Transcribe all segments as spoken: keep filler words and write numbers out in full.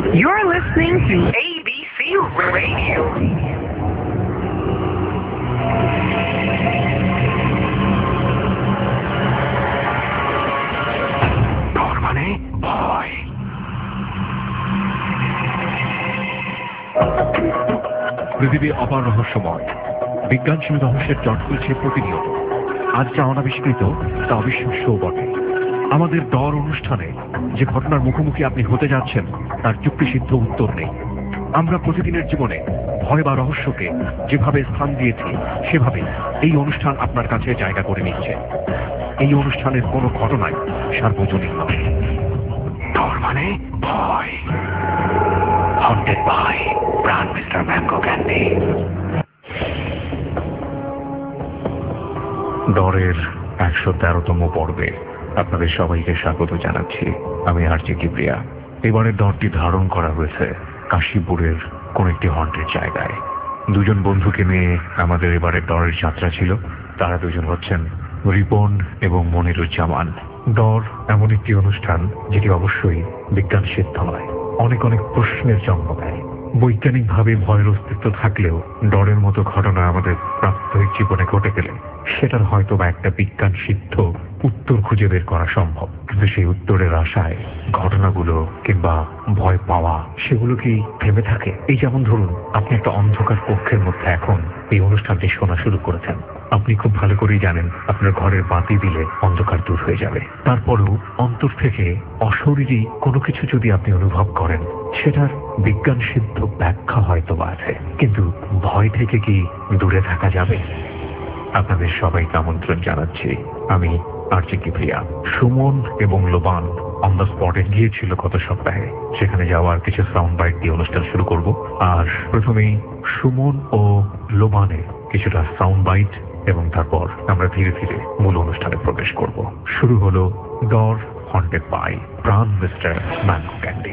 You're listening to A B C Radio. Dormane boy. পৃথিবী অপার রহস্যময়, বিজ্ঞান সেই রহস্যের জট খুলছে প্রতিনিয়ত। আজ যা অনাবিষ্কৃত তা অবিশ্বাস্যও বটে। আমাদের ডর অনুষ্ঠানে যে ঘটনার মুখোমুখি আপনি হতে যাচ্ছেন তার যুক্তিসিদ্ধ উত্তর নেই। আমরা প্রতিদিনের জীবনে ভয় বা রহস্যকে যেভাবে স্থান দিয়েছি সেভাবে এই অনুষ্ঠান আপনার কাছে জায়গা করে নিচ্ছে। এই অনুষ্ঠানের কোনো ঘটনাই সার্বজনীন নয়। Dormane boy. Haunted by Brand mister Mango Candy. ডরের একশো তেরোতম পর্বে আপনাদের সবাইকে স্বাগত জানাচ্ছি। আমি আরজে কিবরিয়া। এবারের ডরটি ধারণ করা হয়েছে কাশীপুরের কোন একটি হন্টের জায়গায়। দুজন বন্ধুকে নিয়ে আমাদের এবারের ডরের যাত্রা ছিল। তারা দুজন হচ্ছেন রিপন এবং মনিরুজ্জামান। ডর এমন একটি অনুষ্ঠান যেটি অবশ্যই বিজ্ঞান সিদ্ধ নয়, অনেক অনেক প্রশ্নের জন্ম দেয়। বৈজ্ঞানিকভাবে ভয়ের অস্তিত্ব থাকলেও ডরের মতো ঘটনা আমাদের প্রাত্যহিক জীবনে ঘটে গেলে সেটার হয়তো বা একটা বিজ্ঞান সিদ্ধ উত্তর খুঁজে বের করা সম্ভব। কিন্তু সেই উত্তরের আশায় ঘটনাগুলো কিংবা ভয় পাওয়া সেগুলো কি থেমে থাকে? এই যেমন ধরুন, আপনি একটা অন্ধকার কক্ষের মধ্যে এখন এই অনুষ্ঠানটি শোনা শুরু করেছেন। আপনি খুব ভালো করেই জানেন আপনার ঘরের বাতি দিলে অন্ধকার দূর হয়ে যাবে। তারপরেও অন্তর থেকে অশরীরী কোনো কিছু যদি আপনি অনুভব করেন, সেটার বিজ্ঞান সিদ্ধ ব্যাখ্যা হয়তো আছে, কিন্তু ভয় থেকে কি দূরে থাকা যাবে? আপনাদের সবাইকে আমন্ত্রণ জানাচ্ছি। আমি আরজে কিবরিয়া। সুমন এবং লোবান অন দ্য স্পটে গিয়েছিল গত সপ্তাহে। সেখানে যাওয়ার কিছু সাউন্ড বাইট দিয়ে অনুষ্ঠান শুরু করব। আর প্রথমেই সুমন ও লোবানের কিছুটা সাউন্ড বাইট এবং তারপর আমরা ধীরে ধীরে মূল অনুষ্ঠানে প্রবেশ করব। শুরু হলো ডর haunted by Pran mister mango candy.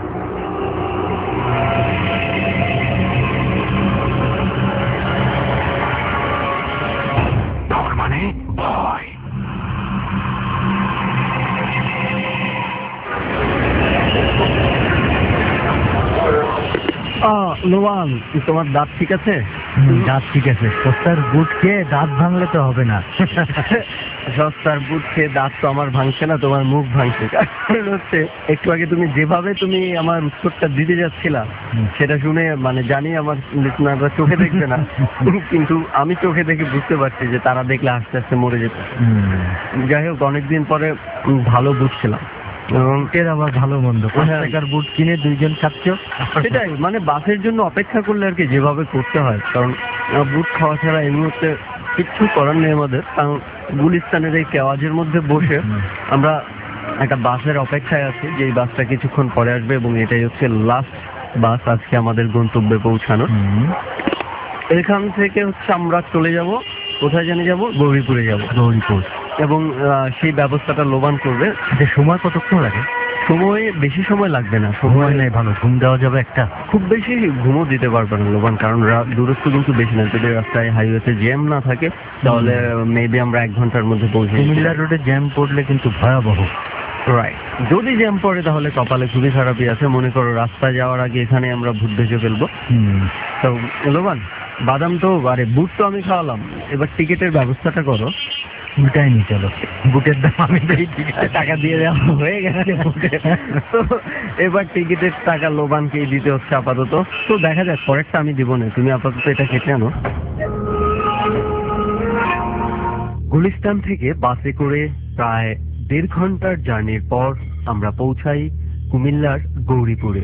Dormane boy. লোবান, তোমার দাঁত ঠিক আছে? দাঁত ঠিক আছে। সস্তার বুট খেয়ে দাঁত ভাঙলে তো হবে না। সস্তার বুট খেয়ে দাঁত তো আমার ভাঙছে না, তোমার মুখ ভাঙছে। কারণ হচ্ছে একটু আগে তুমি যেভাবে তুমি আমার উত্তরটা দিতে যাচ্ছিলা সেটা শুনে মানে জানি আমার লিসনাররা চোখে দেখবে না, কিন্তু আমি চোখে দেখে বুঝতে পারছি যে তারা দেখলে আস্তে আস্তে মরে যেত। যাই হোক, অনেকদিন পরে ভালো বুঝছিলাম এবং এর আবার ভালো মন্দ টাকার বুট কিনে দুইজন খাচ্ছ। সেটাই, মানে বাসের জন্য অপেক্ষা করলে আর কি যেভাবে করতে হয়, কারণ বুট খাওয়া ছাড়া এই মুহূর্তে কিচ্ছু করার নেই আমাদের। কারণ গুলিস্তানের এই কেওয়াজের মধ্যে বসে আমরা একটা বাসের অপেক্ষায় আছি, যে এই বাসটা কিছুক্ষণ পরে আসবে এবং এটাই হচ্ছে লাস্ট বাস আজকে আমাদের গন্তব্যে পৌঁছানো। এখান থেকে হচ্ছে আমরা চলে যাব কোথায় জানি যাব, গৌরীপুরে যাব। গৌরীপুর এবং সেই ব্যবস্থাটা লোবান করবে। সময় কতক্ষণ লাগে? সময় বেশি সময় লাগবে না, সময় নেই, ভালো ঘুম দেওয়া যাবে একটা। খুব বেশি ঘুমও দিতে পারবে না লোবান, কারণ দূরত্ব কিন্তু বেশি না। যদি রাস্তায় হাইওয়েতে জ্যাম না থাকে তাহলে মেবি আমরা এক ঘন্টার মধ্যে পৌঁছে। কুমিল্লা রোডে জ্যাম পড়লে কিন্তু ভয়াবহ। রাইট, যদি জ্যাম পড়ে তাহলে কপালে খুবই খারাপই আছে। মনে করো রাস্তায় যাওয়ার আগে এখানে আমরা ভূত ভেসে ফেলবো। তো লোবান, বাদাম তো আরে বুট তো আমি খাওয়ালাম, এবার টিকিটের ব্যবস্থাটা করো। বুটাই নি, চলো বুটের দাম আমি দেই, টাকা দিয়ে দেওয়া হয়ে গেছে বুটের। তো এবার টিকিটের টাকা লোবানকেই দিতে হচ্ছে আপাতত। তো দেখা যাক, পরেরটা আমি দিব না, তুমি আপাতত এটা কেটে আনো। গুলিস্তান থেকে বাসে করে প্রায় দেড় ঘন্টার জার্নির পর আমরা পৌঁছাই কুমিল্লার গৌরীপুরে।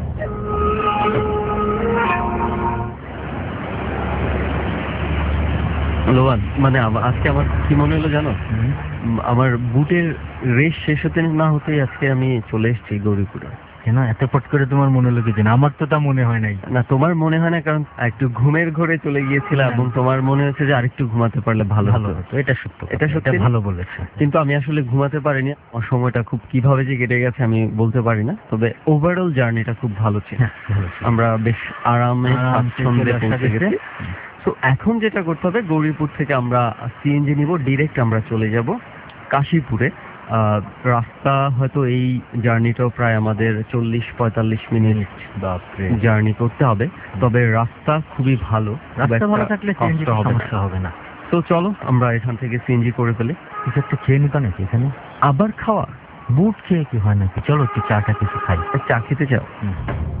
লোবান, মানে আজকে আমার কি মনে হলো জানো, আমার বুটের রেস শেষ হতে না হতেই আজকে আমি চলে এসেছি গৌরীপুরে। কেন এত পট করে তোমার মনে হলো কি? আমার তো তা মনে হয় নাই। না, তোমার মনে হয় না, কারণ একটু ঘুমের ঘরে চলে গিয়েছিলাম এবং তোমার মনে হচ্ছে যে আরেকটু ঘুমাতে পারলে ভালো হতো। এটা সত্য, এটা সত্যি ভালো বলেছে। কিন্তু আমি আসলে ঘুমাতে পারিনি, সময়টা খুব কিভাবে যে কেটে গেছে আমি বলতে পারি না। তবে ওভারঅল জার্নিটা খুব ভালো ছিল, আমরা বেশ আরামে স্বাচ্ছন্দ্যে পৌঁছে গেছি। তো এখন যেটা করতে হবে, গৌরীপুর থেকে আমরা সিএনজি নিব, ডিরেক্ট আমরা চলে যাব কাশীপুরে। আহ, রাস্তা হয়তো এই জার্নিটাও প্রায় আমাদের চল্লিশ পঁয়তাল্লিশ মিনিট বাপরে জার্নি করতে হবে, তবে রাস্তা খুবই ভালো, রাস্তা ভালো থাকলে কষ্ট সিএনজি হবে না। সমস্যা হবে না। তো চলো আমরা এখান থেকে সিএনজি করে ফেলি। কিছু একটা খেয়ে নিত নাকি এখানে? আবার খাওয়া? বুট খেয়ে কি হয় নাকি? চলো একটু চাটা কিছু খাই। চা খেতে চাও? হুম।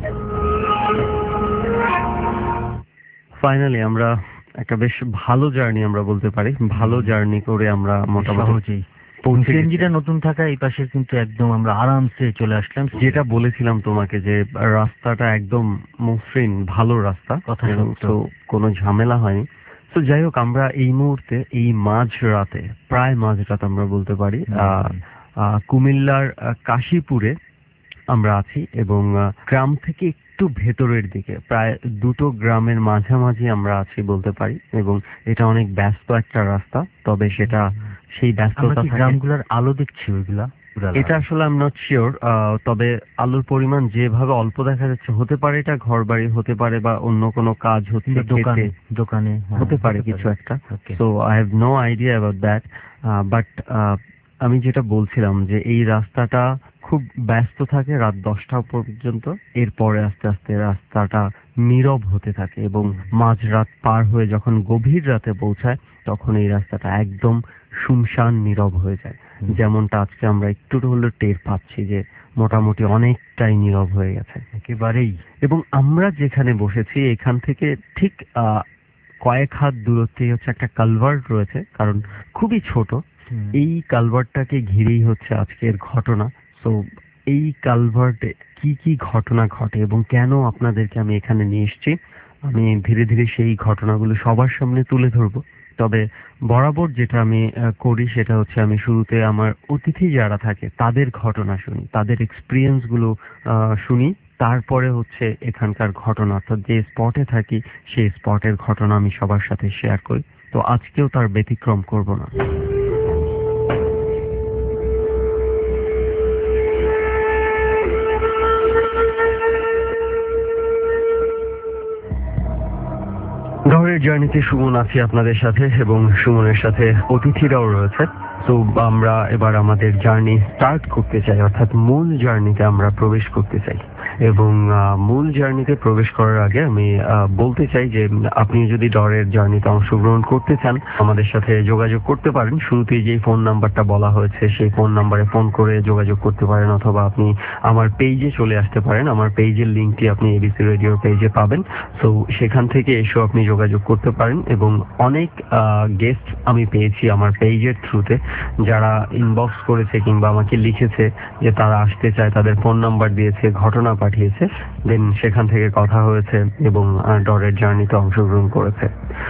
ফাইনালি আমরা একটা বেশ ভালো জার্নি আমরা বলতে পারি, ভালো জার্নি করে আমরা মোটামুটি সহজেই পৌঁছে গেছি। সিএনজিটা নতুন থাকা এই পাশে কিন্তু একদম আমরা আরামসে চলে আসলাম। যেটা বলেছিলাম তোমাকে যে রাস্তাটা একদম মসৃণ ভালো রাস্তা, কথা এবং সত্য। তো কোনো ঝামেলা হয়নি। তো যাই হোক, আমরা এই মুহূর্তে এই মাঝ রাতে, প্রায় মাঝ রাত আমরা বলতে পারি, আহ, আহ, কুমিল্লার আহ, কাশীপুরে আমরা আছি, এবং আহ, গ্রাম থেকে একটু ভেতরের দিকে, প্রায় দুটো গ্রামের মাঝামাঝি আমরা আছি বলতে পারি, এবং এটা অনেক ব্যস্ত একটা রাস্তা, তবে সেটা সেই আমরা ব্যস্ততা কি থাকে। গ্রামগুলোর আলো দেখছি ওইগুলা? এটা আসলে আই এম নট শিওর, তবে আলোর পরিমাণ যেভাবে অল্প দেখা যাচ্ছে, হতে পারে এটা ঘর বাড়ি, হতে পারে বা অন্য কোনো কাজ হচ্ছে কিংবা দোকানে ক্ষেতে, দোকানে হ্যাঁ, হতে পারে কিছু একটা। Okay. So I have no idea about that, but আমি যেটা বলছিলাম যে এই রাস্তাটা খুব ব্যস্ত থাকে রাত দশটা পর্যন্ত, এরপরে আস্তে আস্তে রাস্তাটা নীরব হতে থাকে, এবং মাঝরাত পার হয়ে যখন গভীর রাতে পৌঁছায় তখন এই রাস্তাটা একদম শুনশান নীরব হয়ে যায়। হুম। যেমনটা আজকে আমরা একটু হলেও টের পাচ্ছি যে মোটামুটি অনেকটাই নীরব হয়ে গেছে একেবারেই। এবং আমরা যেখানে বসেছি এখান থেকে ঠিক আহ, কয়েক হাত দূরত্বেই হচ্ছে একটা কালভার্ট রয়েছে, কারণ খুবই ছোট। হুম। এই কালভার্টটাকে ঘিরেই হচ্ছে আজকের ঘটনা। তো এই কালভার্টে কি কি ঘটনা ঘটে এবং কেন আপনাদেরকে আমি এখানে নিয়ে এসেছি, আমি ধীরে ধীরে সেই ঘটনাগুলো সবার সামনে তুলে ধরবো। তবে বরাবর যেটা আমি আহ, করি সেটা হচ্ছে আমি শুরুতে আমার অতিথি যারা থাকে তাদের ঘটনা শুনি, তাদের এক্সপিরিয়েন্স গুলো আহ, শুনি, তারপরে হচ্ছে এখানকার ঘটনা, অর্থাৎ যে স্পটে থাকি সেই স্পটের ঘটনা আমি সবার সাথে শেয়ার করি। তো আজকেও তার ব্যতিক্রম করব না। ঘরের জার্নিতে সুমন আছি আপনাদের সাথে, এবং সুমনের সাথে অতিথিরাও রয়েছে। তো আমরা এবার আমাদের জার্নি স্টার্ট করতে চাই, অর্থাৎ মূল জার্নিতে আমরা প্রবেশ করতে চাই। এবং আহ, মূল জার্নিতে প্রবেশ করার আগে আমি আহ, বলতে চাই যে আপনি যদি ডরের জার্নিতে অংশগ্রহণ করতে চান আমাদের সাথে যোগাযোগ করতে পারেন। শুরুতেই যে ফোন নাম্বারটা বলা হয়েছে সেই ফোন নাম্বারে ফোন করে যোগাযোগ করতে পারেন, অথবা আপনি আমার পেজে চলে আসতে পারেন। আমার পেজের লিঙ্কটি আপনি এবিসি রেডিওর পেজে পাবেন। তো সেখান থেকে এসেও আপনি যোগাযোগ করতে পারেন, এবং অনেক গেস্ট আমি পেয়েছি আমার পেজের থ্রুতে যারা ইনবক্স করেছে কিংবা আমাকে লিখেছে যে তারা আসতে চায়, তাদের ফোন নাম্বার দিয়েছে, ঘটনা পাঠিয়েছে, দেন সেখান থেকে কথা হয়েছে এবং আহ, ডরের জার্নিতে অংশগ্রহণ করেছে।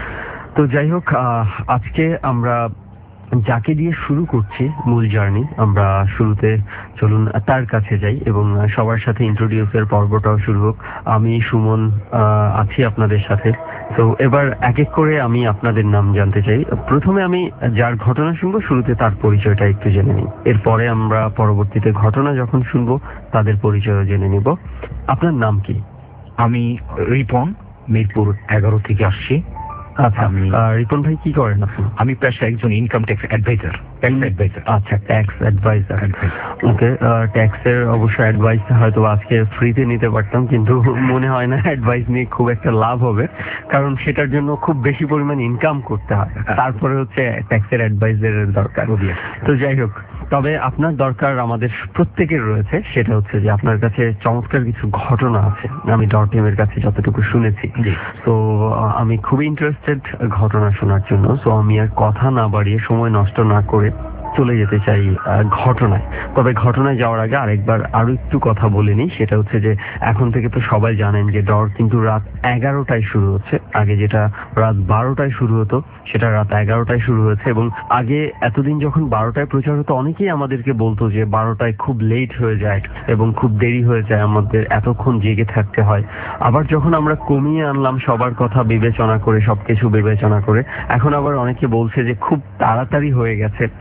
তো যাই হোক, আহ, আজকে আমরা যাকে দিয়ে শুরু করছি মূল জার্নি, আমরা শুরুতে চলুন তার কাছে যাই এবং সবার সাথে ইন্ট্রোডিউসের পর্বটাও শুরু হোক। আমি সুমন আহ, আছি আপনাদের সাথে। তো এবার এক এক করে আমি আপনাদের নাম জানতে চাই। প্রথমে আমি যার ঘটনা শুনবো শুরুতে তার পরিচয়টা একটু জেনে নিই, এরপরে আমরা পরবর্তীতে ঘটনা যখন শুনবো তাদের পরিচয়ও জেনে নিব। আপনার নাম কি? আমি রিপন, মিরপুর এগারো থেকে আসছি। আচ্ছা, আমি- আহ, রিপন ভাই কি করেন আপনি? আমি পেশায় একজন income tax adviser. Tax adviser. আচ্ছা, ট্যাক্স অ্যাডভাইজার। ওকে, ট্যাক্সের অবশ্য অ্যাডভাইস হয়তো আজকে ফ্রিতে নিতে পারতাম, কিন্তু মনে হয় না অ্যাডভাইস নিয়ে খুব একটা লাভ হবে, কারণ সেটার জন্য খুব বেশি পরিমাণ ইনকাম করতে হয়, তারপরে হচ্ছে ট্যাক্সের অ্যাডভাইজারের দরকার। তো যাই হোক, তবে আপনার দরকার আমাদের প্রত্যেকের রয়েছে, সেটা হচ্ছে যে আপনার কাছে চমৎকার কিছু ঘটনা আছে, আমি ডট টিমের কাছে যতটুকু শুনেছি। তো আমি খুবই ইন্টারেস্টেড ঘটনা শোনার জন্য। তো আমি আর কথা না বাড়িয়ে, সময় নষ্ট না করে চলে যেতে চাই আহ, ঘটনায়। তবে ঘটনায় যাওয়ার আগে আরেকবার আরো একটু কথা বলে নিই, সেটা হচ্ছে যে এখন থেকে তো সবাই জানেন যে ডর কিন্তু রাত এগারোটায় শুরু হচ্ছে। আগে যেটা রাত বারোটায় শুরু হতো সেটা রাত এগারোটায় শুরু হয়েছে, এবং আগে এতদিন যখন বারোটায় প্রচার হতো অনেকেই আমাদেরকে বলতো যে বারোটায় খুব লেট হয়ে যায় এবং খুব দেরি হয়ে যায়, আমাদের এতক্ষণ জেগে থাকতে হয়। আবার যখন আমরা কমিয়ে আনলাম সবার কথা বিবেচনা করে, সবকিছু বিবেচনা করে, এখন আবার অনেকে বলছে যে খুব তাড়াতাড়ি হয়ে গেছে।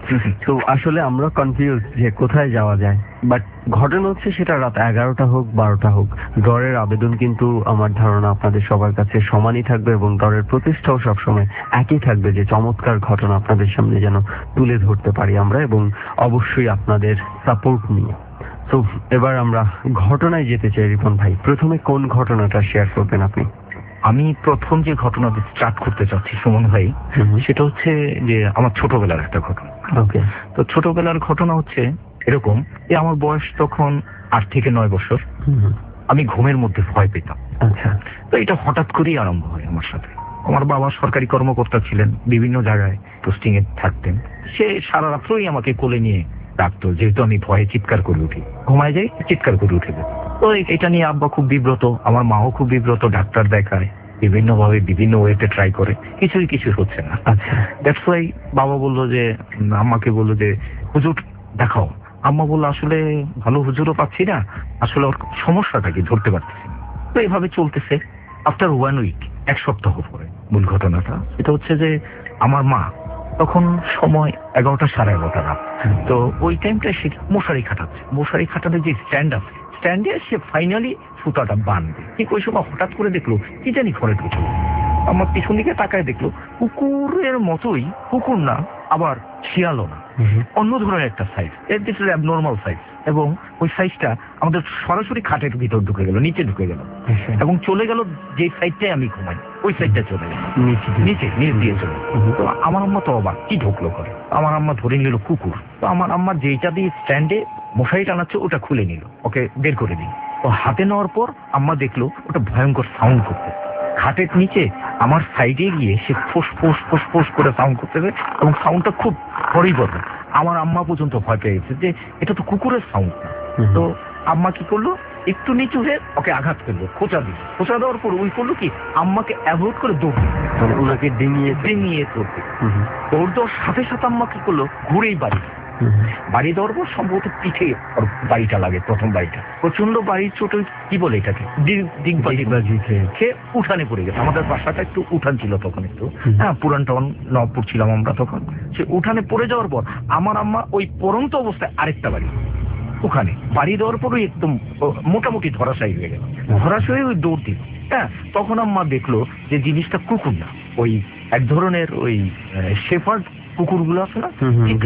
তো আসলে আমরা কনফিউজ যে কোথায় যাওয়া যায়, বাট ঘটনা হচ্ছে সেটা রাত এগারোটা হোক বারোটা হোক, ডরের আবেদন কিন্তু আমার ধারণা আপনাদের সবার কাছে সমানই থাকবে এবং ডরের প্রতিষ্ঠাও সবসময় একই থাকবে, যে চমৎকার ঘটনা আপনাদের সামনে যেন তুলে ধরতে পারি আমরা, এবং অবশ্যই আপনাদের সাপোর্ট নিয়ে। তো এবার আমরা ঘটনায় যেতে চাই। রিপন ভাই, প্রথমে কোন ঘটনাটা শেয়ার করবেন আপনি? আমি প্রথম যে ঘটনা স্টার্ট করতে চাচ্ছি সুমন ভাই, সেটা হচ্ছে যে আমার ছোটবেলার একটা ঘটনা। ওকে। তো ছোটবেলার ঘটনা হচ্ছে এরকম যে আমার বয়স তখন আট থেকে নয় বছর। আমি ঘুমের মধ্যে ভয় পেতাম। আচ্ছা। তো এটা হঠাৎ করেই আরম্ভ হয় আমার সাথে। আমার বাবা সরকারি কর্মকর্তা ছিলেন, বিভিন্ন জায়গায় পোস্টিং এ থাকতেন। সে সারা রাত্রই আমাকে কোলে নিয়ে ডাকতো, যেহেতু আমি ভয়ে চিৎকার করে উঠি, ঘুমায় যাই চিৎকার করে উঠে যেত। তো এটা নিয়ে আব্বা খুব বিব্রত, আমার মাও খুব বিব্রত, ডাক্তার দেখায়, বিভিন্ন ভাবে বিভিন্ন ওয়েতে ট্রাই করে, কিছুই কিছু হচ্ছে না। আচ্ছা। দ্যাটস ওয়াই বাবা বললো যে, আম্মাকে বললো যে হুজুর দেখাও। আম্মা বললো আসলে ভালো হুজুরও পাচ্ছি না, আসলে ওর সমস্যাটা কি ধরতে পারতেছি না। তো এইভাবে চলতেছে। আফটার ওয়ান উইক, এক সপ্তাহ পরে মূল ঘটনাটা এটা হচ্ছে যে আমার মা তখন সময় এগারোটা সাড়ে এগারোটা রাত। তো ওই টাইমটায় সে মশারি খাটাচ্ছে। মশারি খাটাতে যে স্ট্যান্ড আছে, স্ট্যান্ডে সে ফাইনালি সুতাটা বাঁধবে। ঠিক ওই সময় হঠাৎ করে দেখলো কি জানি ঘরে ঢুকলো। আমার পিছন দিকে তাকায় দেখলো কুকুরের মতোই, কুকুর না আবার শিয়ালও না, অন্য ধরনের একটা size, this is abnormal size, এবং ওই সাইজটা আমাদের সরাসরি খাটের ভিতর ঢুকে গেল, নিচে ঢুকে গেল, এবং চলে গেল যে সাইডটাই আমি ঘুমাই ওই সাইডটা চলে গেল নিচে, নিচ দিয়ে চলে। তো আমার আম্মা তো অবাক, কি ঢুকলো করে। আমার আম্মা ধরে নিল কুকুর। তো আমার আম্মা যেটা দিয়ে স্ট্যান্ডে মশারি টানাচ্ছে ওটা খুলে নিল, ওকে বের করে দিল। তো হাতে নেওয়ার পর আম্মা দেখলো ওটা ভয়ঙ্কর সাউন্ড করতে, খাটের নিচে আমার সাইডে গিয়ে সে ফোস ফোস ফোস ফোস করে সাউন্ড করতেছে, এবং সাউন্ডটা খুব হরিবল। আমার আম্মা পর্যন্ত ভয় পেয়ে গেছে যে এটা তো কুকুরের সাউন্ড না। তো আম্মা কি করলো, একটু নিচু হয়ে ওকে আঘাত করলো, খোঁচা দিল। খোঁচা দেওয়ার পর ওই করলো কি, আম্মাকে অ্যাভয়েড করে দৌড় দিল, মানে ওনাকে ডিঙিয়ে ডিঙিয়ে দৌড় দিল। দৌড় দেওয়ার সাথে সাথে আম্মা কি করলো, ঘুরেই বাড়ি বাড়ি দেওয়ার পর সম্ভবত পিঠে বাড়িটা লাগে, প্রথম বাড়িটা প্রচন্ড বাড়ির ছোট, কি বলে এটাকে, ডিগবাজি খেয়ে উঠানে পড়ে গেছে। আমাদের বাসাটা একটু উঠান ছিল তখন, একটু হ্যাঁ পুরান টাউন নবপুর ছিলাম আমরা তখন। সে উঠানে পড়ে যাওয়ার পর আমার আম্মা ওই পরন্ত অবস্থায় আরেকটা বাড়ি, ওখানে বাড়ি দেওয়ার পরই একদম মোটামুটি ধরাশায়ী হয়ে গেল। ধরাশায়ী ওই দৌড় দিল। হ্যাঁ, তখন আম্মা দেখলো যে জিনিসটা কুকুর না, ওই এক ধরনের ওই শেফার্ড কুকুরগুলো আছে না,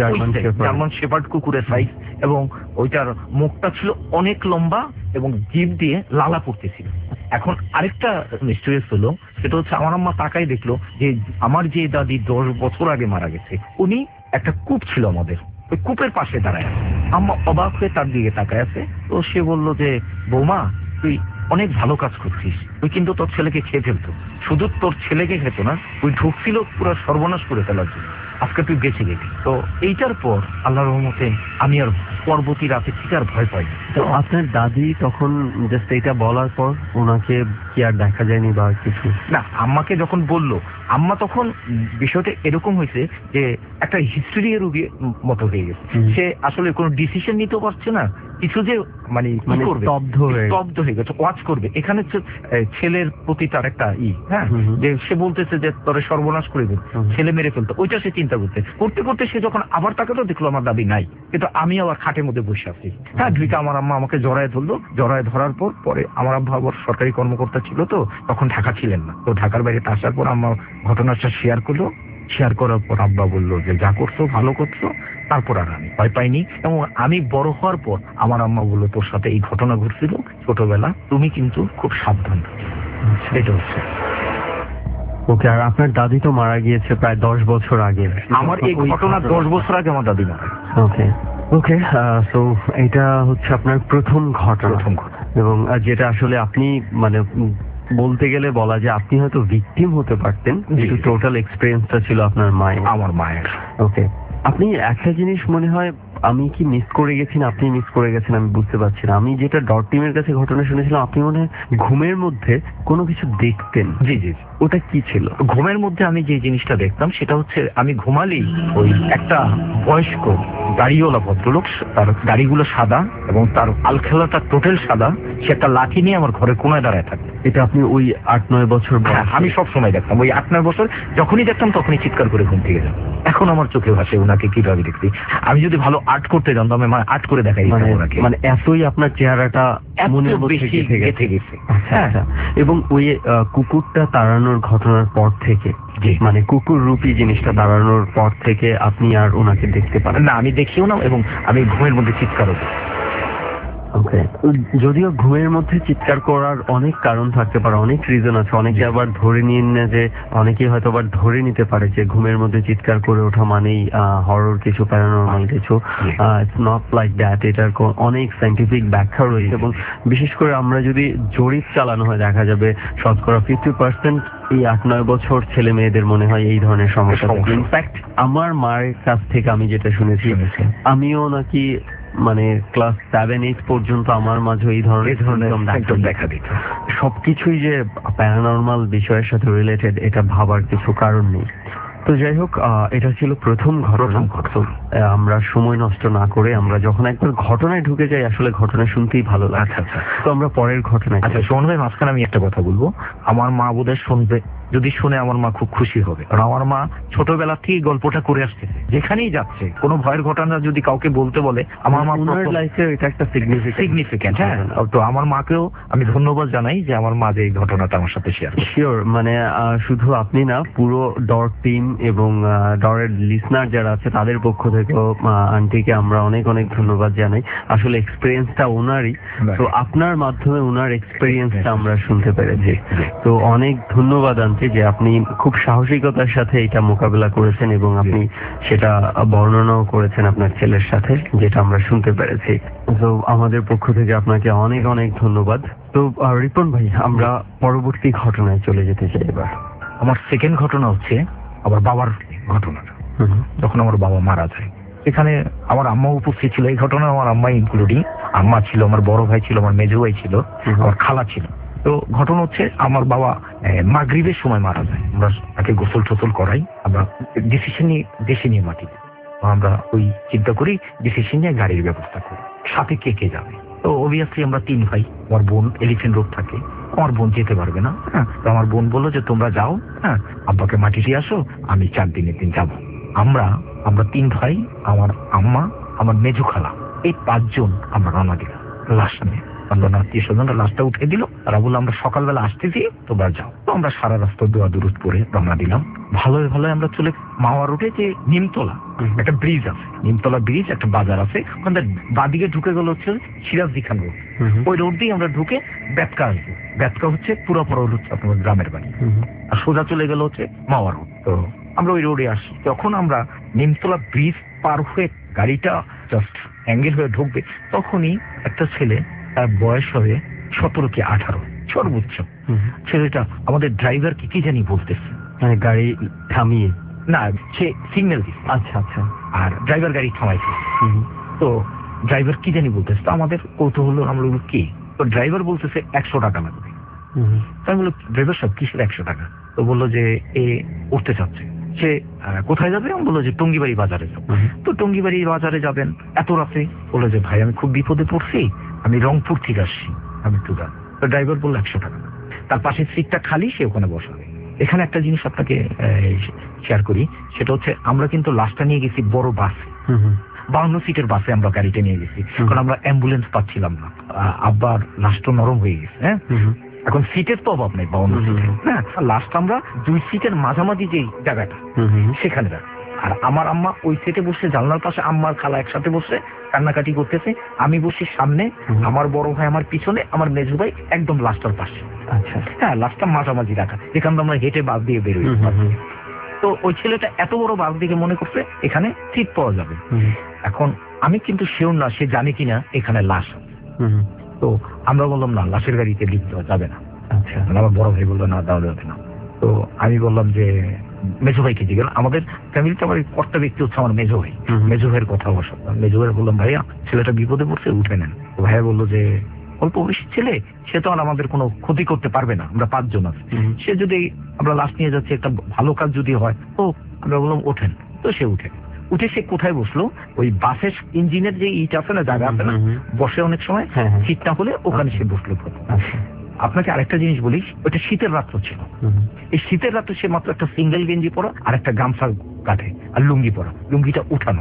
জার্মান শেফার্ড কুকুরের সাইজ, এবং ওইটার মুখটা ছিল অনেক লম্বা এবং জিভ দিয়ে লালা পড়তেছিল। এখন আরেকটা মিস্টেরিয়াস হলো, সেটা হচ্ছে আমার আম্মা তাকাই দেখলো যে আমার যে দাদি দশ বছর আগে মারা গেছে, উনি একটা কূপ ছিল আমাদের, ওই কূপের পাশে দাঁড়ায় আছে। আম্মা অবাক হয়ে তার দিকে তাকায় আছে। তো সে বললো যে বৌমা তুই অনেক ভালো কাজ করছিস, ওই কিন্তু তোর ছেলেকে খেয়ে ফেলতো। শুধু তোর ছেলেকে খেত না, ওই ঢুকছিল পুরো সর্বনাশ করে ফেলার জন্য, আজকে তুই বেঁচে গেলি। তো এইটার পর আল্লাহর রহমতে আমি আর পরবর্তী রাতে থেকে আর ভয় পাই। তো আপনার দাদি তখন জাস্ট এইটা বলার পর ওনাকে কি আর দেখা যায়নি বা কিছু? না, আম্মাকে যখন বললো, আম্মা তখন বিষয়টা এরকম হয়েছে যে একটা হিস্টেরিয়া রোগীর মতো হয়ে গেছে। সে আসলে কোনো ডিসিশন নিতে পারছে না, কিছু যে মানে মানে স্তব্ধ হয়ে স্তব্ধ হয়ে গেছে, ওয়াচ করবে। এখানে ছেলের প্রতি তার একটা ই, হ্যাঁ, যে সে বলতেছে যে তোরে সর্বনাশ করে দিল, ছেলে মেরে ফেলতো, ওইটা সে চিন্তা করতে করতে করতে সে যখন আবার তাকে তো দেখলো আমার দাদি নাই, কিন্তু আমি আবার খাটের মধ্যে বসে আছি। হ্যাঁ, ঢুকে আমার আম্মা আমাকে জড়ায় ধরলো। জড়ায় ধরার পর পরে আমার আব্বা আবার সরকারি কর্মকর্তা ছিল, তো তখন ঢাকা ছিলেন না। তো ঢাকার বাইরে আসার পর আম্মা ঘটনাটা শেয়ার করলো। শেয়ার করার পর আব্বা বললো যে যা করছো ভালো করছো। তারপর আর আমি ভয় পাইনি, এবং আমি বড় হওয়ার পর আমার আম্মা বললো তোর সাথে এই ঘটনা ঘটছিল ছোটবেলা, তুমি কিন্তু খুব সাবধান। এটা হচ্ছে ওকে। আর আপনার দাদি তো মারা গিয়েছে প্রায় দশ বছর আগে। আমার এই ঘটনা দশ বছর আগে আমার দাদি মারা গেছে। ওকে ওকে সো এটা হচ্ছে আপনার প্রথম ঘটনা। প্রথম ঘটনা, এবং যেটা আসলে আপনি মানে বলতে গেলে বলা যে আপনি হয়তো ভিকটিম হতে পারতেন, কিন্তু টোটাল এক্সপেরিয়েন্সটা ছিল আপনার মায়ের। আমার মায়ের। ওকে, আপনি একটা জিনিস মনে হয় আমি কি মিস করে গেছি না আপনি মিস করে গেছেন আমি বুঝতে পারছি না। আমি যেটা ডট টিমের কাছে ঘটনা শুনেছিলাম, আপনি মনে হয় ঘুমের মধ্যে কোনো কিছু দেখতেন। জি জি। ওটা কি ছিল? ঘুমের মধ্যে আমি যে জিনিসটা দেখতাম সেটা হচ্ছে আমি ঘুমালেই ওই একটা বয়স্ক গাড়িওয়ালা ভদ্রলোক, তার গাড়িগুলো সাদা এবং তার আলখেলাটা টোটাল সাদা, সে একটা লাঠি নিয়ে আমার ঘরের কোনায় দাঁড়ায় থাকে। এটা আপনি ওই আট নয় বছর হ্যাঁ, বয়সে? আমি সব সময় দেখতাম ওই আট নয় বছর, যখনই দেখতাম তখনই চিৎকার করে ঘুম থেকে যেতাম। এখন আমার চোখে ভাসে ওনাকে কিভাবে দেখছি। আমি যদি ভালো আর্ট করতে জানতাম আমি আর্ট করে দেখাই দিতাম মানে ওনাকে। মানে এতই আপনার চেহারাটা এত মনের মধ্যে বেশি গেঁথে গেছে। গেঁথে গেছে। আচ্ছা, হ্যাঁ। আচ্ছা। এবং ওই আহ, কুকুরটা তাড়ানোর ঘটনার পর থেকে, জি। মানে কুকুর রূপী জিনিসটা তাড়ানোর পর থেকে আপনি আর ওনাকে দেখতে পারেন না, আমি দেখিও না এবং আমি ঘুমের মধ্যে চিৎকারও করি। ওকে। যদিও ঘুমের মধ্যে চিৎকার করার অনেক কারণ থাকতে পারে, অনেক রিজন আছে। অনেকে আবার ধরে নিন না যে, অনেকে হয়তো আবার ধরে নিতে পারে যে ঘুমের মধ্যে চিৎকার করে ওঠা মানেই হরর কিছু, প্যারানর্মাল কিছু। It's not like that. এটার কো- অনেক সাইন্টিফিক ব্যাখ্যা রয়েছে এবং বিশেষ করে আমরা যদি জরিপ চালানো হয় দেখা যাবে শতকরা ফিফটি পার্সেন্ট এই আট নয় বছর ছেলে মেয়েদের মনে হয় এই ধরনের সমস্যা থাকে। ইনফ্যাক্ট আমার মায়ের কাছ থেকে আমি যেটা শুনেছি, শুনেছি। আমিও নাকি মানে ক্লাস সেভেন এইট পর্যন্ত আমার মাঝে এই ধরনের এই ধরনের symptom দেখা symptom দিত। দেখা দিত। সবকিছুই যে প্যারানর্মাল বিষয়ের সাথে রিলেটেড এটা ভাবার কিছু কারণ নেই। তো যাই হোক, আহ, এটা ছিল প্রথম ঘটনা। তো, আহ, আমরা সময় নষ্ট না করে আমরা যখন একবার ঘটনায় ঢুকে যাই, আসলে ঘটনা শুনতেই ভালো লাগে। আচ্ছা আচ্ছা তো আমরা পরের ঘটনায় আচ্ছা যাই। শোন ভাই, মাঝখানে আমি একটা কথা বলবো। আমার মা বোধহয় শুনবে, যদি শুনে আমার মা খুব খুশি হবে। কারণ আমার মা ছোটবেলা থেকে গল্পটা করে আসতেছে, যেখানেই যাচ্ছে কোনো ভয়ের ঘটনা যদি কাউকে বলতে বলে আমার মা ওনার লাইফে এটা একটা সিগনিফিকেন্ট সিগনিফিকেন্ট। হ্যাঁ, তো আমার মাকেও আমি ধন্যবাদ জানাই যে আমার মা যে এই ঘটনাটা আমার সাথে শেয়ার করছে। শিওর। মানে আহ, শুধু আপনি না, পুরো ডর টিম এবং ডরের লিসনার যারা আছে তাদের পক্ষ থেকেও আন্টিকে আমরা অনেক অনেক ধন্যবাদ জানাই। আসলে এক্সপিরিয়েন্সটা ওনারই, তো আপনার মাধ্যমে ওনার এক্সপিরিয়েন্সটা আমরা শুনতে পেরেছি। তো অনেক ধন্যবাদ আন্টি যে আপনি খুব সাহসিকতার সাথে এটা মোকাবেলা করেছেন এবং আপনি সেটা বর্ণনাও করেছেন আপনার ছেলের সাথে, যেটা আমরা শুনতে পেরেছি। তো আমাদের পক্ষ থেকে আপনাকে অনেক অনেক ধন্যবাদ। তো আহ, রিপন ভাই, আমরা পরবর্তী ঘটনায় চলে যেতে চাই এবার। আমার সেকেন্ড ঘটনা হচ্ছে আমার বাবার ঘটনাটা। হুম, যখন আমার বাবা মারা যায়, এখানে আমার আম্মা উপস্থিত ছিল। এই ঘটনা আমার আম্মা ইনক্লুডিং, আম্মা ছিল, আমার বড় ভাই ছিল, আমার মেজো ভাই ছিল, আমার খালা ছিল। তো ঘটনা হচ্ছে আমার বাবা আহ, মাগরিবের সময় মারা যায়। আমরা তাকে গোসল টোসল করাই, আমরা ডিসিশন নিয়ে দেশে নিয়ে মাটি দিই। তো আমরা ওই চিন্তা করি ডিসিশন নিয়ে গাড়ির ব্যবস্থা করি, সাথে কে কে যাবে। তো অবভিয়াসলি আমরা তিন ভাই, আমার বোন এলিফেন্ট রোড থাকে, আমার বোন যেতে পারবে না। হ্যাঁ, তো আমার বোন বললো যে তোমরা যাও, হ্যাঁ আব্বাকে মাটি দিয়ে আসো, আমি চার দিনের দিন যাবো। আমরা আমরা তিন ভাই, আমার আম্মা, আমার মেজু খালা, এই পাঁচজন আমরা রওনা দিলাম লাশ নিয়ে। আমরা আত্মীয় স্বজনরা লাশটা উঠে দিল, তারা বললো আমরা সকালবেলা আসতেছি, তোমরা যাও। তো আমরা সারা রাস্তা দোয়া দুরুদ পরে রওনা দিলাম। ভালোই ভালোই আমরা চলে মাওয়া রোডে যে নিমতলা একটা ব্রিজ আছে, নিমতলা ব্রিজ একটা বাজার আছে, ওখানে বাদিকে ঢুকে গেল হচ্ছে সিরাজদি খান রোড। ওই রোড দিয়ে আমরা ঢুকে বেতকা আসবো। বেতকা হচ্ছে পুরাপুরা রোড হচ্ছে আপনার গ্রামের বাড়ি, আর সোজা চলে গেল হচ্ছে মাওয়া রোড। তো আমরা ওই রোডে আসি। যখন আমরা নিমতলা ব্রিজ পার হয়ে গাড়িটা জাস্ট অ্যাঙ্গেল হয়ে ঢুকবে, তখনই একটা ছেলে, তার বয়স হবে সতেরো কি আঠারো সর্বোচ্চ। ছেলেটা আমাদের ড্রাইভারকে কি জানি বলতেছে, মানে গাড়ি থামিয়ে? না, সে সিগন্যাল দিচ্ছে। আচ্ছা আচ্ছা। আর ড্রাইভার গাড়ি থামাইছে। তো ড্রাইভার কি জানি বলতেছে, তো আমাদের কৌতূহল, আমরা বলবো কি? তো ড্রাইভার বলতেছে একশো টাকা লাগবে। তো আমি বললো ড্রাইভার সাহেব কিসের একশো টাকা? তো বললো যে এ উঠতে চাচ্ছে। সে আহ, কোথায় যাবে? আমি বললো যে টঙ্গিবাড়ি বাজারে যাবো। তো টঙ্গিবাড়ি বাজারে যাবেন এত রাতে? বললো যে ভাই আমি খুব বিপদে পড়ছি, আমি রংপুর থেকে আসছি, আমি একটু দাম। তো ড্রাইভার বললো একশো টাকা। তার পাশে সিটটা খালি, সে ওখানে বসাবে। এখানে একটা জিনিস আপনাকে শেয়ার করি, সেটা হচ্ছে আমরা কিন্তু লাশটা নিয়ে গেছি বড় বাসে, বাউন্ন সিটের বাসে আমরা গাড়িটা নিয়ে গেছি, কারণ আমরা অ্যাম্বুলেন্স পাচ্ছিলাম না। আহ, আব্বার লাশটা নরম হয়ে গেছে। হ্যাঁ, এখন সিটের তো অভাব নেই বাউন্ন সিটের। হ্যাঁ, লাস্ট আমরা দুই সিটের মাঝামাঝি যে জায়গাটা সেখানে রাখি। আর আমার আম্মা ওই সিটে বসে জানলার পাশে, আম্মার খালা একসাথে বসে কান্নাকাটি করতেছে, আমি বসি সামনে, আমার বড় ভাই আমার পিছনে, আমার মেজু ভাই একদম লাস্টার পাশে। আচ্ছা। হ্যাঁ, লাস্টটা মাঝামাঝি রাখা, যেখান থেকে আমরা হেঁটে বাস দিয়ে বেরোই। তো ওই ছেলেটা এত বড় বাস দিকে মনে করছে এখানে সিট পাওয়া যাবে। এখন আমি কিন্তু শিওর না সে জানে কিনা এখানে লাশ আছে। তো আমরা বললাম না, লাশের গাড়িতে লিফট দেওয়া যাবে না। আচ্ছা, আমার বড় ভাই বললো না, দেওয়া যাবে না। তো আমি বললাম যে মেজো ভাইকে জিজ্ঞেস, আমাদের ফ্যামিলিতে আমার কর্তা ব্যক্তি হচ্ছে আমার মেজো ভাই। মেজো ভাইয়ের কথা বসা, মেজো ভাই বললাম ভাইয়া ছেলেটা বিপদে পড়ছে, উঠে নেন। ভাইয়া বললো যে অল্প বয়সী ছেলে, সে তো আর আমাদের কোনো ক্ষতি করতে পারবে না, আমরা পাঁচজন আছি, সে যদি আমরা লাশ নিয়ে যাচ্ছি একটা ভালো কাজ যদি হয়। তো আমরা বললাম ওঠেন। তো সে উঠে উঠে সে কোথায় বসলো? ওই বাসের ইঞ্জিনের যে ইট আছে না, জায়গা আছে না, বসে অনেক সময় সিট না হলে ওখানে সে বসলো। আপনাকে আরেকটা জিনিস বলি, ওটা শীতের রাত্র ছিল। এই শীতের রাত্রে সে মাত্র একটা সিঙ্গেল গেঞ্জি পরা আর একটা গামছা কাঁধে আর লুঙ্গি পরা, লুঙ্গিটা উঠানো।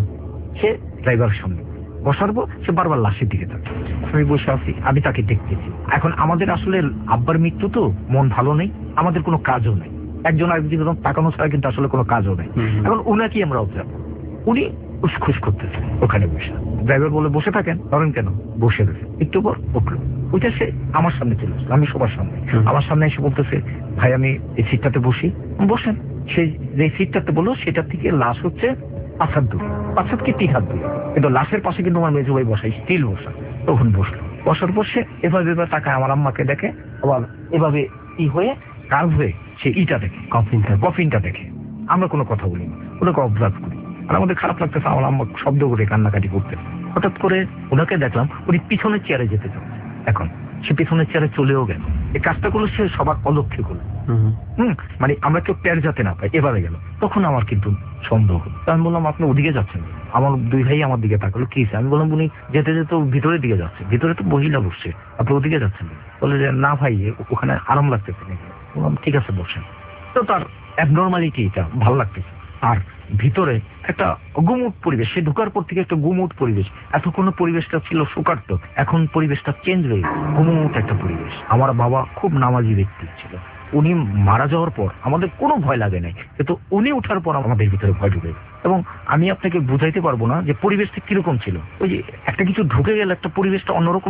সে ড্রাইভারের সামনে বসার পর সে বারবার লাশের দিকে থাকে। আমি বসে আছি, আমি তাকে দেখতেছি। এখন আমাদের আসলে আব্বার মৃত্যু তো, মন ভালো নেই, আমাদের কোনো কাজও নেই, একজন আরেকদিন তাকানো ছাড়া কিন্তু আসলে কোনো কাজও নেই। এখন উনাকে আমরা অবজার্ভ, উনি উসখুস করতেছে ওখানে বসে। ড্রাইভার বলে বসে থাকেন, ধরেন কেন, বসে রয়েছে। একটু পর উঠলো, ওইটা সে আমার সামনে চলে আসলো, আমি সবার সামনে। আমার সামনে এসে বলতেছে, ভাই আমি এই সিটটাতে বসি। বসেন। সে যে সিটটাতে বললো সেটার থেকে লাশ হচ্ছে পাঁচ হাত দূরে, পাঁচ হাত কি তিন হাত দূরে, কিন্তু লাশের পাশে কিন্তু আমার মেজু ভাই বসাই, স্টিল বসা। তখন বসলো, বসার পর সে এভাবে এভাবে তাকায় আমার আম্মাকে দেখে, আবার এভাবে ই হয়ে কার্ভ হয়ে সে ইটা দেখে, কফিনটা কফিনটা দেখে। আমরা কোনো কথা বলি না, ওনাকে অবজার্ভ করি। আর আমাদের খারাপ লাগতেছে, আমার আম্মা শব্দ করে কান্নাকাটি করতে। হঠাৎ করে ওনাকে দেখলাম উনি পিছনের চেয়ারে যেতে চান। এখন সে পিছনের চেয়ারে চলেও গেল। এই কাজটা করলো সে সবার অলক্ষ্যে করলো। হম মানে আমরা কেউ টের যাতে না পাই, এভাবে গেল। তখন আমার কিন্তু সন্দেহ হলো। আমি বললাম, আপনি ওদিকে যাচ্ছেন? আমার দুই ভাই আমার দিকে তাকালো, কি? আমি বললাম, উনি যেতে যেতে ভিতরের দিকে যাচ্ছে। ভিতরে তো মহিলা বসছে, আপনি ওদিকে যাচ্ছেন? বলে যে না ভাই, ওখানে আরাম লাগতেছে নাকি। বললাম ঠিক আছে বসেন। তো তার অ্যাবনর্মালিটি এটা ভালো লাগতেছে। আর ভিতরে একটা গুমুট পরিবেশ, সে ঢোকার পর থেকে একটা গুমুট পরিবেশ। এতক্ষণ পরিবেশটা ছিল শোকার্ত, এখন পরিবেশটা চেঞ্জ হয়ে গুমুট একটা পরিবেশ। আমার বাবা খুব নামাজি ব্যক্তি ছিল, উনি মারা যাওয়ার পর আমাদের কোনো ভয় লাগে নাই, কিন্তু উনি ওঠার পর আমাদের ভিতরে ভয় ঢুকে। এবং আমি আপনাকে বুঝাইতে পারবো না যে পরিবেশটা কিরকম ছিল। ওই যে একটা কিছু ঢুকে গেলে একটা পরিবেশটা অন্যরকম,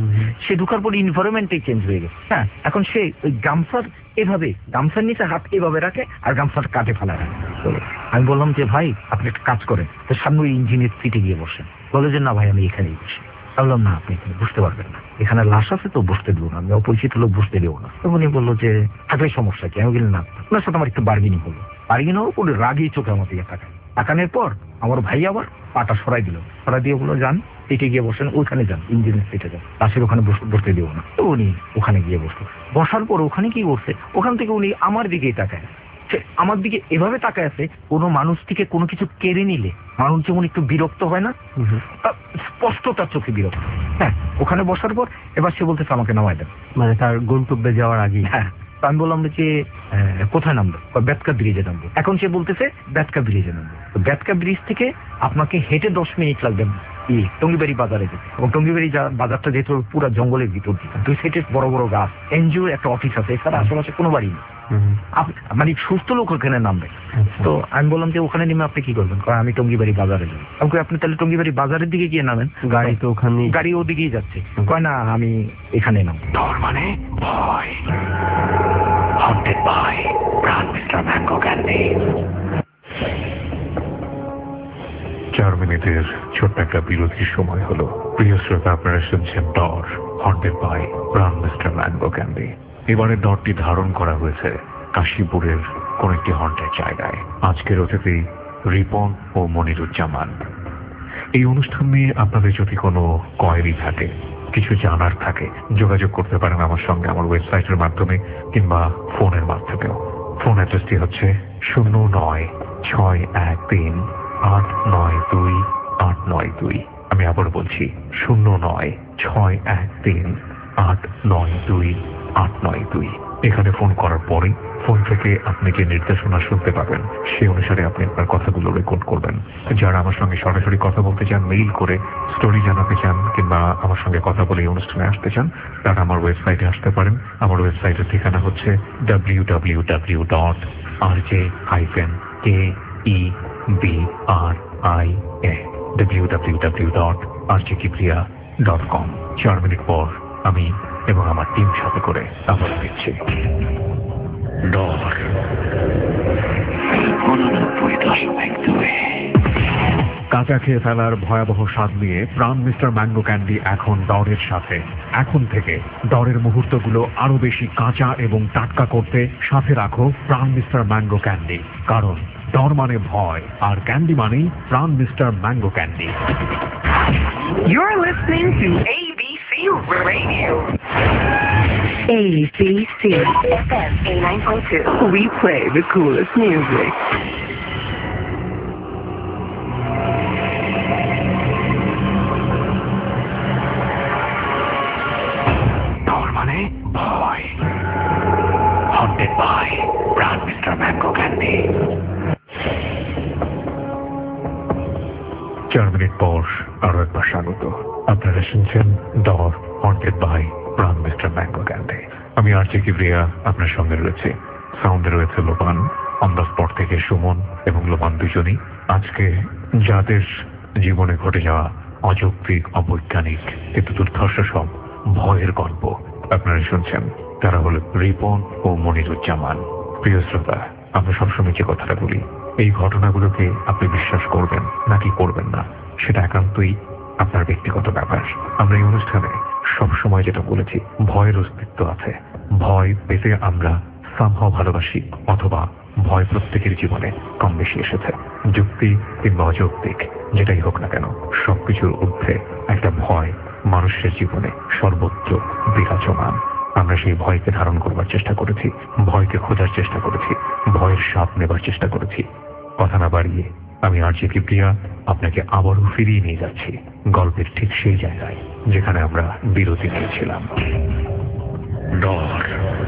সে ঢুকার পর ইনভায়রনমেন্টই চেঞ্জ হয়ে গেছে। হ্যাঁ, এখন সে ওই গামছার এভাবে গামছার নিচে হাত এভাবে রাখে আর গামছাটা কাটে ফেলা রাখে। আমি বললাম যে ভাই আপনি একটা কাজ করেন, তো সামনে ওই ইঞ্জিনের সিটে গিয়ে বসেন। বলে যে না ভাই আমি এখানেই বসি। বললাম না, আপনি এখানে বুঝতে পারবেন না, এখানে লাশ আছে তো বসতে দেবো না, আমি অপরিচিত লোক বসতে দেবো না। তখন উনি বললো যে থাকলে সমস্যা কি? আমি বললাম না। ওনার সাথে আমার একটু বার্গেনিং হলো, বার্গেনিং হলো করে রাগি চোখে আমার দিকে তাকায়। তাকানোর পর আমার ভাই আবার পাটা সরাই দিল, সরাই দিয়ে বললো যান সিটে গিয়ে বসেন, ওইখানে যান, ইঞ্জিনের সিটে যান, লাশের ওখানে বসতে দেবো না। তো উনি ওখানে গিয়ে বসলো। বসার পর ওখানে কি করছে, ওখান থেকে উনি আমার দিকেই তাকায়। আমার দিকে এভাবে তাকায় আছে, কোনো মানুষ থেকে কোনো কিছু কেড়ে নিলে মানুষ যেমন একটু বিরক্ত হয় না, স্পষ্ট তার চোখে বিরক্ত। হ্যাঁ, ওখানে বসার পর এবার সে বলতেছে আমাকে নামাই দেন, মানে তার গন্তব্যে যাওয়ার আগে। হ্যাঁ, আমি বললাম যে কোথায় নামবো? বেতকা ব্রিজে নামবো। এখন সে বলতেছে বেতকা ব্রিজে নামবো। তো বেতকা ব্রিজ থেকে আপনাকে হেঁটে দশ মিনিট লাগবে টঙ্গিবাড়ি বাজারে যেতে। এবং টঙ্গিবাড়ি বাজারটা যেহেতু পুরো জঙ্গলের ভিতর দিকে, দুই সাইডে বড় বড় গাছ, এনজিও একটা অফিস আছে, এছাড়া আশেপাশে কোনো বাড়ি নেই। মানে সুস্থ লোক ওখানে নামবে। তো আমি বললাম যে ওখানে নেমে আপনি কি করবেন? কারণ আমি টঙ্গিবাড়ি বাজারে যাবো। আমি আপনি তাহলে টঙ্গিবাড়ি বাজারের দিকে গিয়ে নামেন, গাড়ি তো ওখানে, গাড়ি ওদিকেই যাচ্ছে। কয় না আমি এখানে নাম। ডর মানে ভয়, haunted by Pran mister mango candy. চার মিনিটের ছোট্ট একটা বিরতির সময় হলো। প্রিয় শ্রোতা, আপনারা শুনছেন Dor, haunted by Pran mister mango candy. এবারের ডরটি ধারণ করা হয়েছে কাশীপুরের কোন একটি হন্টের জায়গায়। আজকের অতিথি রিপন ও মনিরুজ্জামান। এই অনুষ্ঠান নিয়ে আপনাদের যদি কোনো কোয়েরি থাকে, কিছু জানার থাকে, যোগাযোগ করতে পারেন আমার সঙ্গে আমার ওয়েবসাইটের মাধ্যমে কিংবা ফোনের মাধ্যমেও। ফোন অ্যাড্রেসটি হচ্ছে শূন্য নয় ছয় এক তিন আট নয় দুই আট নয় দুই। আমি আবার বলছি শূন্য নয় ছয় এক তিন আট নয় দুই আট নয় দুই। এখানে ফোন করার পরেই ফোন থেকে আপনি যে নির্দেশনা শুনতে পাবেন সেই অনুসারে আপনি আপনার কথাগুলো রেকর্ড করবেন। যারা আমার সঙ্গে সরাসরি কথা বলতে চান, মেইল করে স্টোরি জানাতে চান কিংবা আমার সঙ্গে কথা বলে এই অনুষ্ঠানে আসতে চান, তারা আমার ওয়েবসাইটে আসতে পারেন। আমার ওয়েবসাইটের ঠিকানা হচ্ছে W W W dot R J hyphen K E B R I A W W W dot R J Kibria dot com. চার মিনিট পর আমি এবং আমার টিম সাথে করে আবার দিচ্ছি ডর উননব্বই দশমিক দুই। কাঁচা খেয়ে ফেলার ভয়াবহ স্বাদ নিয়ে প্রাণ মিস্টার ম্যাঙ্গো ক্যান্ডি এখন ডরের সাথে। এখন থেকে ডরের মুহূর্তগুলো আরো বেশি কাঁচা এবং টাটকা করতে সাথে রাখো প্রাণ মিস্টার ম্যাঙ্গো ক্যান্ডি। কারণ ডর মানে ভয়, আর ক্যান্ডি মানেই Pran mister mango candy. You're listening to A B C Radio. A B C F M eighty-nine point two. We play the coolest music. ডর মানে আপনারা শুনছেন Dor haunted by Pran mister mango candy. আমি আর জে কিবরিয়া আপনার সঙ্গে রয়েছে। সাউন্ডে রয়েছে লোপান, অন দ্য স্পট থেকে সুমন এবং লোপান দুজনই। আজকে যাদের জীবনে ঘটে যাওয়া অযৌক্তিক, অবৈজ্ঞানিক কিন্তু দুর্ধর্ষ সব ভয়ের গল্প আপনারা শুনছেন, তারা হল রিপন ও মনিরুজ্জামান। প্রিয় শ্রোতা, আমরা সবসময় যে কথাটা বলি, এই ঘটনাগুলোকে আপনি বিশ্বাস করবেন নাকি করবেন না সেটা একান্তই আপনার ব্যক্তিগত ব্যাপার। আমরা এই অনুষ্ঠানে সবসময় যেটা বলেছি, ভয়ের অস্তিত্ব আছে। ভয় পেতে আমরা সামহাও ভালোবাসি, অথবা ভয় প্রত্যেকের জীবনে কম বেশি এসেছে। যুক্তি কিংবা অযৌক্তিক যেটাই হোক না কেন, সবকিছুর ঊর্ধ্বে একটা ভয় মানুষের জীবনে সর্বত্র বিরাজমান। আমরা সেই ভয়কে ধারণ করবার চেষ্টা করেছি, ভয়কে খোঁজার চেষ্টা করেছি, ভয়ের স্বাদ নেবার চেষ্টা করেছি। কথা না বাড়িয়ে আমি আর জে কিবরিয়া আপনাকে আবারও ফিরিয়ে নিয়ে যাচ্ছি গল্পের ঠিক সেই জায়গায় যেখানে আমরা বিরতি নিয়েছিলাম। ডর।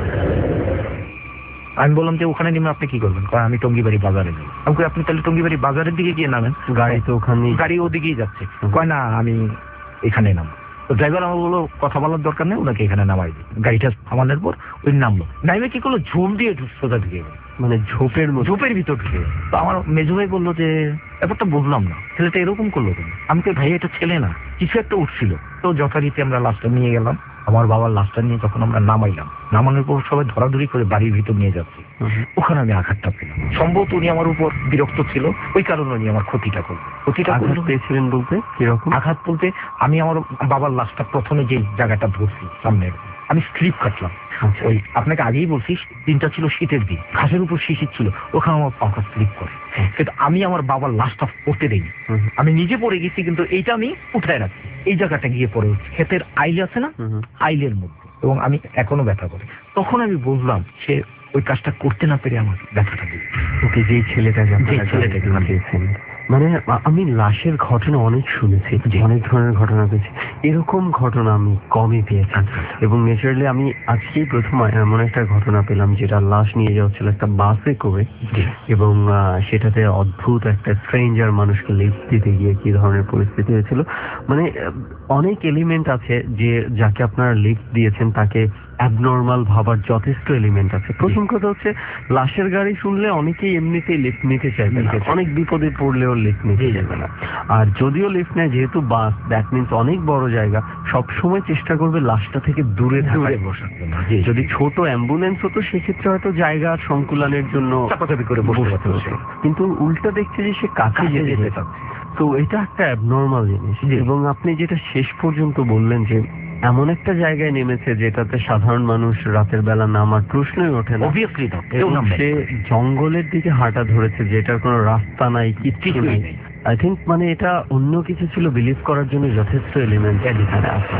আমি বললাম যে ওখানে নেমে আপনি কি করবেন? কারণ আমি টঙ্গিবাড়ি বাজারে যাই। আমি কই, আপনি তাহলে টঙ্গিবাড়ি বাজারের দিকে গিয়ে নামেন, গাড়ি তো ওখানে, গাড়ি ওদিকেই যাচ্ছে। কয় না, আমি এখানে নামবো। তো ড্রাইভার আমার বললো কথা বলার দরকার নেই, ওনাকে এখানে নামাই দিই। গাড়িটা থামানোর পর ওই নামলো, নামে কি করলো, ঝোপ দিয়ে সোজা ঢুকে গেল, মানে ঝোপের মধ্যে, ঝোপের ভিতর ঢুকে। তো আমার মেজো ভাই বললো যে ব্যাপারটা বুঝলাম না, ছেলেটা এরকম করলো কেন? আমি তো ভাই এটা ছেলে না, কিছু একটা উঠছিল। তো যথারীতি আমরা লাশটা নিয়ে গেলাম। আমার বাবার লাশটা নিয়ে যখন আমরা নামাইলাম, নামানোর পর সবাই ধরাধরি করে বাড়ির ভিতর নিয়ে যাচ্ছে। ওখানে আমি আঘাতটা পেলাম। সম্ভবত উনি আমার উপর বিরক্ত ছিল, ওই কারণে উনি আমার ক্ষতিটা করলো। ক্ষতিটা পেয়েছিলেন বলতে কিরকম? আঘাত বলতে আমি আমার বাবার লাশটা প্রথমে যে জায়গাটা ধরছি সামনে, আমি স্লিপ কাটলাম। ওই আপনাকে আগেই বলছি, দিনটা ছিল শীতের দিন, ঘাসের উপর শিশির ছিল, ওখানে আমার পাখা স্লিপ করে। কিন্তু আমি আমার বাবার লাশটা পড়তে দেইনি, আমি নিজে পড়ে গেছি, কিন্তু এইটা আমি উঠায় রাখছি। এই জায়গাটা গিয়ে পড়ে ক্ষেতের আইল আছে না, আইলের মধ্যে, এবং আমি এখনো ব্যথা করি। তখন আমি বুঝলাম সে ওই কাজটা করতে না পেরে আমার ব্যথাটা দিল। ওকে, যেই ছেলেটাকে যে ছেলেটাকে দিয়েছেন। মানে আমি লাশের ঘটনা অনেক শুনেছি, অনেক ধরনের ঘটনা পেয়েছি, এরকম ঘটনা আমি কমই পেয়েছি। এবং ন্যাচারালি আমি আজকেই প্রথম এমন একটা ঘটনা পেলাম যেটা লাশ নিয়ে যাওয়া ছিল একটা বাসে করে, এবং সেটাতে অদ্ভুত একটা স্ট্রেঞ্জার মানুষকে লিফট দিতে গিয়ে কি ধরনের পরিস্থিতি হয়েছিল। মানে অনেক এলিমেন্ট আছে যে যাকে আপনারা লিফট দিয়েছেন তাকে অ্যাবনর্মাল ভাবার যথেষ্ট এলিমেন্ট আছে। প্রথম কথা হচ্ছে, লাশের গাড়ি শুনলে অনেকেই এমনিতেই লিফট নিতে চাইবে না, অনেক বিপদে পড়লেও লিফট নিতে যাবে না। আর যদিও লিফট নেয়, যেহেতু বাস, দ্যাট মিনস অনেক বড় জায়গা, সব সময় চেষ্টা করবে লাশটা থেকে দূরে দূরে বসার জন্য। যদি ছোট অ্যাম্বুলেন্স হতো সেক্ষেত্রে হয়তো জায়গা সংকুলানের জন্য চাপাচাপি করে বসতে হতো, কিন্তু উল্টা দেখছে যে সে কাছে যেতে চাচ্ছে। তো এটা একটা অ্যাবনর্মাল জিনিস। এবং আপনি যেটা শেষ পর্যন্ত বললেন যে এমন একটা জায়গায় নেমেছে যেটাতে সাধারণ মানুষ রাতের বেলা নামার প্রশ্নই ওঠে না, অবভিয়াসলি সে জঙ্গলের দিকে হাঁটা ধরেছে, যেটার কোনো রাস্তা নাই, কিচ্ছু নাই। আই থিঙ্ক মানে এটা অন্য কিছু ছিল বিলিভ করার জন্য যথেষ্ট এলিমেন্ট এখানে আছে।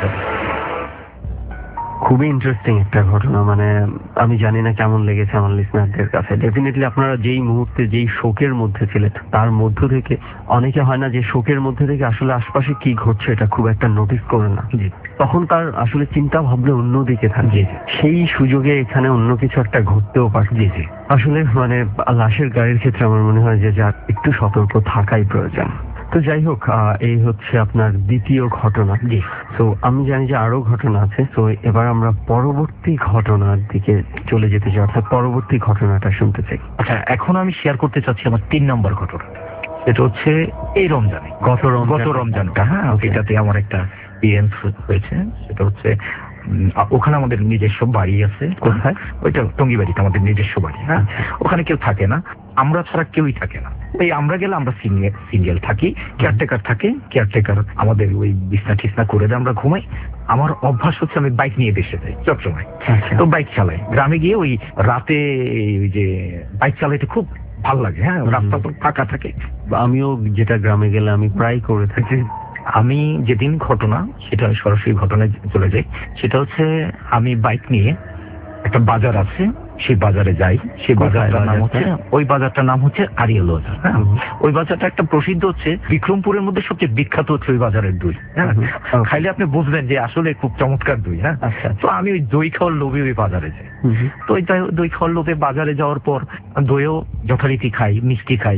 খুবই ইন্টারেস্টিং একটা ঘটনা। মানে আমি জানি না কেমন লেগেছে আমার লিসনারদের কাছে। ডেফিনেটলি আপনারা যেই মুহূর্তে যেই শোকের মধ্যে ছিলেন, তার মধ্য থেকে অনেকে হয় না যে শোকের মধ্যে থেকে আসলে আশপাশে কি ঘটছে এটা খুব একটা নোটিস করে না, তখন তার আসলে চিন্তা ভাবনা অন্যদিকে থাকে। সেই সুযোগে এখানে অন্য কিছু একটা ঘটতেও পারে। আসলে মানে লাশের গাড়ির ক্ষেত্রে আমার মনে হয় যে যার একটু সতর্ক থাকাই প্রয়োজন। তো যাই হোক, এই হচ্ছে আপনার দ্বিতীয় ঘটনা। তো আমি জানি যে আরো ঘটনা আছে, তো এবার আমরা পরবর্তী ঘটনার দিকে চলে যেতে চাই, অর্থাৎ পরবর্তী ঘটনাটা শুনতে চাই। আচ্ছা, এখন আমি শেয়ার করতে চাচ্ছি আমার তিন নম্বর ঘটনা। এটা হচ্ছে এই রমজানে, গত গত রমজানটা। হ্যাঁ, এটাতে আমার একটা এক্সপেরিয়েন্স হয়েছে। সেটা হচ্ছে ওখানে আমাদের নিজস্ব বাড়ি আছে। কোথায়? ওইটা টঙ্গিবাড়িতে আমাদের নিজস্ব বাড়ি। হ্যাঁ, ওখানে কেউ থাকে না, আমরা ছাড়া কেউই থাকে না। এই আমরা গেলে আমরা সিঙ্গেল সিঙ্গেল থাকি, কেয়ারটেকার থাকে, কেয়ারটেকার আমাদের ওই বিছনা টিছনা করে দেয়, আমরা ঘুমাই। আমার অভ্যাস হচ্ছে আমি বাইক নিয়ে দেশে যাই সবসময়, তো বাইক চালাই। গ্রামে গিয়ে ওই রাতে ওই যে বাইক চালাইতে খুব ভালো লাগে। হ্যাঁ, রাস্তা তো ফাঁকা থাকে। আমিও যেটা গ্রামে গেলে আমি প্রায় করে থাকি। আমি যেদিন ঘটনা, সেটা সরাসরি ঘটনায় চলে যাই। সেটা হচ্ছে আমি বাইক নিয়ে একটা বাজার আছে, সেই বাজারে যাই। সেই বাজারটার নাম হচ্ছে, ওই বাজারটার নাম হচ্ছে আরিয়াল বাজার। হ্যাঁ, ওই বাজারটা একটা প্রসিদ্ধ হচ্ছে, বিক্রমপুরের মধ্যে সবচেয়ে বিখ্যাত হচ্ছে ওই বাজারের দই। হ্যাঁ, খাইলে আপনি বুঝবেন যে আসলে খুব চমৎকার দই। হ্যাঁ, তো আমি ওই দই খাওয়ার লোভে ওই বাজারে যাই। তো ওই দই খাওয়ার লোভে বাজারে যাওয়ার পর দইও যথারীতি খাই, মিষ্টি খাই,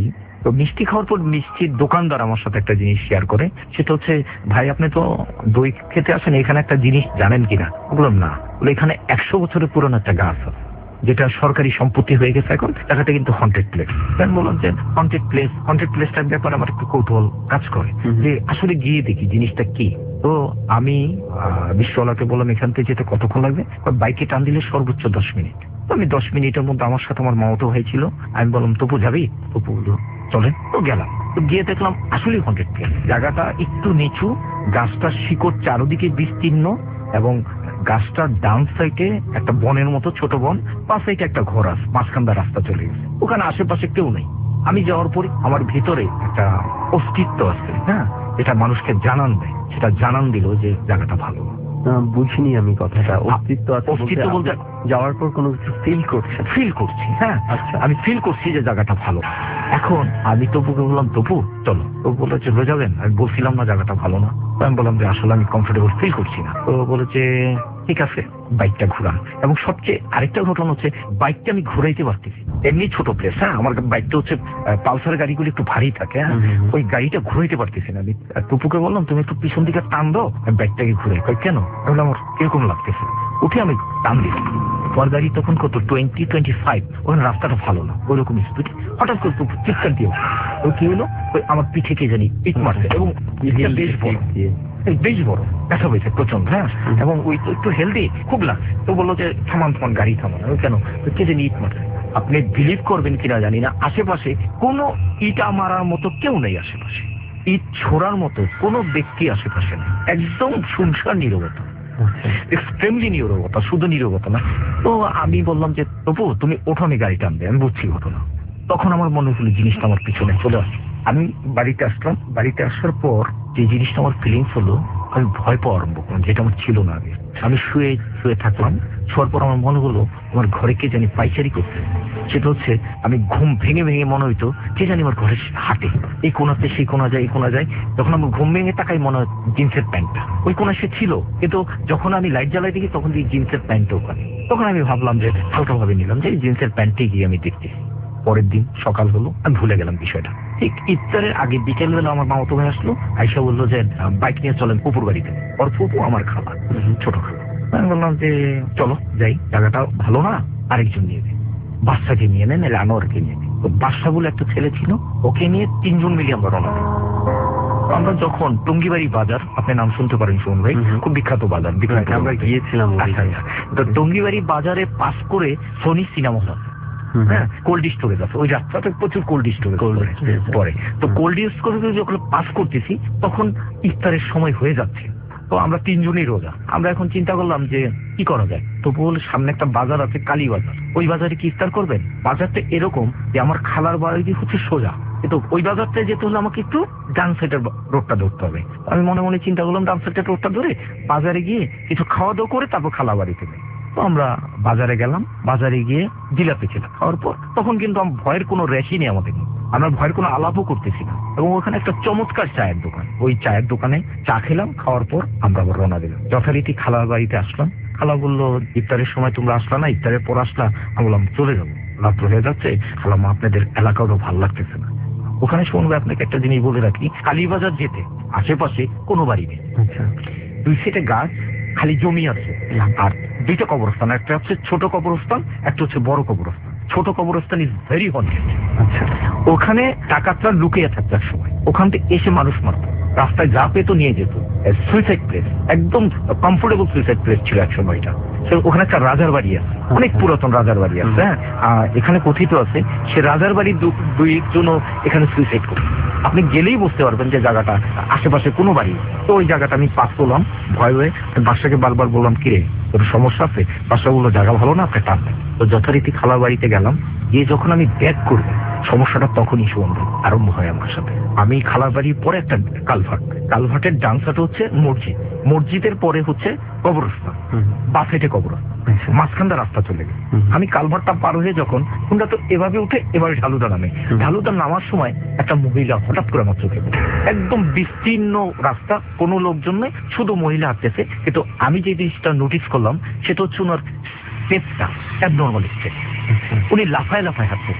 তো মিষ্টি খাওয়ার পর মিষ্টির দোকানদার আমার সাথে একটা জিনিস শেয়ার করে, সেটা হচ্ছে ভাই আপনি তো দই খেতে আসেন, এখানে একটা জিনিস জানেন কিনা? বললাম না। বলে এখানে একশো বছরের পুরনো একটা গাছ আছে যেটা সরকারি সম্পত্তি হয়ে গেছে, এখন জায়গাটা কিন্তু হন্টেড প্লেস। আমি বললাম যে হন্টেড প্লেস হন্টেড প্লেসটার ব্যাপারে আমার একটু কৌতূহল কাজ করে যে আসলে গিয়ে দেখি জিনিসটা কি। তো আমি বিশ্বওয়ালাকে বললাম এখান থেকে যেতে কতক্ষণ লাগবে? বাইকে টান দিলে সর্বোচ্চ দশ মিনিট। তো আমি দশ মিনিটের মধ্যে আমার সাথে আমার মামাতো ভাই ছিল, আমি বললাম তপু যাবি? তপু বললো চলেন। তো গেলাম, তো গিয়ে দেখলাম আসলে হন্টেড প্লেস। জায়গাটা একটু নিচু, গাছটার শিকড় চারদিকে বিস্তীর্ণ, এবং গাছটার ডান সাইডে একটা বনের মতো ছোট বন, পাঁচ সাইডে একটা ঘর আছে, মাঝখান দিয়ে রাস্তা চলে গেছে। ওখানে আশেপাশে কেউ নেই। আমি যাওয়ার পরে আমার ভিতরে একটা অস্তিত্ব আছে, হ্যাঁ, এটা মানুষকে জানান দেয়, সেটা জানান দিল যে জায়গাটা ভালো। বুঝিনি আমি কথাটা। অস্তিত্ব আছে অস্তিত্ব বলতে যাওয়ার পর কোনো কিছু ফিল করছে? ফিল করছি, হ্যাঁ। আচ্ছা, আমি ফিল করছি যে জায়গাটা ভালো। এখন আমি তপুকে বললাম তপু চলো। তো বলে চলে যাবেন? আমি বলছিলাম না জায়গাটা ভালো না। আমি বললাম যে আসলে আমি কমফোর্টেবল ফিল করছি না। তো বলেছে ঠিক আছে বাইকটা ঘুরান। এবং সবচেয়ে আরেকটা ঘটনা হচ্ছে বাইকটা আমি ঘুরাইতে পারতেছি। এমনি ছোট প্লেস, হ্যাঁ, আমার বাইকটা হচ্ছে পালসার গাড়িগুলি একটু ভারী থাকে, হ্যাঁ, ওই গাড়িটা ঘুরাইতে পারতেছি না। আমি তপুকে বললাম তুমি একটু পিছন দিকে টান দাও, আমি বাইকটাকে ঘুরাই। কেন? আমি বললাম আমার কিরকম লাগতেছে। উঠে আমি টান দিলাম। তোমার গাড়ি তখন কত টোয়েন্টি টোয়েন্টি ফাইভ, ওখানে রাস্তাটা ভালো না, ওই রকম স্পিড। হঠাৎ করে চিৎকার দিয়ে ওই কি হলো, ওই আমার পিঠে কে জানি পিঠ মারছে, এবং বেশ বড় বেশ বড় ব্যথা হয়েছে প্রচন্ড, হ্যাঁ। এবং ওই একটু হেলদি খুব লাগছে। তো বললো যে থামান থামান গাড়ি থামান। কেন? কে জানি ইট মারছে। আপনি বিলিভ করবেন কিনা জানি না, আশেপাশে কোনো ইটা মারার মতো কেউ নেই, আশেপাশে ইট ছোড়ার মতো কোনো ব্যক্তি আশেপাশে নেই, একদম শুনশান নীরবতা, এক্সট্রিমলি নীরবতা, শুধু নীরবতা না। তো আমি বললাম যে তপু তুমি ওঠো, আমি গাড়ি টানবে, আমি বুঝছি ঘটনা। তখন আমার মনে হলো জিনিসটা আমার পিছনে চলে আসে। আমি বাড়িতে আসলাম। বাড়িতে আসার পর যে জিনিসটা আমার ফিলিংস হলো, আমি ভয় পাওয়া আরম্ভ করলাম, যেটা আমার ছিল না আগে। আমি শুয়ে শুয়ে থাকলাম। শোয়ার পর আমার মনে হলো আমার ঘরে কে জানি পাইচারি করতে। সেটা হচ্ছে আমি ঘুম ভেঙে ভেঙে মনে হইতো কে জানি আমার ঘরে হাঁটে, এই কোনাতে সেই কোনা যায়, এই কোনা যায়। যখন আমি ঘুম ভেঙে তাকাই মনে হয় জিন্সের প্যান্টটা ওই কোনা সে ছিল, কিন্তু যখন আমি লাইট জ্বালাই দেখি তখন এই জিন্সের প্যান্টটা ওখানে। তখন আমি ভাবলাম যে হালকা ভাবে নিলাম যে জিন্সের প্যান্টে গিয়ে আমি দেখতেছি। পরের দিন সকাল হলো, আমি ভুলে গেলাম বিষয়টা। ঠিক ইফতারের আগে বিকেল বেলা আমার মামাতো ভাই আসলো, আইসা বললো যে বাইক নিয়ে চলেন পুকুর বাড়িতে। ওর ফুপু আমার খালা, ছোট খালা। আমি বললাম যে চলো যাই, জায়গাটা ভালো না, আরেকজন নিয়ে যাই, বাচ্চাকে নিয়ে নেন, এলে আনোয়ারকে নিয়ে নেই। তো বাচ্চা বলে একটা ছেলে ছিল, ওকে নিয়ে তিনজন মিলে আমরা রওনা দিই। আমরা যখন টঙ্গিবাড়ি বাজার, আপনি নাম শুনতে পারেন সুমন ভাই, খুব বিখ্যাত বাজার, বিখ্যাত, আমরা গিয়েছিলাম। তো টঙ্গিবাড়ি বাজারে পাস করে সোনি সিনেমা হল, হ্যাঁ, কোল্ড স্টোরেজ আছে, ওই রাস্তাতে প্রচুর কোল্ড স্টোরেজ পরে। তো কোল্ড স্টোরেজ যখন পাস করতেছি তখন ইফতারের সময় হয়ে যাচ্ছে। তো আমরা তিনজনই রোজা। আমরা এখন চিন্তা করলাম যে কি করা যায়। তো বল সামনে একটা বাজার আছে, কালী বাজার, ওই বাজারে কি ইফতার করবেন? বাজারটা এরকম যে আমার খালার বাড়ি হচ্ছে সোজা, কিন্তু ওই বাজারটায় যেতে হলে আমাকে একটু ডান সাইডের রোডটা ধরতে হবে। আমি মনে মনে চিন্তা করলাম ডান সাইডের রোডটা ধরে বাজারে গিয়ে কিছু খাওয়া দাওয়া করে তারপর খালা বাড়িতে যাই। তো আমরা বাজারে গেলাম, বাজারে গিয়ে জিলাপি খেলাম। খাওয়ার পর তখন কিন্তু ভয়ের কোনো রেশই নেই আমাদের, আমরা ভয়ের কোনো আলাপও করতেছি না। এবং ওখানে একটা চমৎকার চায়ের দোকান, ওই চায়ের দোকানে চা খেলাম। খাওয়ার পর আমরা আবার রওনা দিলাম। যথারীতি খালার বাড়িতে আসলাম। খালা বললো ইফতারের সময় তোমরা আসলা না, ইফতারের পর আসলা। আমি বললাম চলে যাবো, রাত্র হয়ে যাচ্ছে। খালা মা আপনাদের এলাকাও ভালো লাগতেছে না। ওখানে শুনবে আপনাকে একটা জিনিস বলে রাখি, কালীবাজার যেতে আশেপাশে কোনো বাড়ি নেই, দুই সাইডে গাছ, খালি জমি আছে। আর দুইটা কবরস্থান, একটা হচ্ছে ছোট কবরস্থান, একটা হচ্ছে বড় কবরস্থান। ছোট কবরস্থান ইজ ভেরি হন্টেড। আচ্ছা, ওখানে ডাকাতরা লুকিয়ে থাকতো এক সময়, ওখান থেকে এসে মানুষ মারতো, রাস্তায় যা পেত নিয়ে যেত। সুইসাইড প্লেস, একদম কমফোর্টেবল সুইসাইড প্লেস ছিল এক সময়টা। ওখানে একটা রাজার বাড়ি আছে, অনেক পুরাতন রাজার বাড়ি আছে, হ্যাঁ। এখানে কথিত আছে সে রাজার বাড়ির দুই জনও এখানে সুইসাইড করত। আপনি গেলেই বুঝতে পারবেন যে জায়গাটা আশেপাশে কোনো বাড়ি। তো ওই জায়গাটা আমি পাস করলাম ভয় হয়ে। বাসাকে বারবার বললাম কিরে তোর সমস্যা আছে? বাসা বললো জায়গা ভালো না, আপনি টানবেন। তো যথারীতি খালার বাড়িতে গেলাম। গিয়ে যখন আমি ব্যাক করবো, সমস্যাটা তখনই সুবন্ধ আরম্ভ হয় আমার সাথে। আমি খালার বাড়ির পরে একটা কালভার্ট, কালভার্টের ডান সাইডে হচ্ছে মসজিদ, মসজিদের পরে হচ্ছে কবরস্থান, বাঁ সাইডে কবরস্থান, মাঝখানটা রাস্তা চলে গেছে। আমি কালভার্টটা পার হয়ে যখন তোমরা তো এভাবে উঠে এবারে ঢালুদা নামে, ঢালুদা নামার সময় একটা মহিলা হঠাৎ করে আমার চোখে, একদম বিস্তীর্ণ রাস্তা, কোনো লোকজন নেই, শুধু মহিলা হাঁটতেছে। কিন্তু আমি যে জিনিসটা নোটিস করলাম সেটা হচ্ছে ওনার স্টেপটা অ্যাবনর্মাল স্টেপ। উনি লাফায় লাফায় হাঁটতেছে।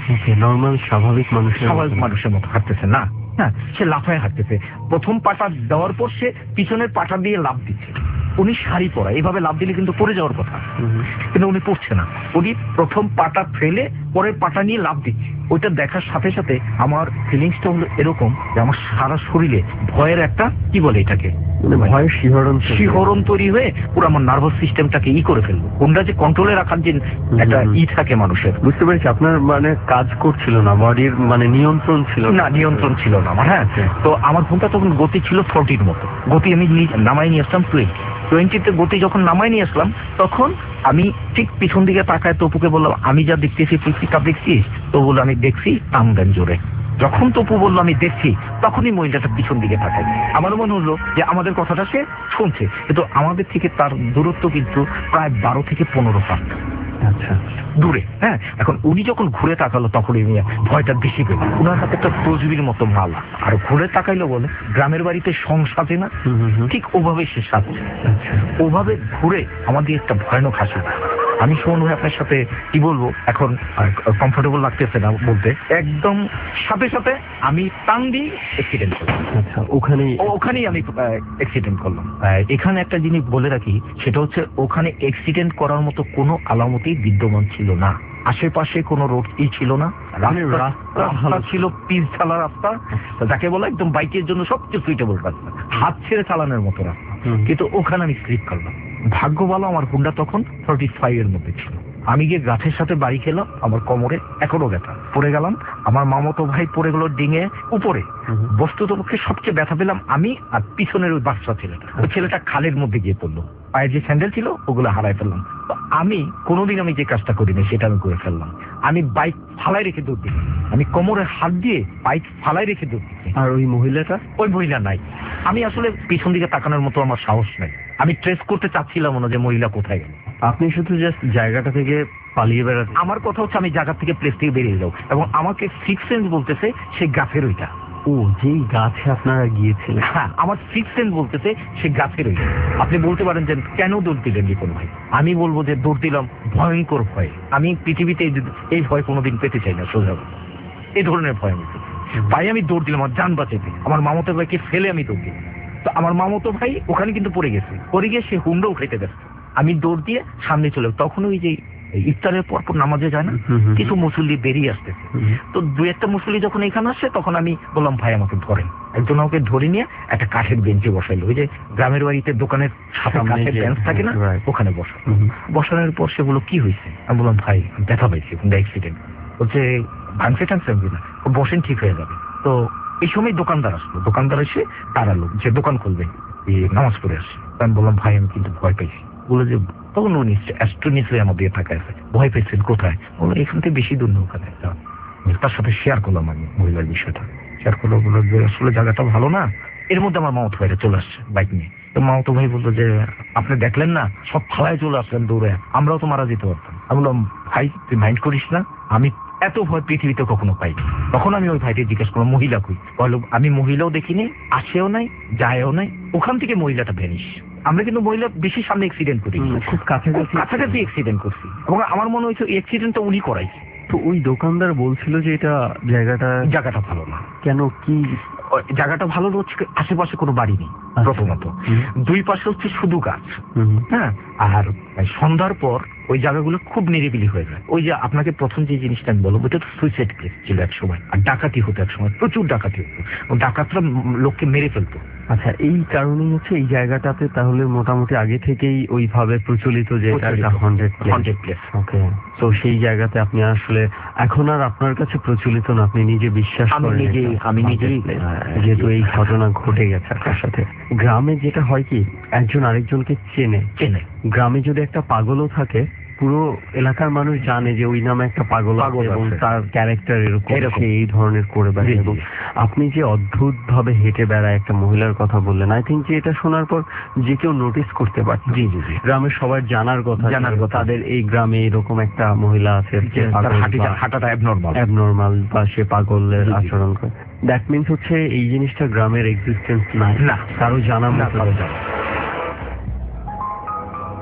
নর্মাল স্বাভাবিক মানুষের স্বাভাবিক মানুষের মতো হাঁটতেছে না, হ্যাঁ সে লাফায় হাঁটতেছে। প্রথম পাটা দেওয়ার পর সে পিছনের পাটা দিয়ে লাফ দিচ্ছে। উনি শাড়ি পরা, এইভাবে লাফ দিলে কিন্তু পড়ে যাওয়ার কথা, কিন্তু উনি পড়ছে না। উনি প্রথম পাটা ফেলে পরের পাটা নিয়ে লাফ দিচ্ছে। ওইটা দেখার সাথে সাথে আমার ফিলিংসটা হলো এরকম যে আমার সারা শরীরে ভয়ের একটা কি বলে এটাকে ভয়ের শিহরণ শিহরণ তৈরি হয়ে পুরো আমার নার্ভাস সিস্টেমটাকে ই করে ফেলবো। কোনটা যে কন্ট্রোলে রাখার যে একটা ই থাকে মানুষের। বুঝতে পেরেছি, আপনার মানে কাজ করছিল না, বডির মানে নিয়ন্ত্রণ ছিল না, নিয়ন্ত্রণ ছিল না আমার। হ্যাঁ, তো আমার ফোনটা তখন গতি ছিল ফোরটির মতো, গতি আমি নামাই নিয়ে আসলাম টোয়েন্টি টোয়েন্টিতে গতি যখন নামাই নিয়ে আসলাম তখন আমি ঠিক পিছন দিকে তাকায় তপুকে বললাম, আমি যা দেখতেছি তুই কি তা দেখছিস? তো বললো আমি দেখছি, টান দেন জোরে। যখন তপু বললো আমি দেখছি, তখনই মহিলাটা পিছন দিকে তাকায়। আমার মনে হলো যে আমাদের কথাটা সে শুনছে, কিন্তু আমাদের থেকে তার দূরত্ব কিন্তু প্রায় বারো থেকে পনেরো হাত আচ্ছা দূরে। হ্যাঁ, এখন উনি যখন ঘুরে তাকালো তখন ভয়টা বেশি পেল। উনার হাতে একটা প্রজুবির মতো মালা, আর ঘুরে তাকাইলো বলে গ্রামের বাড়িতে সং সাজে না, ঠিক ওভাবে সে সাজছে। ওভাবে ঘুরে আমাদের একটা ভয়ানক হাসি। আমি সুমন ভাই আপনার সাথে কি বলবো, এখন কমফোর্টেবল লাগতেছে না বলতে, একদম সাথে সাথে আমি টান দিয়ে অ্যাক্সিডেন্ট করলাম। আচ্ছা, ওখানেই ওখানেই আমি অ্যাক্সিডেন্ট করলাম। এখানে একটা জিনিস বলে রাখি, সেটা হচ্ছে ওখানে অ্যাক্সিডেন্ট করার মতো কোনো আলামতই বিদ্যমান ছিল না। আশেপাশে কোনো রোড ই ছিল না, রাস্তা ছিল পিচ ঢালা রাস্তা, যাকে বলে একদম বাইকের জন্য সবচেয়ে সুইটেবল রাস্তা, হাত ছেড়ে চালানোর মতো রাস্তা। কিন্তু ওখানে আমি স্লিপ করলাম। ভাগ্য ভালো আমার হুন্ডা তখন থার্টি ফাইভ এর মধ্যে ছিল। আমি গিয়ে গাছের সাথে বাড়ি খেলাম, আমার কোমরে এখনো ব্যথা। পড়ে গেলাম, আমার মামাতো ভাই পড়ে গেল ডিঙে উপরে। বস্তুত পক্ষে সবচেয়ে ব্যথা পেলাম আমি, আর পিছনের ওই বাচ্চা ছেলেটা, ওই ছেলেটা খালের মধ্যে গিয়ে পড়লো। পায়ের যে স্যান্ডেল ছিল ওগুলো হারাই ফেললাম। তো আমি কোনোদিন আমি যে কাজটা করিনি সেটা আমি করে ফেললাম। আমি বাইক ফালাই রেখে দৌড় দিই, আমি কোমরে হাত দিয়ে বাইক ফালাই রেখে দৌড় দিই। আর ওই মহিলাটা? ওই মহিলা নাই। আমি আসলে পিছন দিকে তাকানোর মতো আমার সাহস নাই। আমি ট্রেস করতে চাচ্ছিলাম না যে মহিলা কোথায় গেল। আপনি শুধু জাস্ট জায়গাটা থেকে পালিয়ে বেড়াতে? আমার কথা হচ্ছে আমি জায়গা থেকে প্লেস থেকে বেরিয়ে যাও, এবং আমাকে সিক্স সেন্স বলতেছে সে গাছের ওইটা। ও, যেই গাছে আপনারা গিয়েছিলেন? হ্যাঁ, আমার সিক্স সেন্স বলতেছে সে গাছের ওইটা। আপনি বলতে পারেন যে কেন দৌড় দিলেন রিপন ভাই? আমি বলবো যে দৌড় দিলাম ভয়ঙ্কর ভয়। আমি পৃথিবীতে এই ভয় কোনোদিন পেতে চাই না, সোজা এই ধরনের ভয় আমি পেতে। তাই আমি দৌড় দিলাম আমার জান বাঁচাতে। আমার মামাতো ভাইকে ফেলে আমি দৌড় দিলাম। তো আমার মামাতো ভাই ওখানে কিন্তু পড়ে গেছে, পড়ে গিয়ে সে হুন্ডা উঠাইতে গেছে। আমি দৌড় দিয়ে সামনে চলে, তখন ওই যে ইফতারের পর পর নামাজে যায় না, কিছু মুসল্লি বেরিয়ে আসতেছে। তো দু একটা মুসল্লি যখন এখানে আসে তখন আমি বললাম ভাই আমাকে ধরেন। একজন আমাকে ধরে নিয়ে একটা কাঠের বেঞ্চে বসাইলো, ওই যে গ্রামের বাড়িতে দোকানের সাথে কাঠের বেঞ্চ থাকে না, ওখানে বসা। বসানোর পর সে বললো কি হয়েছে? আমি বললাম ভাই ব্যথা পাইছি, অ্যাক্সিডেন্ট হচ্ছে, ভাঙছে টানছে না, বসেন ঠিক হয়ে যাবে। তো এই সময় দোকানদার আসলো, দোকানদার এসে তাড়ালো যে দোকান খুলবে, নামাজ পড়ে আসে। আমি বললাম ভাই আমি কিন্তু ভয় পাইছি। বলে যে তখন উনি নিশ্চয়ই আমার দিয়ে টাকা আছে, ভয় পেয়েছেন কোথায়? বললো এখান থেকে বেশি দূর না, ওখানে। তার সাথে শেয়ার করলাম আমি মহিলার বিষয়টা, শেয়ার করলো। বললো যে আসলে জায়গাটা ভালো না। এর মধ্যে আমার মামাতো ভাইরা চলে আসছে বাইক নিয়ে। তো মামাতো ভাই বললো যে আপনি দেখলেন না, সব ফালায় চলে আসলেন দৌড়ে, আমরাও তো মারা যেতে পারতাম। আমি বললাম ভাই তুই মাইন্ড করিস না, আমি এত ভয় পৃথিবীতে কখনো পাই। তখন আমি ওই ভাইকে জিজ্ঞেস করলাম মহিলা কই? বললো আমি মহিলাও দেখিনি, আসেও নাই, যায়ও নাই। ওখান থেকে মহিলাটা ভ্যানিশ। আমরা কিন্তু মহিলা বেশি সামনে অ্যাক্সিডেন্ট করি, খুব কাছাকাছি কাছাকাছি অ্যাক্সিডেন্ট করছি, এবং আমার মনে হয়েছে এই অ্যাক্সিডেন্টটা উনি করাইছে। তো ওই দোকানদার বলছিল যে এটা জায়গাটা জায়গাটা ভালো না। কেন? কি জায়গাটা ভালো হচ্ছে আশেপাশে কোনো বাড়ি নেই প্রথমত, দুই পাশে হচ্ছে শুধু গাছ। হ্যাঁ, আর সন্ধ্যার পর ওই জায়গাগুলো খুব নিরিবিলি হয়ে যায়। ওই যে আপনাকে প্রথম যে জিনিসটা আমি বলবো, ওইটা তো সুইসাইড কেস ছিল এক সময়, আর ডাকাতি হতো এক সময়, প্রচুর ডাকাতি হতো, ডাকাতরা লোককে মেরে ফেলতো। আচ্ছা, এই কারণেই হচ্ছে এই জায়গাটাতে তাহলে মোটামুটি আগে থেকেই ওইভাবে প্রচলিত যে হন্টেড প্লেস। ওকে, তো সেই জায়গাতে আপনি আসলে এখন আর আপনার কাছে প্রচলিত না, আপনি নিজে বিশ্বাস করেন? নিজে আমি নিজেই, যেহেতু এই ঘটনা ঘটে গেছে আপনার সাথে। গ্রামে যেটা হয় কি, একজন আরেকজনকে চেনে চেনে গ্রামে যদি একটা পাগলও থাকে, পুরো এলাকার মানুষ জানে যে ওই নামে একটা পাগল আছে এবং তার ক্যারেক্টার এরকম, এই ধরনের করে বেড়ায়। এবং আপনি যে অদ্ভুত ভাবে হেঁটে বেড়ায় একটা মহিলার কথা বললেন, আই থিঙ্ক যে এটা শোনার পর যে কেউ নোটিস করতে পারে। জি জি জি গ্রামের সবার জানার কথা, জানার কথা তাদের এই গ্রামে এরকম একটা মহিলা আছে, হাঁটাটা অ্যাবনর্মাল অ্যাবনর্মাল বা সে পাগলের আচরণ করে। দ্যাট মিনস হচ্ছে এই জিনিসটা গ্রামের এক্সিস্টেন্স নাই, না, কারো জানা মতো।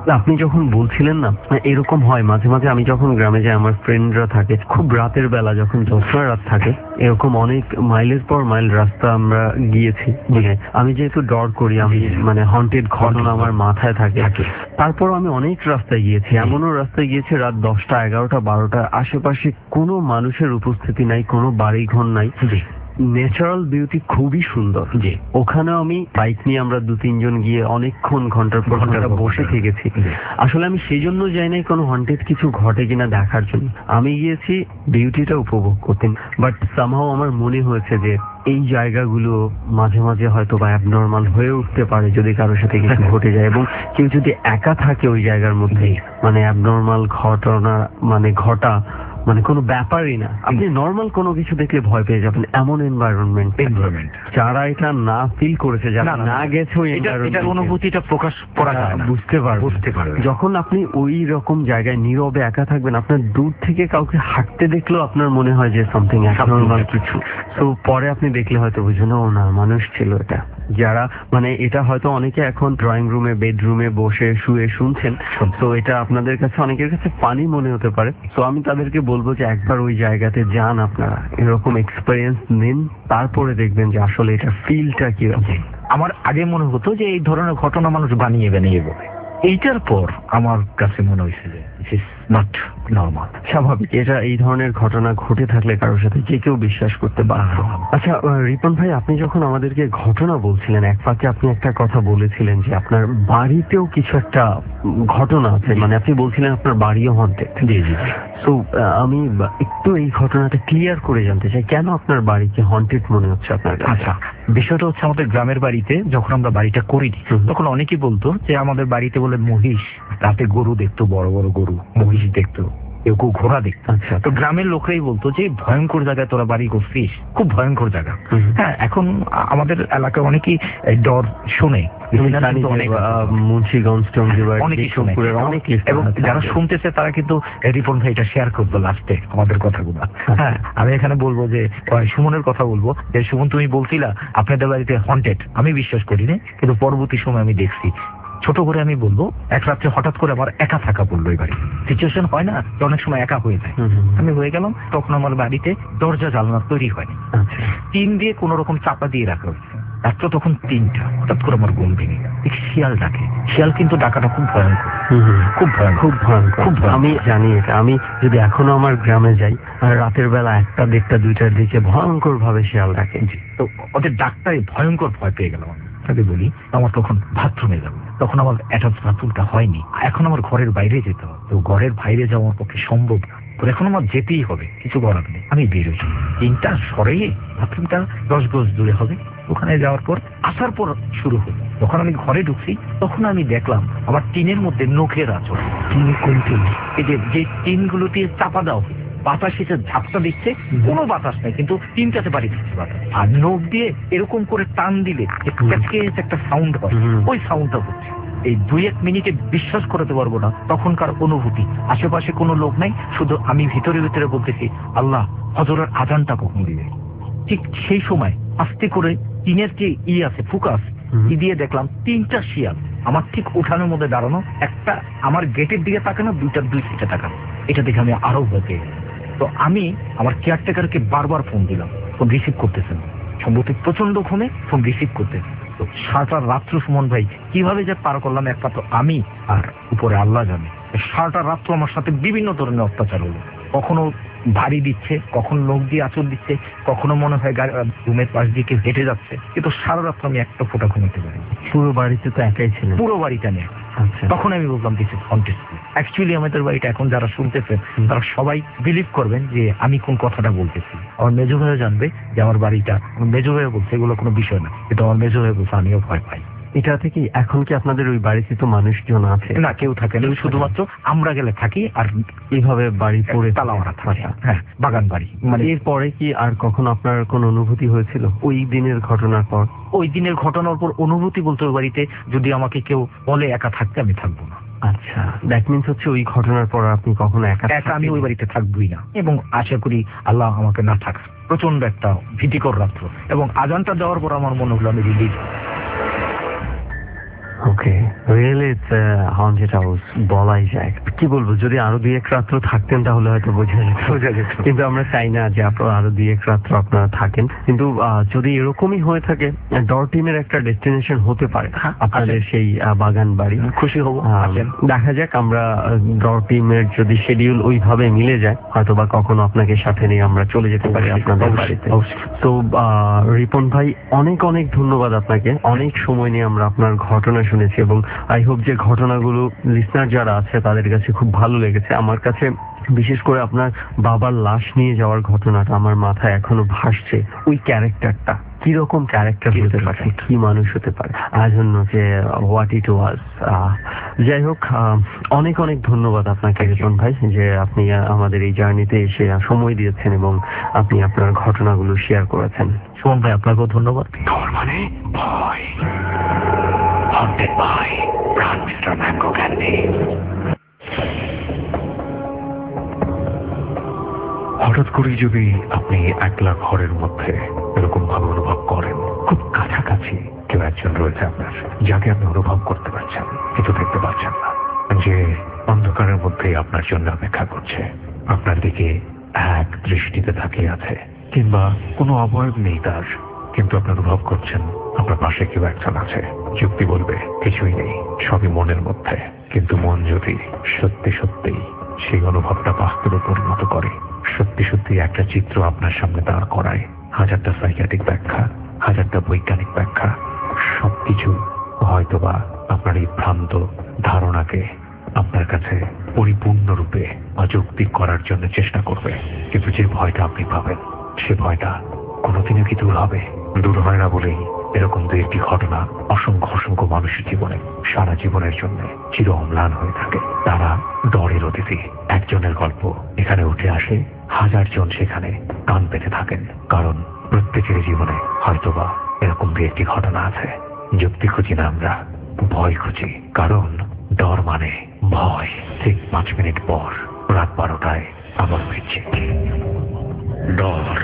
আপনি যখন বলছিলেন না, এরকম হয় মাঝে মাঝে, আমি যখন গ্রামে যাই আমার ফ্রেন্ডরা থাকে, খুব রাতের বেলা যখন জ্যোৎস্না রাত থাকে, এরকম অনেক মাইলের পর মাইল রাস্তা আমরা গিয়েছি। আমি যেহেতু ডর করি, আমি মানে হন্টেড ঘটনা আমার মাথায় থাকে, তারপর আমি অনেক রাস্তায় গিয়েছি, এমনও রাস্তায় গিয়েছি রাত দশটা এগারোটা বারোটা, আশেপাশে কোনো মানুষের উপস্থিতি নাই, কোনো বাড়ি ঘর নাই, ন্যাচারাল বিউটি খুবই সুন্দর। যে ওখানেও আমি বাইক নিয়ে আমরা দু তিনজন গিয়ে অনেকক্ষণ ঘন্টার পর ঘন্টা বসে থেকেছি। আসলে আমি সেই জন্য যাই নাই কোনো হন্টেড কিছু ঘটে কিনা দেখার জন্য, আমি গিয়েছি বিউটিটা উপভোগ করতে। বাট সামহাও আমার মনে হয়েছে যে এই জায়গাগুলো মাঝে মাঝে হয়তো বা অ্যাবনর্মাল হয়ে উঠতে পারে যদি কারোর সাথে কিছু ঘটে যায়, এবং কেউ যদি একা থাকে ওই জায়গার মধ্যে, মানে অ্যাবনর্মাল ঘটনা মানে ঘটা মানে কোনো ব্যাপারই না। আপনি নর্মাল কোনো কিছু দেখলে ভয় পেয়ে যাবেন, এমন এনভায়রনমেন্ট এনভায়রনমেন্ট যারা এটা না ফিল করেছে, যারা না গেছে ওই এটার অনুভূতিটা প্রকাশ করা যায় না, বুঝতে পারবে বুঝতে পারবে যখন আপনি ওই রকম জায়গায় নীরবে একা থাকবেন, আপনার দূর থেকে কাউকে হাঁটতে দেখলেও আপনার মনে হয় যে সামথিং অ্যাবনর্মাল কিছু। তো পরে আপনি দেখলে হয়তো বুঝবেন ও না, মানুষ ছিল এটা। যারা মানে এটা হয়তো অনেকে এখন ড্রয়িং রুমে বেডরুমে বসে শুয়ে শুনছেন, তো এটা আপনাদের কাছে অনেকের কাছে ফানি মনে হতে পারে। তো আমি তাদেরকে বলবো যে একবার ওই জায়গাতে যান, আপনারা এরকম এক্সপেরিয়েন্স নিন, তারপরে দেখবেন যে আসলে এটা ফিলটা কি রকম। আমার আগে মনে হতো যে এই ধরনের ঘটনা মানুষ বানিয়ে বানিয়ে বলে, এইটার পর আমার কাছে মনে হয়েছে যে নট নরমাল, স্বাভাবিক। এটা এই ধরনের ঘটনা ঘটে থাকলে কারোর সাথে যে কেউ বিশ্বাস করতে বাধ্য। আচ্ছা রিপন ভাই, আপনি যখন আমাদেরকে ঘটনা বলছিলেন, এক ফাঁকে আপনি একটা কথা বলেছিলেন যে আপনার বাড়িতেও কিছু একটা ঘটনা আছে, মানে আপনি বলছিলেন আপনার বাড়িও হন্টেড। জি জি। তো আমি একটু এই ঘটনাটা ক্লিয়ার করে জানতে চাই, কেন আপনার বাড়িকে হন্টেড মনে হচ্ছে আপনার? আচ্ছা, বিষয়টা হচ্ছে আমাদের গ্রামের বাড়িতে যখন আমরা বাড়িটা করিনি, তখন অনেকেই বলতো যে আমাদের বাড়িতে বলে মহিষ, রাতে গরু দেখতো, বড় বড় গরু, মহিষ দেখতো, কেউ কেউ ঘোড়া দেখতো। আচ্ছা, তো গ্রামের লোকরাই বলতো যে ভয়ঙ্কর জায়গায় তোরা বাড়ি করছিস, খুব ভয়ঙ্কর জায়গা। হ্যাঁ, এখন আমাদের এলাকায় অনেকেই ডর শোনে, মুন্সিগঞ্জ অনেকেই শুনে, এবং যারা শুনতেছে তারা কিন্তু রিপন ভাই এটা শেয়ার করবো লাস্টে আমাদের কথাগুলো। হ্যাঁ, আমি এখানে বলবো যে সুমনের কথা বলবো যে সুমন, তুমি বলছিলা আপনাদের বাড়িতে হন্টেড, আমি বিশ্বাস করিনি, কিন্তু পরবর্তী সময় আমি দেখছি। ছোট করে আমি বলবো, এক রাত্রে হঠাৎ করে আমার একা থাকা পড়লো এই বাড়ি। সিচুয়েশন হয় না যে অনেক সময় একা হয়ে যায়, আমি হয়ে গেলাম। তখন আমার বাড়িতে দরজা জানলা তৈরি হয়নি, টিন দিয়ে কোন রকম চাপা দিয়ে রাখা হয়েছে। রাত্র তখন তিনটা, হঠাৎ করে আমার ঘুম ভেঙে গেল, শিয়াল ডাকে। শিয়াল কিন্তু ডাকাটা খুব ভয়ঙ্কর, খুব ভয়ঙ্কর, খুব ভয়ঙ্কর, খুব। আমি জানি এটা, আমি যদি এখনো আমার গ্রামে যাই আর রাতের বেলা একটা দেড়টা দুইটার দিকে ভয়ঙ্কর ভাবে শিয়াল ডাকে, তো ওদের ডাকটাই ভয়ঙ্কর, ভয় পেয়ে গেলাম। তাকে বলি আমার তখন বাথরুমে যাবো, তখন আমার অ্যাটাচ বাথরুমটা হয়নি, এখন আমার ঘরের বাইরে যেতে হবে। তো ঘরের বাইরে যাওয়া আমার পক্ষে সম্ভব না, তো এখন আমার যেতেই হবে, কিছু করার নেই। আমি বেরোই, তিনটা সরেই বাথরুমটা দশ গজ দূরে হবে, ওখানে যাওয়ার পর আসার পর শুরু হলো। যখন আমি ঘরে ঢুকছি তখন আমি দেখলাম আমার টিনের মধ্যে নখের আঁচড়। টিন কোন টিন? এই যে যে টিনগুলো দিয়ে চাপা দেওয়া হয়, বাতাস এসে ঝাপটা দিচ্ছে, কোনো বাতাস নাই, কিন্তু তিনটাতে বাড়ি দিচ্ছে বাতাস। আর নখ দিয়ে এরকম করে টান দিলে একটা সাউন্ড হয়, ওই সাউন্ডটা হচ্ছে। এই দুই এক মিনিটে বিশ্বাস করতে পারবো না তখনকার অনুভূতি। আশেপাশে কোনো লোক নাই, শুধু আমি ভিতরে ভিতরে বলতেছি আল্লাহ, হজরের আজানটা কখন দিবে। ঠিক সেই সময় আস্তে করে টিনের যে ই আছে ফুকাস, ই দিয়ে দেখলাম তিনটা শিয়াল আমার ঠিক উঠানোর মধ্যে দাঁড়ানো, একটা আমার গেটের দিকে তাকানো, দুইটার দুই সিটে তাকানো। এটা দেখে আমি আরো ভয় পেয়ে গেলাম। তো আমি আমার কেয়ারটেকারকে বারবার ফোন দিলাম, ফোন রিসিভ করতেছেন, সম্ভবত প্রচন্ড ঘুমে ফোন রিসিভ করতে। তো সারাটা রাত্র সুমন ভাই কিভাবে যে পার করলাম একমাত্র আমি আর উপরে আল্লাহ জানে। সারাটা রাত্র আমার সাথে বিভিন্ন ধরনের অত্যাচার হলো, কখনো ভারী দিচ্ছে, কখনো লোক দিয়ে আঁচড় দিচ্ছে, কখনো মনে হয় রুমের পাশ দিয়ে কেউ হেঁটে যাচ্ছে, কিন্তু সারা রাত্র আমি একটা ফোঁটা ঘুমাতে পারি। পুরো বাড়িতে তো একাই ছিলেন? পুরো বাড়িটা নিয়ে। তখন আমি বললাম দিস ইজ হন্টেড। অ্যাকচুয়ালি আমাদের বাড়িটা এখন যারা শুনতেছেন তারা সবাই বিলিভ করবেন যে আমি কোন কথাটা বলতেছি। আমার মেজো ভাইও জানবে যে আমার বাড়িটা, আমার মেজো ভাইও বলছে এগুলো কোনো বিষয় না, কিন্তু আমার মেজো ভাই বলছে আমিও ভয় পাই। এটা থেকে এখন কি আপনাদের ওই বাড়িতে তো মানুষজন আছে? না, কেউ থাকে না, শুধুমাত্র আমরা গেলে থাকি। আর এইভাবে বাড়ি পড়ে তালা মারা থাকে। হ্যাঁ, বাগান বাড়ি। মানে এরপরে কি আর কখন আপনার কোন অনুভূতি হয়েছিল ওই দিনের ঘটনার পর? ওই দিনের ঘটনার পর অনুভূতি বলতে ওই বাড়িতে যদি আমাকে কেউ বলে একা থাকতে, আমি থাকবো না। আচ্ছা, দ্যাট মিনস হচ্ছে ওই ঘটনার পর আপনি কখনো একা একা আমি ওই বাড়িতে থাকবোই না, এবং আশা করি আল্লাহ আমাকে না থাক। প্রচন্ড একটা ভীতিকর রাত্র, এবং আজানটা দেওয়ার পর আমার মনে হলো আমি release. Okay, really it's haunted house বলাই যায়। কি বলবো, যদি আরো দুই এক রাত্র থাকতেন তাহলে হয়তো বোঝা যেত বোঝা যেত কিন্তু আমরা চাই না যে আপনারা আরো দুই এক রাত্র আপনারা থাকেন। কিন্তু যদি এরকমই হয়ে থাকে, ডর টিমের একটা ডেস্টিনেশন হতে পারে আপনাদের সেই বাগান বাড়ি। খুশি হব, দেখা যাক। আমরা ডর টিমের যদি শিডিউল ওইভাবে মিলে যায়, হয়তো বা কখনো আপনাকে সাথে নিয়ে আমরা চলে যেতে পারি আপনাদের বাড়িতে। তো রিপন ভাই, অনেক অনেক ধন্যবাদ আপনাকে। অনেক সময় নিয়ে আমরা আপনার ঘটনা শুনেছি এবং আই হোপ যে ঘটনাগুলো লিসনার যারা আছে তাদের কাছে খুব ভালো লেগেছে। আমার কাছে বিশেষ করে আপনার বাবার লাশ নিয়ে যাওয়ার ঘটনাটা আমার মাথায় এখনো ভাসছে। ওই ক্যারেক্টারটা কিরকম ক্যারেক্টার হতে পারে, কি মানুষ হতে পারে, আই ডোন্ট নো যে হোয়াট ইট ওয়াজ। যাই হোক, অনেক অনেক ধন্যবাদ আপনাকে রিপন ভাই, যে আপনি আমাদের এই জার্নিতে এসে সময় দিয়েছেন এবং আপনি আপনার ঘটনাগুলো শেয়ার করেছেন। সুমন ভাই, আপনাকেও ধন্যবাদ। ডর মানে ভয়, haunted by Pran mister mango candy. হঠাৎ করে যদি আপনি একলা ঘরের মধ্যে এরকম ভাবে অনুভব করেন, খুব কাছাকাছি কেউ একজন রয়েছে আপনার, যাকে আপনি অনুভব করতে পারছেন কিন্তু দেখতে পাচ্ছেন না, যে অন্ধকারের মধ্যে আপনার জন্য অপেক্ষা করছে, আপনার দিকে এক দৃষ্টিতে তাকিয়ে আছে, কিংবা কোনো অবয়ব নেই তার, কিন্তু আপনি অনুভব করছেন আপনার পাশে কেউ একজন আছে। যুক্তি বলবে কিছুই নেই, সবই মনের মধ্যে। কিন্তু মন যদি সত্যি সত্যি সেই অনুভবটা বাস্তবে পরিণত করে, সত্যি সত্যি একটা চিত্র আপনার সামনে দাঁড় করায়, হাজারটা সাইকিয়াট্রিক ব্যাখ্যা, হাজারটা বৈজ্ঞানিক ব্যাখ্যা, সবকিছু হয়তোবা আপনার এই ভ্রান্ত ধারণাকে আপনার কাছে পরিপূর্ণরূপে অযৌক্তিক করার জন্য চেষ্টা করবে। কিন্তু যে ভয়টা আপনি পাবেন, সে ভয়টা কোনোদিনও কি দূর হবে? দূর হয় না বলেই এরকম দু একটি ঘটনা অসংখ্য অসংখ্য মানুষের জীবনে সারা জীবনের জন্য চির অম্লান হয়ে থাকে। তারা ডরের অতিথি। একজনের গল্প এখানে উঠে আসে, হাজার জন সেখানে কান পেতে থাকেন, কারণ প্রত্যেকের জীবনে হয়তোবা এরকম দু একটি ঘটনা আছে। যুক্তি খুঁজি না, আমরা ভয় খুঁজি, কারণ ডর মানে ভয়। ঠিক পাঁচ মিনিট পর রাত বারোটায় আবার ফিরছি। ডর।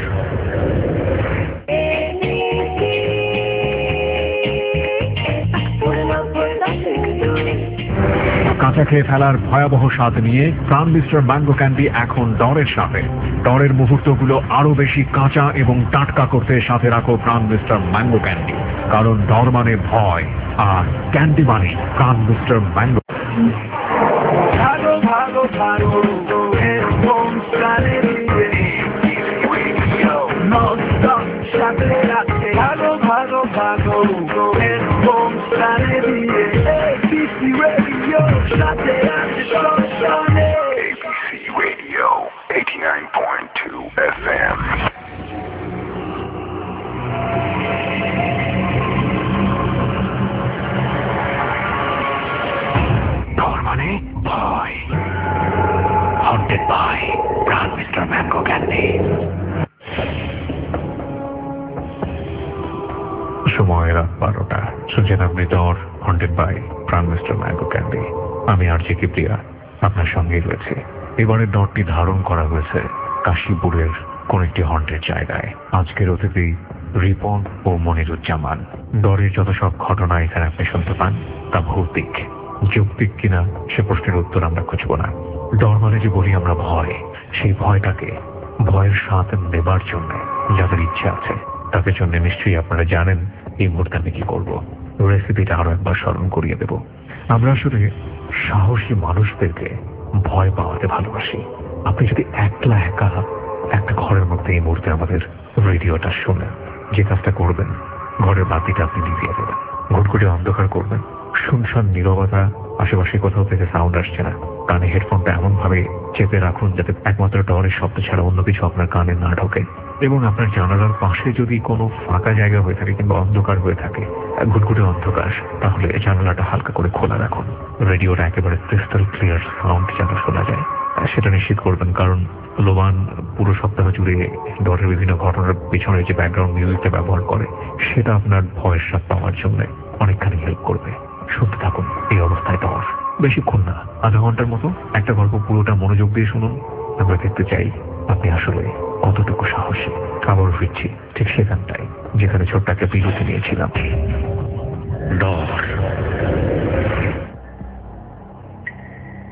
কাঁচা খেয়ে ফেলার ভয়াবহ স্বাদ নিয়ে প্রাণ মিস্টার ম্যাঙ্গো ক্যান্ডি এখন ডরের সাথে। ডরের মুহূর্তগুলো আরো বেশি কাঁচা এবং টাটকা করতে সাথে রাখো প্রাণ মিস্টার ম্যাঙ্গো ক্যান্ডি, কারণ ডর মানে ভয় আর ক্যান্ডি মানে প্রাণ মিস্টার ম্যাঙ্গো। ভালো ভালো ভালো এরকম প্রাণে দিয়ে নন-স্টপ সাথে রাখে। ভালো ভালো ভালো এরকম প্রাণে দিয়ে এবিসি রেডিও সাথে আছে সবসময়। ABC radio eighty-nine point two F M. Dor মানে ভয়, haunted by Pran mister mango candy. সময় রাত বারোটা। শুনছেন আপনি Dor, haunted by Pran mister mango candy. আমি আর জি কিপ্রিয়া আপনার সঙ্গেই রয়েছে। এবারে ডরটি ধারণ করা হয়েছে কাশীপুরের কোন একটি হন্টের জায়গায়। আজকের অতিথি রিপন ও মনিরুজ্জামান। ডরের যত সব ঘটনা এখানে আপনি শুনতে পান তা ভৌতিক। যৌক্তিক কিনা সে প্রশ্নের উত্তর আমরা খুঁজব না। ডর মানে যে বলি আমরা ভয়, সেই ভয়টাকে ভয়ের স্বাদ নেবার জন্য যাদের ইচ্ছে আছে তাদের জন্য নিশ্চয়ই আপনারা জানেন এই মুহূর্তে আমি কি করবো। রেসিপিটা আরো একবার স্মরণ করিয়ে দেব। আমরা আসলে সাহসী মানুষদেরকে ভয় পাওয়াতে ভালোবাসি। আপনি যদি একলা একা একটা ঘরের মধ্যে এই মুহূর্তে আমাদের রেডিওটা শোনেন, যে কাজটা করবেন, ঘরের বাতিটা আপনি নিভিয়ে দেবেন, ঘুটঘুটে অন্ধকার করবেন, শুনশান নীরবতা, আশেপাশে কোথাও থেকে সাউন্ড আসছে না, কানে হেডফোনটা এমন ভাবে চেপে রাখুন যাতে একমাত্র ডরের শব্দ ছাড়া অন্য কিছু আপনার কানে না ঢোকে, এবং আপনার জানালার পাশে যদি কোনো ফাঁকা জায়গা হয়ে থাকে কিংবা অন্ধকার হয়ে থাকে, ঘুটঘুটে অন্ধকার, তাহলে জানালাটা হালকা করে খোলা রাখুন। রেডিওটা একেবারে ক্রিস্টাল ক্লিয়ার সাউন্ড যেন শোনা যায় সেটা নিশ্চিত করবেন, কারণ লোবান পুরো সপ্তাহ জুড়ে ডরের বিভিন্ন ঘটনার পিছনে যে ব্যাকগ্রাউন্ড মিউজিকটা ব্যবহার করে সেটা আপনার ভয়ের স্বাদ পাওয়ার জন্য অনেকখানি হেল্প করবে। শুনতে থাকুন এই অবস্থায় ডর। বেশিক্ষণ না, আধা ঘন্টার মতো একটা গল্প পুরোটা মনোযোগ দিয়ে শুনুন। আমরা দেখতে চাই আপনি আসলে কতটুকু সাহসী। আবার ফিরছি ঠিক সেখানটায় যেখানে ছোট্ট একটা বিরতি নিয়েছিলাম। ডর।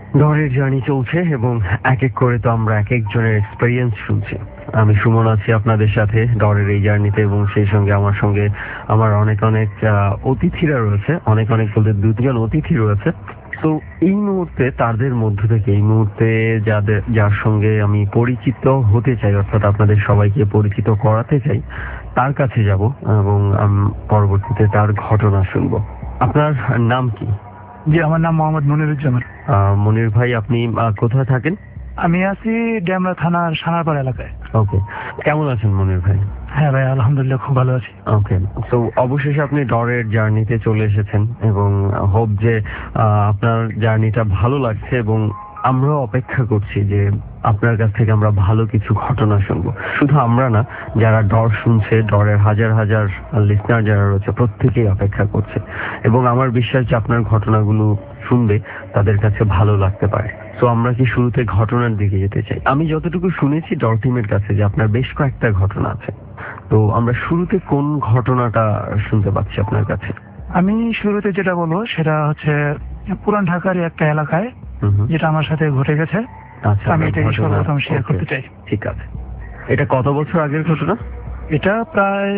ডরের জার্নি চলছে এবং এক এক করে তো আমরা এক একজনের এক্সপেরিয়েন্স শুনছি। আমি সুমন আছি আপনাদের সাথে ডরের এই জার্নিতে, এবং সেই সঙ্গে আমার সঙ্গে আমার অনেক অনেক আহ, অতিথিরা রয়েছে, অনেক অনেক বলতে দুজন অতিথি রয়েছে। তো এই মুহূর্তে তাদের মধ্য থেকে এই মুহূর্তে যাদের যার সঙ্গে আমি পরিচিত হতে চাই, অর্থাৎ আপনাদের সবাইকে পরিচিত করাতে চাই, তার কাছে যাব এবং আম, পরবর্তীতে তার ঘটনা শুনবো। আপনার নাম কি? জি, আমার নাম মোহাম্মদ মনিরুজ্জামান। আহ, মনির ভাই, আপনি আহ, কোথায় থাকেন? আমি আছি ডেমরা থানার সানারপাড়া এলাকায়। ওকে, কেমন আছেন মনির ভাই? হ্যাঁ ভাই, আলহামদুলিল্লাহ খুব ভালো আছি। ওকে, তো অবশেষে আপনি ডরের জার্নিতে চলে এসেছেন এবং হোপ যে আহ, আপনার জার্নিটা ভালো লাগছে, এবং আমরাও অপেক্ষা করছি যে আপনার কাছ থেকে আমরা ভালো কিছু ঘটনা শুনবো। শুধু আমরা না, যারা ডর শুনছে, ডরের হাজার হাজার লিসনার যারা রয়েছে, প্রত্যেকেই অপেক্ষা করছে, এবং আমার বিশ্বাস যে আপনার ঘটনাগুলো শুনবে তাদের কাছে ভালো লাগতে পারে। তো আমরা কি শুরুতে ঘটনার দিকে যেতে চাই? আমি যতটুকু শুনেছি ডর টিমের কাছে যে আপনার বেশ কয়েকটা ঘটনা আছে, তো আমরা শুরুতে কোন ঘটনাটা শুনতে পাচ্ছি আপনার কাছে? আমি শুরুতে যেটা বলবো সেটা হচ্ছে পুরান ঢাকার একটা এলাকায় হুম হুম। যেটা আমার সাথে ঘটে গেছে। আচ্ছা, আমি এটা ঘটনা- সর্বপ্রথম শেয়ার ওকে, করতে চাই। ঠিক আছে। এটা কত বছর আগের ঘটনা? এটা প্রায়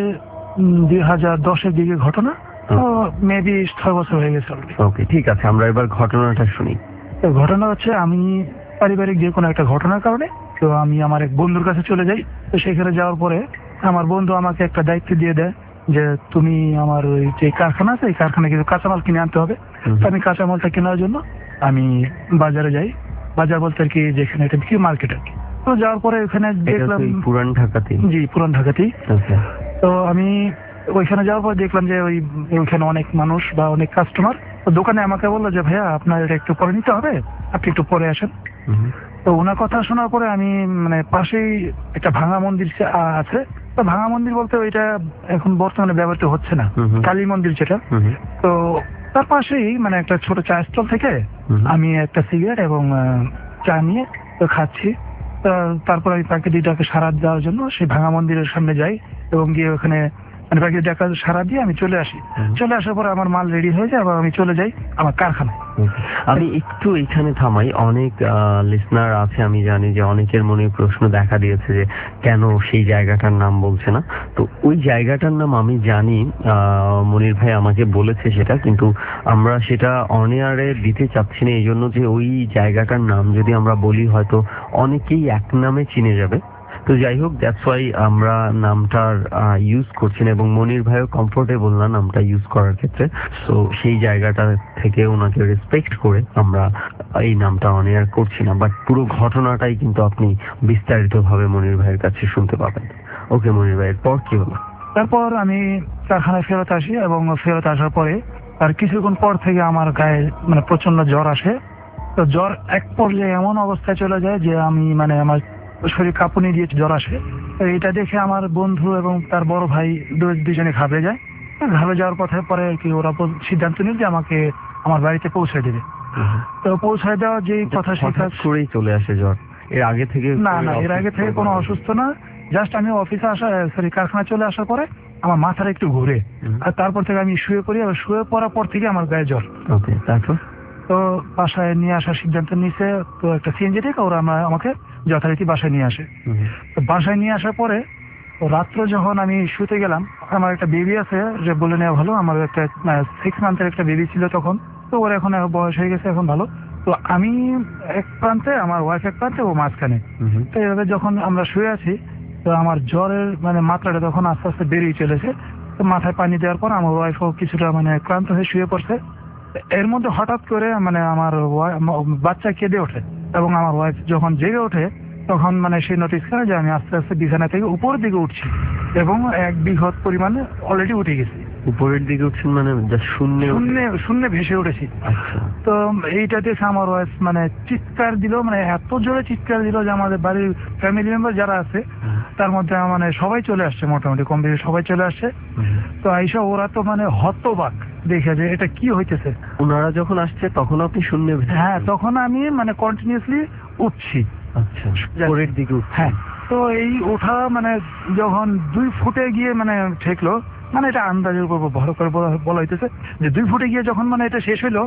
দুই হাজার দশের দিকে ঘটনা, তো মেবি ছয় বছর হয়ে গেছে অলরেডি। ওকে, ঠিক আছে, আমরা এবার ঘটনাটা শুনি। তো ঘটনা হচ্ছে, আমি পারিবারিক যে কোনো একটা ঘটনার কারণে তো আমি আমার এক বন্ধুর কাছে চলে যাই। তো সেখানে যাওয়ার পরে আমার বন্ধু আমাকে একটা দায়িত্ব দিয়ে দেয় যে তুমি আমার ওই যে কারখানা আছে, এই কারখানায় কিছু কাঁচামাল কিনে আনতে হবে। হুম। তো আমি কাঁচামালটা কেনার জন্য আমি বাজারে যাই। বাজার বলতে আর কি যেখানে এটা বিক্রি মার্কেট আর কি। তো যাওয়ার পরে ওখানে এটা দেখলাম, তো এই পুরান ঢাকাতে? জি পুরান ঢাকাতেই। আচ্ছা। তো আমি ওইখানে যাওয়ার পর দেখলাম যে ওই ওইখানে অনেক মানুষ বা অনেক কাস্টমার। তো দোকানে আমাকে বললো যে ভাইয়া আপনার এটা একটু পরে নিতে হবে, আপনি একটু পরে আসেন। হুম। তো ওনার কথা শোনার পরে আমি মানে পাশেই একটা ভাঙা মন্দির সে- আ- আছে। তো ভাঙা মন্দির বলতে ওইটা এখন বর্তমানে ব্যবহৃত হচ্ছে না, হুম হুম। কালী মন্দির যেটা। হুম হুম। তো তার পাশেই মানে একটা ছোট চা স্টল থেকে হুম। আমি একটা সিগারেট এবং আহ, চা নিয়ে তো খাচ্ছি। তো তারপর আমি প্রাকৃতিকটাকে সারা দেওয়ার জন্য সেই ভাঙা মন্দিরের সামনে যাই এবং গিয়ে ওখানে মানে প্রাকৃতিকটাকে সারা দিয়ে আমি চলে আসি। হুম। চলে আসার পরে আমার মাল রেডি হয়ে যায়, আবার আমি চলে যাই আমার কারখানায়। আমি একটু এখানে থামাই। অনেক লিসনার আছে, আমি জানি যে অনেকের মনে প্রশ্ন দেখা দিয়েছে যে কেন সেই জায়গাটার নাম বলছে না। তো ওই জায়গাটার নাম আমি জানি, আহ, মনির ভাই আমাকে বলেছে সেটা, কিন্তু আমরা সেটা অন এয়ারে দিতে চাচ্ছি না, এই জন্য যে ওই জায়গাটার নাম যদি আমরা বলি হয়তো অনেকেই এক নামে চিনে যাবে। তো যাই হোক, দ্যাটস ওয়াই আমরা নামটার ইউজ করছি না, এবং মনির ভাইও কমফোর্টেবল না নামটা ইউজ করার ক্ষেত্রে। তো সেই জায়গাটা থেকে ওনাকে রেসপেক্ট করে আমরা এই নামটা অন এয়ার করছি না, বাট পুরো ঘটনাটাই কিন্তু আপনি বিস্তারিত ভাবে মনির ভাইয়ের কাছে শুনতে পাবেন। ওকে মনির ভাইয়ের পর কি হলো? তারপর আমি কারখানায় ফেরত আসি এবং ফেরত আসার পরে আর কিছুক্ষণ পর থেকে আমার গায়ে মানে প্রচন্ড জ্বর আসে। তো জ্বর এক পর্যায়ে এমন অবস্থায় চলে যায় যে আমি মানে আমার শরীর কাঁপুনি দিয়ে জ্বর আসে। তো এটা দেখে আমার বন্ধু এবং তার বড় ভাই দু- দুজনে ঘাবড়ে যায়। ঘাবড়ে যাওয়ার পথে পরে আর কি ওরা বল- সিদ্ধান্ত নিল যে আমাকে আমার বাড়িতে পৌঁছে দেবে। তো পৌঁছায় দেওয়া যেই কথা সেই হঠাৎ কাজ। করেই চলে আসে জ্বর? এর আগে থেকে? না না, এর আগে থেকে কোনো অসুস্থ না, জাস্ট আমি অফিসে আসা সরি কারখানায় চলে আসার পরে আমার মাথাটা একটু ঘুরে, হুম। আর তারপর থেকে আমি শুয়ে পড়ি, আর শুয়ে পড়ার পর থেকে আমার গায়ে জ্বর। ওকে, তারপর? তো বাসায় নিয়ে আসার সিদ্ধান্ত নিছে। তো একটা সিএনজি থেকে ওরা আমরা আমাকে যথারীতি বাসায় নিয়ে আসে। হুম। তো বাসায় নিয়ে আসার পরে তো রাত্র যখন আমি শুতে গেলাম, আমার একটা বেবি আছে যে বলে নেওয়া ভালো, আমার একটা সিক্স মান্থের একটা বেবি ছিল তখন। তো ওর এখন বয়স হয়ে গেছে, এখন ভালো। তো আমি এক প্রান্তে, আমার ওয়াইফ এক প্রান্তে, ও মাঝখানে। হুম। তো এভাবে যখন আমরা শুয়ে আছি, তো আমার জ্বরের মানে মাত্রাটা তখন আস্তে আস্তে বেরিয়ে চলেছে। তো মাথায় পানি দেওয়ার পর আমার ওয়াইফও কিছুটা মানে ক্লান্ত হয়ে শুয়ে পড়ছে। এর মধ্যে হঠাৎ করে মানে আমার ওয়াই- ম- বাচ্চা কেঁদে ওঠে, এবং আমার ওয়াইফ যখন জেগে ওঠে তখন মানে সে নোটিস করে যে আমি আস্তে আস্তে বিছানা থেকে উপরের দিকে উঠছি, এবং এক বৃহৎ পরিমাণে অলরেডি উঠে গেছি। উপরের দিকে উঠছেন মানে just শূন্যে? শূন্যে শূন্যে ভেসে উঠেছি। আচ্ছা। তো এইটা দেখে আমার ওয়াইফ মানে চিৎকার দিল, মানে এত জোরে চিৎকার দিল যে আমাদের বাড়ির ফ্যামিলি মেম্বার যারা আছে তার মধ্যে মানে সবাই চলে আসছে, মোটামুটি কম বেশি সবাই চলে আসছে। হুম। তো আইসা ওরা তো মানে হতবাক দেখে যে এটা কি হইতেছে। ওনারা যখন আসছে তখন আপনি শূন্যে? হ্যাঁ, তখন আমি মানে কন্টিনিউসলি উঠছি। আচ্ছা, উপরের দিকে উঠছেন? হ্যাঁ। তো এই ওঠা মানে যখন দুই ফুটে গিয়ে মানে ঠেকলো, মানে এটা আন্দাজের উপর ভর করে বলা বলা হইতেছে যে দুই ফুটে গিয়ে যখন মানে এটা শেষ হইলো,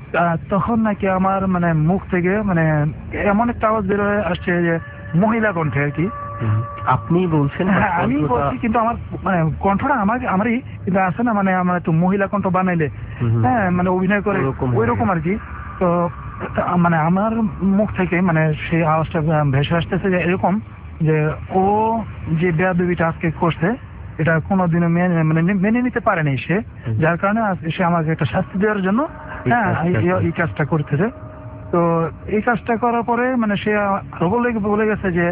আহ, তখন নাকি আমার মানে মুখ থেকে মানে এমন একটা আওয়াজ বের হয়ে আসছে যে মহিলা কণ্ঠে আর কি। আপনি বলছেন? হ্যাঁ আমি বলছি, কিন্তু আমার মানে কণ্ঠটা আমার আমারই, কিন্তু আছে না মানে আমার একটু মহিলা কণ্ঠ বানাইলে হ্যাঁ মানে অভিনয় করে ওই রকম আর কি। তো আহ, মানে আমার মুখ থেকে মানে সেই আওয়াজটা ভেসে আসতেছে যে এরকম যে ও যে বেয়াদবিটা আজকে করছে এটা কোনোদিনও মেনে মানে মেনে নিতে পারেনি সে, যার কারণে আজ- সে আমাকে একটা শাস্তি দেওয়ার জন্য হ্যাঁ এই- এই কাজটা করতেছে। তো এই কাজটা করার পরে মানে সে আরো বলে বলে গেছে যে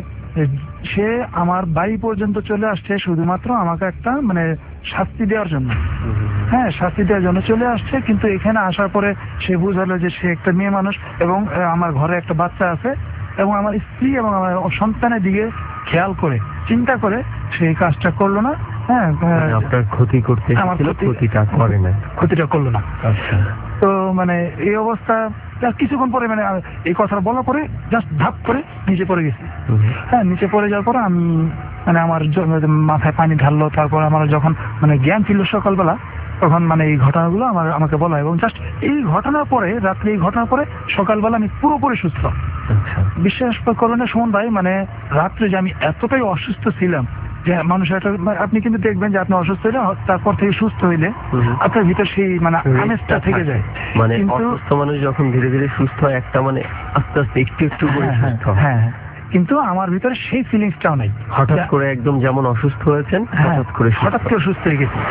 সে আমার বাড়ি পর্যন্ত চলে আসছে শুধুমাত্র আমাকে একটা মানে শাস্তি দেওয়ার জন্য। হ্যাঁ শাস্তি দেওয়ার জন্য চলে আসছে, কিন্তু এখানে আসার পরে সে বুঝালো যে সে একটা মেয়ে মানুষ এবং আহ, আমার ঘরে একটা বাচ্চা আছে এবং আমার স্ত্রী এবং আমার সন্তানের দিকে খেয়াল করে চিন্তা করে সেই কাজটা করলো না। হ্যাঁ আপনার ক্ষতি করতে আমার এসেছিল, ক্ষতি- ক্ষতিটা করে না। ক্ষতিটা করলো না। আচ্ছা। তো মানে এই অবস্থা just কিছুক্ষণ পরে মানে আহ, এই কথা বলার পরে জাস্ট ধাপ করে নিচে পড়ে গেছি। হ্যাঁ নিচে পড়ে যাওয়ার পরে আমি মানে আমার জ- মাথায় পানি ঢাললো, তারপর আমার যখন মানে জ্ঞান ছিল সকালবেলা তখন মানে এই ঘটনাগুলো আমার আমাকে বলা, এবং জাস্ট এই ঘটনার পরে রাত্রে এই ঘটনার পরে সকালবেলা আমি পুরোপুরি সুস্থ। আচ্ছা। বিশ্বাস করলেন না সুমন ভাই, মানে রাত্রে যে আমি এতটাই অসুস্থ ছিলাম যে মানুষের একটা মানে আপনি কিন্তু দেখবেন যে আপনি অসুস্থ হইলে তারপর থেকে সুস্থ হইলে আপনার ভিতর সেই মানে আমেজটা থেকে যায়। মানে কিন্তু অসুস্থ মানুষ যখন ধীরে ধীরে সুস্থ হয় একটা মানে আস্তে আস্তে একটু একটু করে হ্যাঁ, হ্যাঁ, সুস্থ হয়। হ্যাঁ, কিন্তু আমার ভিতরে সেই ফিলিংসটাও নাই। হঠাৎ যা- করে একদম যেমন অসুস্থ হয়েছেন হ্যাঁ, হঠাৎ করে সুস্থ। হঠাৎ করে সুস্থ হয়ে গেছি।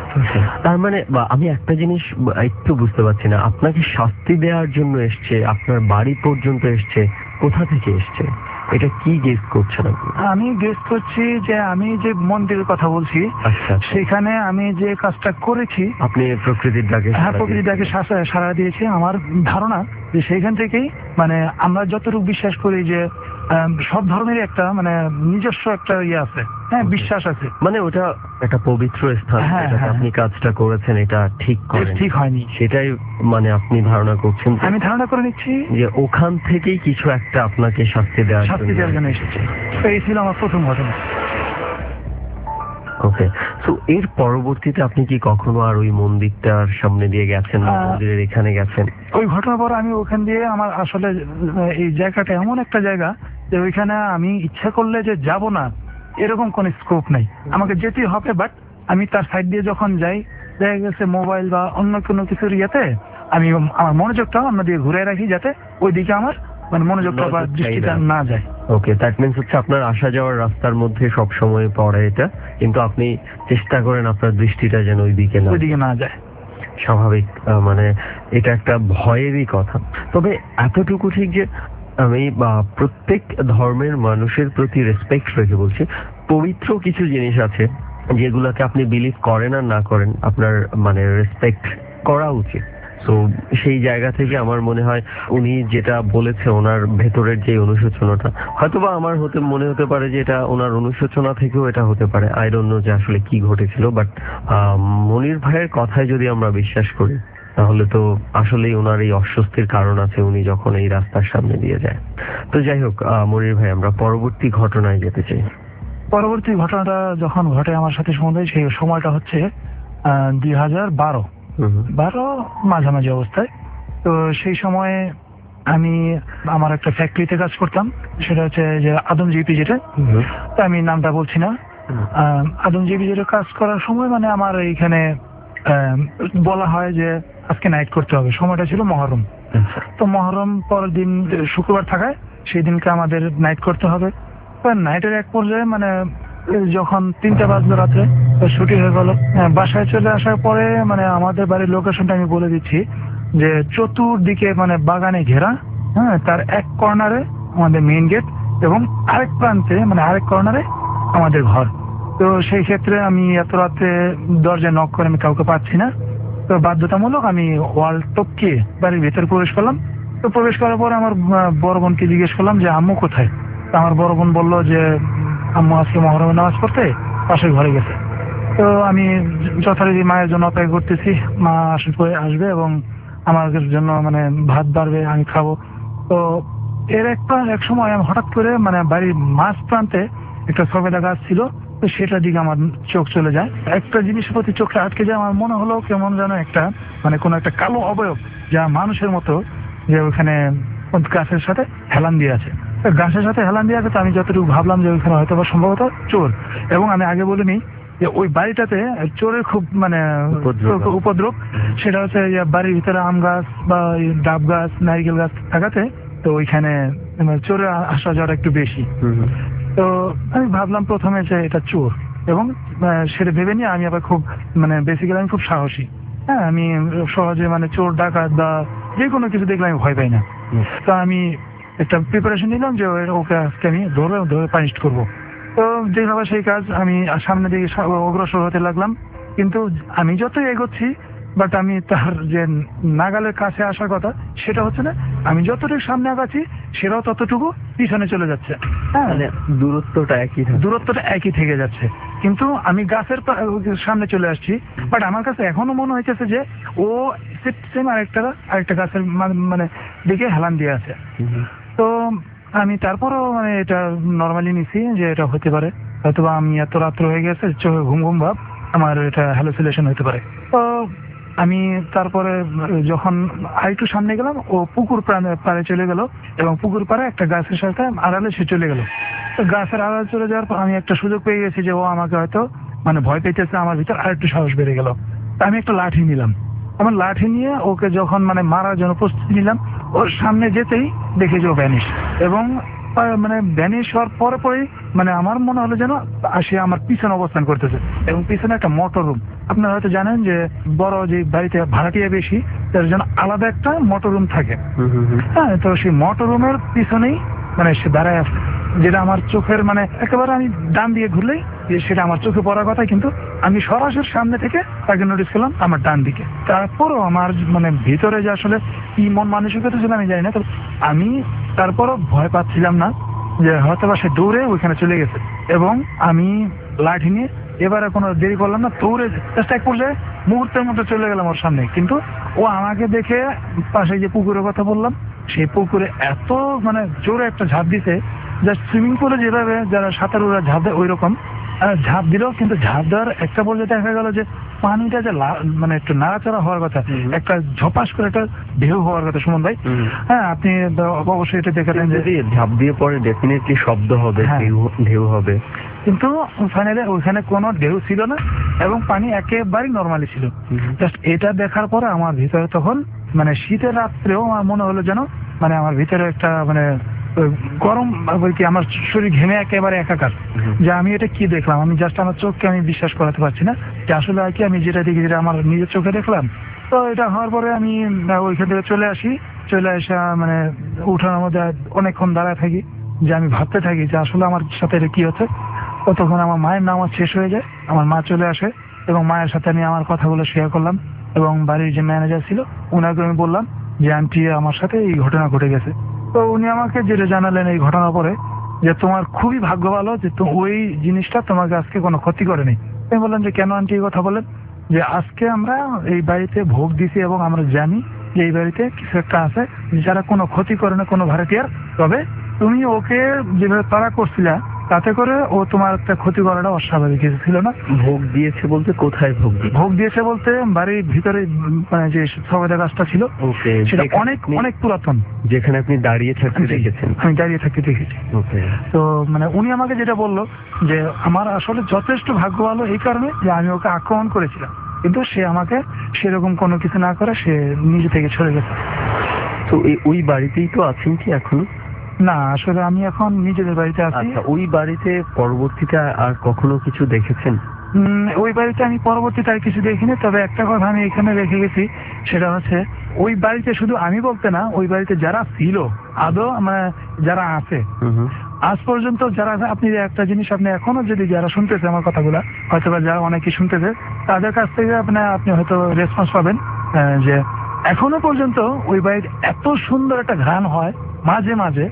তার মানে বা আমি একটা জিনিস বা একটু বুঝতে পারছি না, আপনাকে শাস্তি দেওয়ার জন্য এসছে, আপনার বাড়ি পর্যন্ত এসছে, কোথা থেকে এসছে, এটা কি গেস করছেন আপনি? আমি গেস করছি যে আমি যে মন্দিরের কথা বলছি আচ্ছা, সেখানে আমি যে কাজটা করেছি, আপনি প্রকৃতির ডাকে হ্যাঁ সাড়া প্রকৃতিটাকে দিয়েছেন। সাড়া- সাড়া দিয়েছে। আমার ধারণা যে সেইখান থেকেই মানে আমরা যতটুকু বিশ্বাস করি যে আহ, সব ধর্মেরই একটা মানে নিজস্ব একটা ইয়ে আছে, হ্যাঁ বিশ্বাস আছে। মানে ওটা একটা পবিত্র স্থান, হ্যাঁ, যেটাতে হ্যাঁ। আপনি কাজটা করেছেন এটা ঠিক করেন, ঠিক হয়নি সেটাই মানে আপনি ধারণা করছেন যে- আমি ধারণা করে নিচ্ছি যে ওখান থেকেই কিছু একটা আপনাকে শাস্তি দেওয়ার শাস্তি দেওয়ার জন্য এসেছে। তো এই ছিল আমার প্রথম ঘটনা। ওকে, তো এর পরবর্তীতে আপনি কি কখনো আর ওই মন্দিরটার সামনে দিয়ে গেছেন বা আহ, মন্দিরের এখানে গেছেন? ওই ঘটনার পর আমি ওখান দিয়ে আমার আসলে আহ, এই জায়গাটা এমন একটা জায়গা যে ওইখানে আমি ইচ্ছা করলে যে যাব না এরকম কোন স্কোপ নাই, আমাকে যেতেই হবে। বাট আমি তার সাইড দিয়ে যখন যাই দেখা গেছে মোবাইল বা অন্য কোনো কিছুর ইয়েতে আমি আমার মনোযোগটা অন্যদিকে ঘুরে রাখি যাতে ওই দিকে আমার মানে মনোযোগটা বা নজর দৃষ্টিটা চাই না। না যায়। ওকে, দ্যাট মিনস হচ্ছে আপনার আসা যাওয়ার রাস্তার মধ্যে সব সময় পড়ে এটা, কিন্তু আপনি চেষ্টা করেন আপনার দৃষ্টিটা যেন ওই দিকে না ওই দিকে না যায়। স্বাভাবিক। আহ, মানে এটা একটা ভয়েরই কথা। তবে এতটুকু ঠিক যে আমি বা প্রত্যেক ধর্মের মানুষের প্রতি রেসপেক্ট রেখে বলছি, পবিত্র কিছু জিনিস আছে যেগুলোকে আপনি বিলিভ করেন আর না করেন আপনার মানে রেসপেক্ট করা উচিত। তো সেই জায়গা থেকে আমার মনে হয় উনি যেটা বলেছে ওনার ভেতরের যে অনুশোচনাটা, হয়তোবা আমার হতে মনে হতে পারে যে এটা ওনার অনুশোচনা থেকেও এটা হতে পারে, আই ডোন্ট নো যে আসলে কি ঘটেছিল। বাট মনির ভাইয়ের কথায় যদি আমরা বিশ্বাস করি তাহলে তো আসলেই ওনার এই অস্বস্তির কারণ আছে উনি যখন এই রাস্তার সামনে দিয়ে যায়। তো যাই হোক, আহ, মনির ভাই আমরা পরবর্তী ঘটনায় যেতে চাই। পরবর্তী ঘটনাটা যখন ঘটে আমার সাথে সম্বন্ধে সেই সময়টা হচ্ছে আহ দুই হাজার বারো হুম, বারো মাঝামাঝি অবস্থায়। তো সেই সময়ে আমি আমার একটা ফ্যাক্টরিতে কাজ করতাম, সেটা হচ্ছে যে আদমজীবী যেটা, হুম, তো আমি নামটা বলছি না। আহ, আদমজীবী যেটা কাজ করার সময় মানে আমার এইখানে আহ, বলা হয় যে আজকে নাইট করতে হবে, সময়টা ছিল মহরম। আচ্ছা, তো মহরম পরের দিন শুক্রবার থাকায় সেই দিনকে আমাদের নাইট করতে হবে। নাইটের এক পর্যায়ে মানে যখন তিনটা বাজলো রাত্রে ছুটি হয়ে গেল, বাসায় চলে আসার পরে মানে আমাদের বাড়ির লোকেশনটা আমি বলে দিচ্ছি যে চতুর্দিকে মানে বাগানে ঘেরা, হ্যাঁ তার এক কর্নারে আমাদের মেইন গেট এবং আরেক প্রান্তে মানে আরেক কর্নারে আমাদের ঘর। তো সেই ক্ষেত্রে আমি এত রাতে দরজায় নক করে আমি কাউকে পাচ্ছি না, তো বাধ্যতামূলক আমি ওয়াল টপকে বাড়ির ভেতর প্রবেশ করলাম। তো প্রবেশ করার পর আমার আহ, বড় বোনকে জিজ্ঞেস করলাম যে আম্মু কোথায়। তো আমার বড় বোন বললো যে আম্মু আজকে মহরমের নামাজ পড়তে পাশের ঘরে গেছে। তো আমি যথারীতি মায়ের জন্য অপেক্ষা করতেছি, মা আসবে আসবে এবং আমার জন্য মানে ভাত বাড়বে, আমি খাবো। তো এর একটা এক সময় আমি হঠাৎ করে মানে বাড়ির মাঝ প্রান্তে একটা সবেদা গাছ ছিল, তো সেটার দিকে আমার চোখ চলে যায়। একটা জিনিসের প্রতি চোখে আটকে যায়, আমার মনে হলো কেমন যেন একটা মানে কোনো একটা কালো অবয়ব যা মানুষের মতো, যে ওখানে গাছের সাথে হেলান দিয়ে আছে। গাছের সাথে হেলান দিয়ে আছে, তো আমি যতটুকু ভাবলাম যে ওইখানে হয়তো বা সম্ভবত চোর। এবং আমি আগে বলিনি যে ওই বাড়িটাতে চোরের খুব মানে উপদ্রব। সেটা হচ্ছে বাড়ির ভিতরে আম গাছ বা ডাব গাছ, নারিকেল গাছ থাকাতে তো ওইখানে চোরের আসা যাওয়াটা একটু বেশি। তো আমি ভাবলাম প্রথমে যে এটা চোর, এবং সেটা ভেবে নিয়ে আমি আবার খুব মানে বেসিক্যালি আমি খুব সাহসী। হ্যাঁ, আমি সহজে মানে চোর ডাকাত বা যে কোনো কিছু দেখলে আমি ভয় পাই না। তো আমি একটা প্রিপারেশন নিলাম যে ওকে আজকে আমি ধরে ধরে পানিশ করবো। তো যেভাবে সেই কাজ, আমি সামনে দিকে অগ্রসর হতে লাগলাম। কিন্তু আমি যতই এগোচ্ছি, বাট আমি তার যে নাগালের কাছে আসার কথা সেটা হচ্ছে না। আমি যতটুকু সামনে আগাচ্ছি সেটাও ততটুকু পিছনে চলে যাচ্ছে। হ্যাঁ, দূরত্বটা একই দূরত্বটা একই থেকে যাচ্ছে, কিন্তু আমি গাছের সামনে চলে আসছি। বাট আমার কাছে এখনো মনে হইতেছে যে ও সেম আরেকটা আরেকটা গাছের মানে দিকে হেলান দিয়ে আছে। তো আমি তারপরও মানে এটা নর্মালি নিছি যে এটা হতে পারে, হয়তো আমি এত রাত্র হয়ে গেছে, চোখে ঘুম ঘুম ভাব, আমার এটা হ্যালুসিনেশন হতে পারে। তো আমি তারপরে যখন আরেকটু সামনে গেলাম, ও পুকুর পাড়ে চলে গেল, এবং পুকুর পাড়ে একটা গাছের সাথে আড়ালে সে চলে গেল। তো গাছের আড়ালে চলে যাওয়ার পর আমি একটা সুযোগ পেয়ে গেছি যে ও আমাকে হয়তো মানে ভয় পেতেছে, আমার ভিতর আরেকটু সাহস বেড়ে গেল। আমি একটা লাঠি নিলাম। আমার লাঠি নিয়ে ওকে যখন মানে মারার জন্য প্রস্তুতি নিলাম, ওর সামনে যেতেই দেখে যে ও ভ্যানিশ, এবং মানে ভ্যানিশ হওয়ার পরে পরেই মানে আমার মনে হলো যেন আসে আমার পিছনে অবস্থান করতেছে, এবং পিছনে একটা মোটর রুম। আপনারা হয়তো জানেন যে বড় যে বাড়িতে ভাড়াটিয়া বেশি, তার জন্য আলাদা একটা মোটর রুম থাকে। হ্যাঁ, তো সেই মোটর রুমের পিছনেই মানে সে দাঁড়ায় আছে, যেটা আমার চোখের মানে একেবারে আমি ডান দিয়ে ঘুরলেই সেটা আমার চোখে পড়ার কথা, কিন্তু আমি সরাসরি সামনে থেকে তাকে নোটিস করলাম আমার ডান দিকে। তারপরও আমার মানে ভিতরে যে আসলে কি মন মানসিকতা ছিল আমি জানি না, তো আমি তারপরও ভয় পাচ্ছিলাম না যে হয়তো বা সে দৌড়ে ওইখানে চলে গেছে। এবং আমি লাঠি নিয়ে এবারে কোনো দেরি করলাম না, দৌড়ে চেষ্টা এক পর্যায়ে মুহূর্তের মধ্যে চলে গেলাম ওর সামনে। কিন্তু ও আমাকে দেখে পাশে যে পুকুরের কথা বললাম, সেই পুকুরে এত মানে জোরে একটা ঝাঁপ দিছে, যা সুইমিং পুলে যেভাবে যারা সাঁতারুরা ঝাঁপ দেয় ওই রকম ঝাঁপ দিল। কিন্তু ঝাঁপ দেওয়ার একটা পর্যায়ে দেখা গেল যে পানিটা যে মানে একটু নাড়াচাড়া হওয়ার কথা, একটা ঝপাস করে একটা ঢেউ হওয়ার কথা। সুমন ভাই, হ্যাঁ আপনি অবশ্যই এটা দেখেছেন যে ঝাঁপ দিয়ে পরে ডেফিনেটলি শব্দ হবে, ঢেউ হবে, কিন্তু ফাইনালি ওইখানে কোনো ঢেউ ছিল না, এবং পানি একেবারেই নর্মালি ছিল। জাস্ট এটা দেখার পরে আমার ভিতরে তখন মানে শীতের রাত্রেও আমার মনে হলো যেন মানে আমার ভিতরে একটা মানে গরম কি, আমার শরীর ঘেমে একেবারে একাকার, যে আমি এটা কি দেখলাম। আমি জাস্ট আমার চোখকে আমি বিশ্বাস করাতে পারছি না যে আসলে আর কি আমি যেটা দেখি যেটা আমার নিজের চোখে দেখলাম। তো এটা হওয়ার পরে আমি ওইখান থেকে চলে আসি। চলে আসা মানে উঠানোর মধ্যে অনেকক্ষণ দাঁড়ায় থাকি, যে আমি ভাবতে থাকি যে আসলে আমার সাথে এটা কি হচ্ছে। ততক্ষণ আমার মায়ের নামাজ শেষ হয়ে যায়, আমার মা চলে আসে, এবং মায়ের সাথে আমি আমার কথাগুলো শেয়ার করলাম। এবং বাড়ির যে ম্যানেজার ছিল ওনাকে আমি বললাম যে আন্টি আমার সাথে এই ঘটনা ঘটে গেছে। তো উনি আমাকে যেটা জানালেন এই ঘটনার পরে, যে তোমার খুবই ভাগ্য ভালো যে ওই জিনিসটা তোমাকে আজকে কোনো ক্ষতি করেনি। আমি বললাম যে কেন আন্টি এই কথা বলেন? যে আজকে আমরা এই বাড়িতে ভোগ দিছি, এবং আমরা জানি যে এই বাড়িতে কিছু একটা আছে যারা কোনো ক্ষতি করে না কোনো ভাড়াটিয়ার। তবে তুমি ওকে যেভাবে তাড়া করছিলা, তাতে করে ও তোমার একটা ক্ষতি করাটা অস্বাভাবিক কিছু ছিল না। ভোগ দিয়েছে বলতে কোথায় ভোগ দিয়েছে? ভোগ দিয়েছে বলতে বাড়ির ভিতরে মানে যে সবেদা গাছটা ছিল সেটা অনেক অনেক পুরাতন, যেখানে আপনি দাঁড়িয়ে থাকতে দেখেছেন। আমি দাঁড়িয়ে থাকতে দেখেছি। তো মানে উনি আমাকে যেটা বললো যে আমার আসলে যথেষ্ট ভাগ্য ভালো এই কারণে যে আমি ওকে আক্রমণ করেছিলাম, কিন্তু সে আমাকে সেরকম কোনো কিছু না করে সে নিজে থেকে সরে গেছে। তো ওই বাড়িতেই তো আছেন কি এখনো? না, আসলে আমি এখন নিজেদের বাড়িতে আছি। ওই বাড়িতে পরবর্তীতে আর কখনো কিছু দেখেছেন? ওই বাড়িতে আমি পরবর্তীতে আর কিছু দেখিনি, তবে একটা কথা আমি এখানে রেখে গেছি, সেটা হচ্ছে ওই বাড়িতে শুধু আমি বলতে না, ওই বাড়িতে যারা ছিল আদৌ মানে যারা আছে আজ পর্যন্ত যারা আছে, আপনি একটা জিনিস আপনি এখনো যদি যারা শুনতেছে আমার কথাগুলা, হয়তো বা যারা অনেকে শুনতেছে তাদের কাছ থেকে আপনি আপনি হয়তো রেসপন্স পাবেন যে এখনো পর্যন্ত ওই বাড়িতে এত সুন্দর একটা ঘ্রাণ হয় মাঝে মাঝে,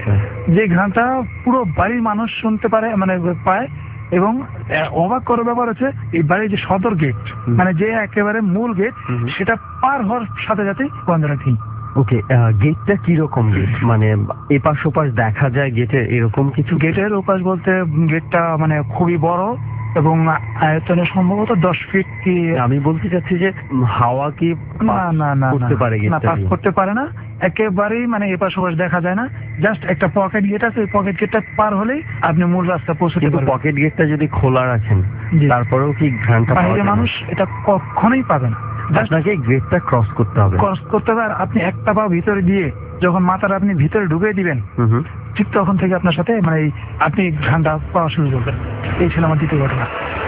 যে ঘ্রাণটা পুরো বাড়ির মানুষ শুনতে পারে মানে পায়। এবং অবাক করার ব্যাপার হচ্ছে এই বাড়ির যে সদর গেট মানে যে একেবারে মূল গেট, সেটা পার হওয়ার সাথে সাথেই গন্ধটা ঠিক। ওকে, গেটটা কিরকম গেট? মানে এপাশ ওপাশ দেখা যায় গেটের এরকম কিছু? গেটের ওপাশ বলতে গেটটা মানে খুবই বড়, এবং আয়তনে সম্ভবত দশ ফিট কি আমি বলতে চাচ্ছি যে উম, হাওয়া কি না না না করতে পারে না গেটটা পাস দিয়ে? করতে পারে না, একেবারেই মানে এপাশ ওপাশ দেখা যায় না, জাস্ট একটা পকেট গেট আছে, ওই পকেট গেটটা পার হলেই আপনি মূল রাস্তা পৌঁছতে কিন্তু পারবেন। পকেট গেটটা যদি খোলা রাখেন জি। তারপরেও কি ঘ্রাণটা পাওয়া বাইরে যাবে? মানুষ এটা কখনোই পাবে না, জাস্ট আপনাকে গেটটা ক্রস করতে হবে। ক্রস করতে হবে। আর আপনি একটা পা ভিতরে দিয়ে যখন মাথাটা আপনি ভিতরে ঢুকিয়ে দিবেন, হুম হুম। ঠিক তখন থেকে আপনার সাথে মানে এই আপনি ঘ্রাণটা পাওয়া শুরু করবেন। এই ছিল আমার দ্বিতীয় ঘটনা।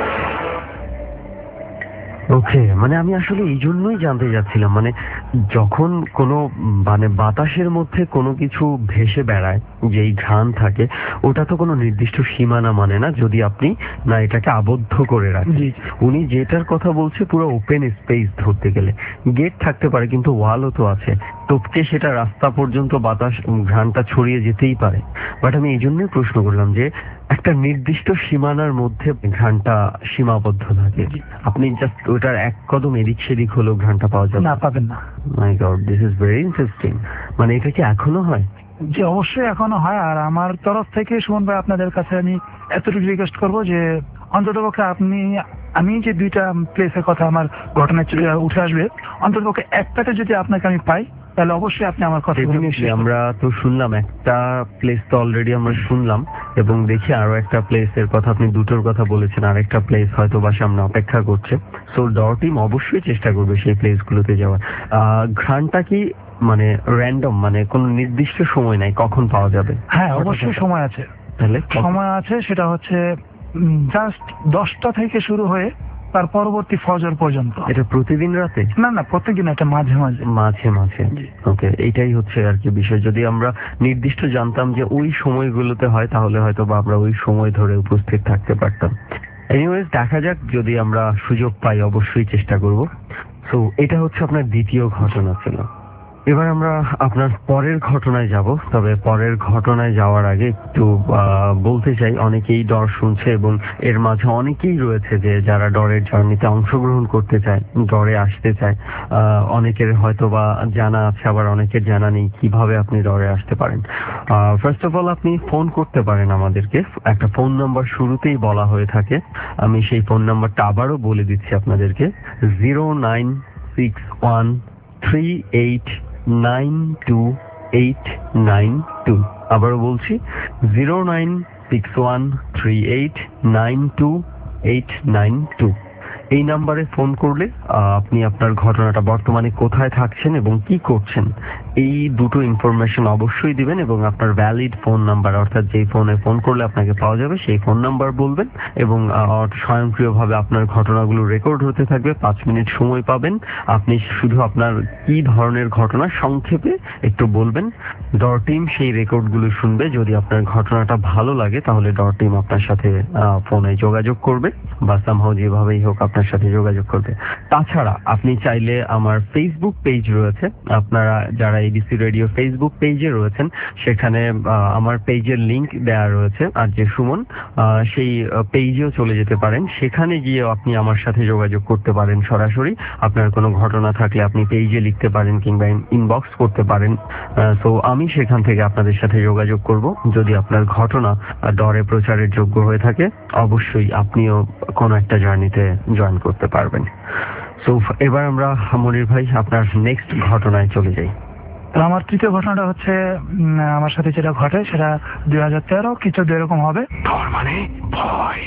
ওকে, মানে আমি আসলে এই জন্যই জানতে যাচ্ছিলাম, মানে যখন কোনো উম, মানে বাতাসের মধ্যে কোনো কিছু ভেসে বেড়ায়, যেই ঘ্রাণ থাকে, ওটা তো কোনো নির্দিষ্ট সীমানা মানে না, যদি আপনি না এটাকে আবদ্ধ করে রাখেন। জি। উনি যেটার কথা বলছে পুরো ওপেন স্পেস ধরতে গেলে গেট থাকতে পারে, কিন্তু ওয়ালও তো আছে, টপকে সেটা রাস্তা পর্যন্ত বাতাস উম, ঘ্রাণটা ছড়িয়ে যেতেই পারে। বাট আমি এই জন্যই প্রশ্ন করলাম যে একটা নির্দিষ্ট সীমানার মধ্যে ঘ্রাণটা সীমাবদ্ধ থাকে, আপনি জাস্ট ওটার এক কদম এদিক সেদিক হলেও ঘ্রাণটা পাওয়া যাবে না, পাবেন না। My God, this is very interesting. মানে এটা কি এখনো হয়? যে অবশ্যই এখনো হয়। আর আমার তরফ থেকে সুমন ভাই আপনাদের কাছে আমি এতটুকু রিকোয়েস্ট করবো যে অন্ততপক্ষে আপনি, আমি যে দুইটা প্লেসের কথা আমার ঘটনায় চলে- উঠে আসবে, অন্ততপক্ষে একটাতে যদি আপনাকে আমি পাই তাহলে অবশ্যই আপনি আমার কথা ডেফিনেটলি। আমরা তো শুনলাম একটা প্লেস তো অলরেডি আমরা শুনলাম, এবং দেখি আরো একটা প্লেসের কথা, আপনি দুটোর কথা বলেছেন, আর একটা প্লেস হয়তো বা সামনে অপেক্ষা করছে। সো ডর টিম অবশ্যই চেষ্টা করবে সেই প্লেস গুলোতে যাওয়ার। আহ, ঘ্রাণটা কি মানে র্যান্ডম, মানে কোন নির্দিষ্ট সময় নাই কখন পাওয়া যাবে? হ্যাঁ, অবশ্যই সময় আছে। তাহলে সময় আছে, সেটা হচ্ছে জাস্ট দশটা থেকে শুরু হয়ে তার পরবর্তী ফজর পর্যন্ত। এটা প্রতিদিন রাতে? না না, প্রত্যেকদিন এটা মাঝে মাঝে। মাঝে মাঝে। জি। ওকে, এইটাই হচ্ছে আর কি বিষয়। যদি আমরা নির্দিষ্ট জানতাম যে ওই সময়গুলোতে হয়, তাহলে হয়তো বা আমরা ওই সময় ধরে উপস্থিত থাকতে পারতাম। এনিওয়েজ, দেখা যাক, যদি আমরা সুযোগ পাই অবশ্যই চেষ্টা করব। সো এটা হচ্ছে আপনার দ্বিতীয় ঘটনা ছিল। এবার আমরা আপনার পরের ঘটনায় যাব। তবে পরের ঘটনায় যাওয়ার আগে একটু আহ, বলতে চাই, অনেকেই ডর শুনছে এবং এর মাঝে অনেকেই রয়েছে যে যারা ডরের জার্নিতে অংশগ্রহণ করতে চায়, ডরে আসতে চায়। আহ, অনেকের হয়তো বা জানা আছে, আবার অনেকের জানা নেই কিভাবে আপনি ডরে আসতে পারেন। ফার্স্ট অফ অল আপনি ফোন করতে পারেন আমাদেরকে। একটা ফোন নাম্বার শুরুতেই বলা হয়ে থাকে, আমি সেই ফোন নাম্বারটা আবারও বলে দিচ্ছি আপনাদেরকে, zero nine six one three eight nine two eight nine two. আবারও বলছি, zero nine six one three eight nine two eight nine two. এই নাম্বারে ফোন করলে আহ, আপনি আপনার ঘটনাটা, বর্তমানে কোথায় থাকছেন এবং কি করছেন, এই দুটো ইনফরমেশন অবশ্যই দিবেন, এবং আপনার ভ্যালিড ফোন নাম্বার, অর্থাৎ যেই ফোনে ফোন করলে আপনাকে পাওয়া যাবে সেই ফোন নাম্বার বলবেন, এবং আহ, স্বয়ংক্রিয়ভাবে আপনার ঘটনাগুলো রেকর্ড হতে থাকবে। পাঁচ মিনিট সময় পাবেন, আপনি শুধু আপনার কি ধরনের ঘটনা সংক্ষেপে একটু বলবেন। ডর টিম সেই রেকর্ডগুলো শুনবে। যদি আপনার ঘটনাটা ভালো লাগে তাহলে ডর টিম আপনার সাথে আহ, ফোনে যোগাযোগ করবে, বা সামহাও যেভাবেই হোক আপনার সাথে যোগাযোগ করবে। তাছাড়া আপনি চাইলে আমার ফেসবুক পেজ রয়েছে, আপনারা যারা এবিসি রেডিও ফেসবুক পেজে রয়েছেন, সেখানে আহ, আমার পেজের লিংক দেওয়া রয়েছে, আর যে সুমন আহ, সেই পেজেও চলে যেতে পারেন। সেখানে গিয়ে আপনি আমার সাথে যোগাযোগ করতে পারেন সরাসরি। আপনার কোনো ঘটনা থাকলে আপনি পেজে লিখতে পারেন কিংবা ইনবক্স করতে পারেন। তো আমি সেখান থেকে আপনাদের সাথে যোগাযোগ করব। যদি আপনার ঘটনা আহ, ডরে প্রচারের যোগ্য হয়ে থাকে, অবশ্যই আপনিও কোনো একটা জার্নিতে জয়েন করতে পারবেন। সো এবার আমরা মনির ভাই আপনার নেক্সট ঘটনায় চলে যাই। তো আমার তৃতীয় ঘটনাটা হচ্ছে উম, আমার সাথে যেটা ঘটে সেটা দুই হাজার তেরো কি চোদ্দ এরকম হবে। ডর মানে ভয়।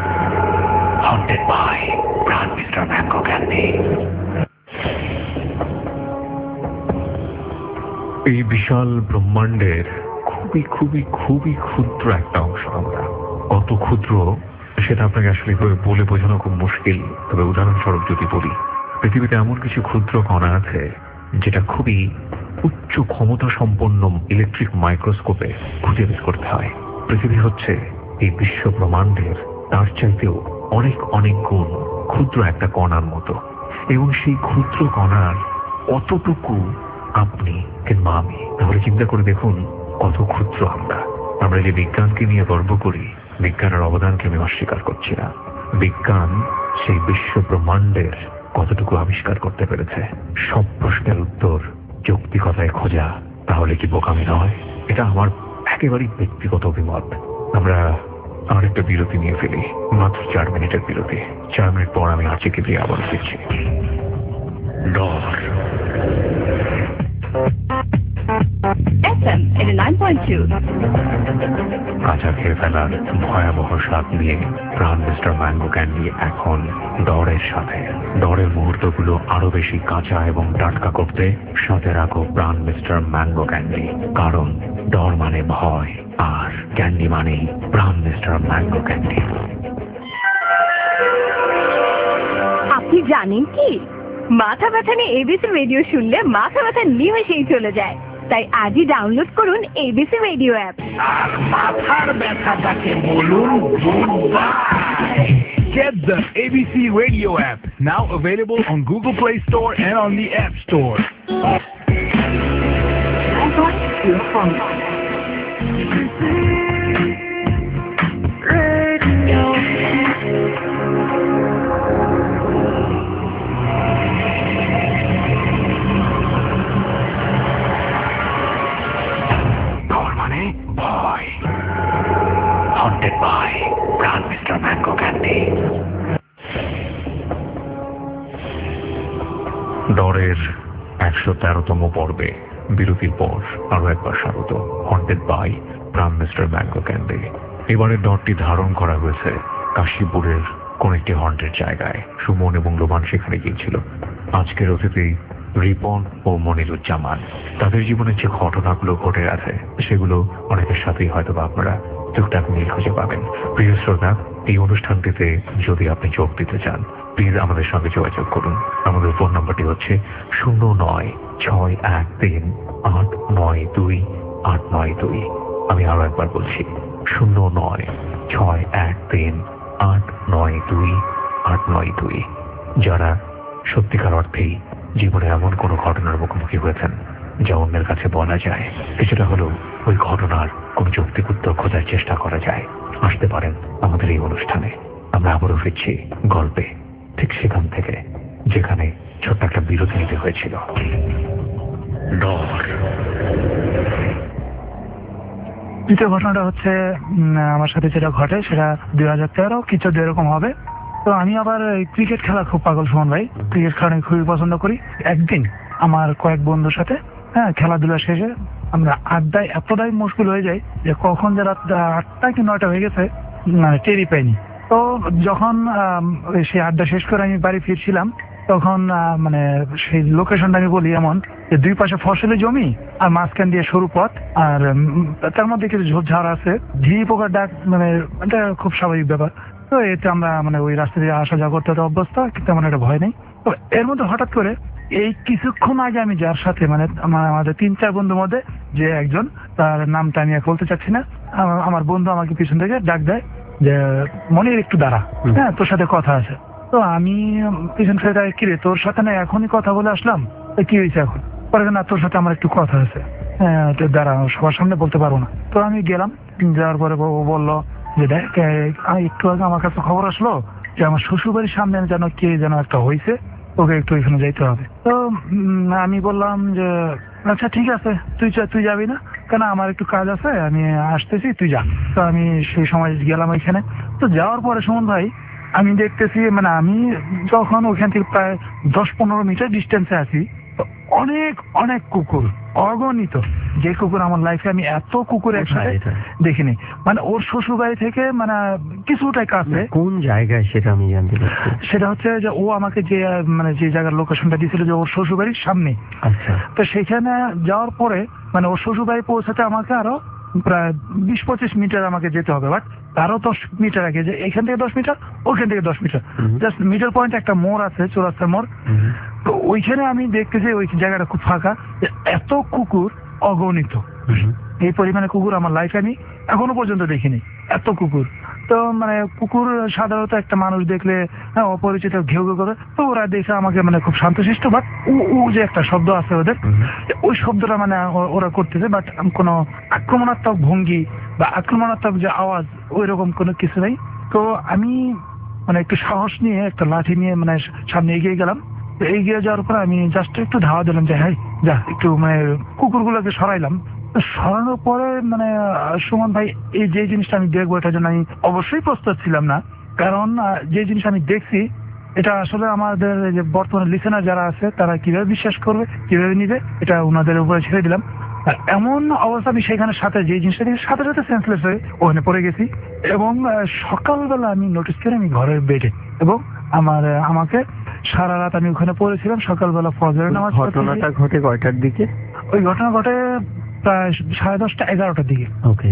Haunted by Pran mister mango candy. এই বিশাল ব্রহ্মাণ্ডের খুবই খুবই খুবই ক্ষুদ্র একটা অংশ আমরা। কত ক্ষুদ্র সেটা আপনাকে আসলে বলে বোঝানো খুব মুশকিল। তবে উদাহরণস্বরূপ যদি বলি, পৃথিবীতে এমন কিছু ক্ষুদ্র কণা আছে যেটা খুবই উচ্চ ক্ষমতা সম্পন্ন ইলেকট্রিক মাইক্রোস্কোপে খুঁজে বের করতে হয়। পৃথিবী হচ্ছে এই বিশ্ব ব্রহ্মাণ্ডের তার চাইতেও অনেক অনেক গুণ ক্ষুদ্র একটা কণার মতো, এবং সেই ক্ষুদ্র কণার অতটুকু আপনি কিংবা আমি। তাহলে চিন্তা করে দেখুন কত ক্ষুদ্র আমরা। আমরা যে বিজ্ঞানকে নিয়ে গর্ব করি, বিজ্ঞানের অবদানকে আমি অস্বীকার করছি না। বিজ্ঞান সেই বিশ্ব ব্রহ্মাণ্ডের কতটুকু আবিষ্কার করতে পেরেছে। সব প্রশ্নের উত্তর যৌক্তিকতায় খোঁজা তাহলে কি বোকামি নয়? এটা আমার একেবারেই ব্যক্তিগত অভিমত। আমরা আর একটা বিরতি নিয়ে ফেলি, মাত্র চার মিনিটের বিরতি। চার মিনিট পর আমি আর চিকি প্রিয়া আবার ফিরছি। ডর F M eighty-nine point two কাঁচা খেয়ে ফেলার ভয়াবহ স্বাদ নিয়ে প্রাণ মিস্টার ম্যাঙ্গো ক্যান্ডি এখন ডরের সাথে। ডরের মুহূর্তগুলো আরো বেশি কাঁচা এবং টাটকা করতে সাথে রাখো প্রাণ মিস্টার ম্যাঙ্গো ক্যান্ডি, কারণ ডর মানে ভয় আর ক্যান্ডি মানেই প্রাণ মিস্টার ম্যাঙ্গো ক্যান্ডি। আপনি জানেন কি, মাথা ব্যথা নিয়ে এবিসি রেডিও শুনলে মাথা ব্যথা নিমেষেই চলে যায়। তাই আজই ডাউনলোড করুন এবিসি রেডিও অ্যাপ। আর মাথার ব্যথাটাকে বলুন goodbye. Get the A B C Radio app, now available on Google Play Store and on the App Store. I got your phone. Dor মানে ভয়, haunted by Pran mister mango candy. ডরের একশো তেরোতম পর্বে বিরতির পর আরো একবার স্বাগত। Haunted by Pran mister mango candy. এবারের ডরটি ধারণ করা হয়েছে কাশীপুরের কোন একটি হন্টের জায়গায়। সুমন এবং লোমান সেখানে গিয়েছিল। আজকের অতিথি রিপন ও মনিরুজ্জামান। তাদের জীবনে যে ঘটনাগুলো ঘটে আছে সেগুলো অনেকের সাথেই হয়তো বা আপনারা টুকটাক মিল খুঁজে পাবেন। প্রিয় শ্রোতা, এই অনুষ্ঠানটিতে যদি আপনি যোগ দিতে চান, প্লিজ আমাদের সঙ্গে যোগাযোগ করুন। আমাদের ফোন নাম্বারটি হচ্ছে শূন্য নয় ছয় এক তিন আট নয় দুই আট নয় দুই। আমি আরো একবার বলছি, শূন্য নয় ছয় এক তিন আট নয় দুই আট নয় দুই। যারা সত্যিকার অর্থেই জীবনে এমন কোনো ঘটনার মুখোমুখি হয়েছেন যা অন্যের কাছে বলা যায়, কিছুটা হলেও ওই ঘটনার কোন যৌক্তিক উত্তর খোঁজার চেষ্টা করা যায়, আসতে পারেন আমাদের এই অনুষ্ঠানে। আমরা আবারও ফিরছি গল্পে ঠিক সেখান থেকে যেখানে ছোট্ট একটা বিরতি নিতে হয়েছিল। ডর। দ্বিতীয় ঘটনাটা হচ্ছে উম, আমার সাথে যেটা ঘটে সেটা দুই হাজার তেরো কিছু এরকম হবে। তো আমি আবার ক্রিকেট খেলা খুব পাগল সুমন ভাই, ক্রিকেট খেলা আমি খুবই পছন্দ করি। একদিন আমার কয়েক বন্ধুর সাথে হ্যাঁ খেলাধুলা শেষে আমরা আড্ডায় এতটাই মুশকিল হয়ে যাই যে কখন যে রাত আটটা কি নয়টা হয়ে গেছে মানে টেরই পাইনি। তো যখন সেই আড্ডা শেষ করে আমি বাড়ি ফিরছিলাম তখন মানে সেই লোকেশনটা আমি বলি এমন যে দুই পাশে ফসলের জমি আর মাঝখান দিয়ে সরু পথ, আর তার মধ্যে কিছু ঝোপঝাড় আছে, ঝিরি পোকার ডাক, মানে এটা খুব স্বাভাবিক ব্যাপার। তো এতে আমরা মানে ওই রাস্তা দিয়ে আসা যাওয়া করতে অভ্যস্ত, কিন্তু আমার এটা ভয় নেই। তো এর মধ্যে হঠাৎ করে এই কিছুক্ষণ আগে আমি যার সাথে মানে আমাদের তিন চার বন্ধুর মধ্যে যে একজন, তার নামটা আমি বলতে চাচ্ছি না, আমার বন্ধু আমাকে পিছন থেকে ডাক দেয় যে মনির একটু দাঁড়া, হ্যাঁ তোর সাথে কথা আছে। তো আমি পিছন থেকে কিরে তোর সাথে না এখনই কথা বলে আসলাম, কি হয়েছে এখন? পরে না তোর সাথে আমার একটু কথা আছে, হ্যাঁ দাঁড়া, সবার সামনে বলতে পারবো না। তো আমি গেলাম, যাওয়ার পরে ও বললো যে দেখ একটু আগে আমার কাছে খবর আসলো যে আমার শ্বশুর বাড়ির সামনে যেন কে যেন একটা হয়েছে, ওকে একটু এখানে যাইতে হবে। তো আমি বললাম যে আচ্ছা ঠিক আছে, তুই তুই যাবি না কেন? আমার একটু কাজ আছে, আমি আসতেছি, তুই যা। তো আমি সেই সময় গেলাম ওইখানে। তো যাওয়ার পরে সুমন ভাই আমি দেখতেছি মানে আমি যখন ওইখান থেকে প্রায় দশ পনেরো মিটার ডিস্টেন্সে আছি, অনেক অনেক কুকুর, অগণিত। যে কুকুর আমার লাইফে আমি এত কুকুর একসাথে দেখিনি। মানে ওর শ্বশুর বাড়ি থেকে মানে কিছুটাই কাছে। কোন জায়গায় সেটা আমি জানতে পারছি। সেটা হচ্ছে যে ও আমাকে যে মানে যে জায়গার লোকেশনটা দিয়েছিল যে ওর শ্বশুর বাড়ির সামনে। আচ্ছা। তো সেখানে যাওয়ার পরে মানে ওর শ্বশুর বাড়ি পৌঁছাতে আমাকে আরো প্রায় বিশ পঁচিশ মিটার আমাকে যেতে হবে, বাট তারও দশ মিটার আগে, যে এখান থেকে দশ মিটার ওখান থেকে দশ মিটার জাস্ট মিডল পয়েন্ট একটা মোড় আছে, চৌরাস্তার মোড়। তো ওইখানে আমি দেখতেছি ওই জায়গাটা খুব ফাঁকা, এত কুকুর অগণিত। এই পরিমাণে কুকুর আমার লাইফে আমি এখনো পর্যন্ত দেখিনি, এত কুকুর। তো মানে কুকুর সাধারণত একটা মানুষ দেখলে হ্যাঁ অপরিচিত ঘেউ ঘেউ করে, তো ওরা দেখে আমাকে মানে খুব শান্তশিষ্ট, বাট উ উ যে একটা শব্দ আছে ওদের, ওই শব্দটা মানে ওরা করতেছে, বাট কোনো আক্রমণাত্মক ভঙ্গি বা আক্রমণাত্মক যে আওয়াজ ওই রকম কোনো কিছু নেই। তো আমি মানে একটু সাহস নিয়ে একটা লাঠি নিয়ে মানে সামনে এগিয়ে গেলাম। এগিয়ে যাওয়ার পর আমি জাস্ট একটু ধাওয়া দিলাম যে হ্যাঁ যা, একটু মানে কুকুরগুলোকে সরাইলাম সরানোর পরে মানে আহ, সুমন ভাই এই যে জিনিসটা আমি দেখবো এটার জন্য আমি অবশ্যই প্রস্তুত ছিলাম না, কারণ আহ, যে জিনিস আমি দেখছি এটা আসলে আমাদের এই যে বর্তমানে লিসেনার যারা আছে তারা কিভাবে বিশ্বাস করবে, কিভাবে নিবে, এটা ওনাদের উপরে ছেড়ে দিলাম। আর এমন অবস্থা আমি সেখানে সাথে যে জিনিসটা দেখি সাথে সাথে সেন্সলেস হয়ে ওখানে পড়ে গেছি, এবং আহ, সকালবেলা আমি নোটিস করি আমি ঘরের বেডে, এবং আমার আহ, আমাকে সারা রাত আমি ওখানে পড়েছিলাম। সকালবেলা ফজরের নামাজ পড়তে গিয়ে- ঘটনাটা ঘটে কয়টার দিকে? ওই ঘটনা ঘটে প্রায় সাড়ে দশটা এগারোটার দিকে। ওকে,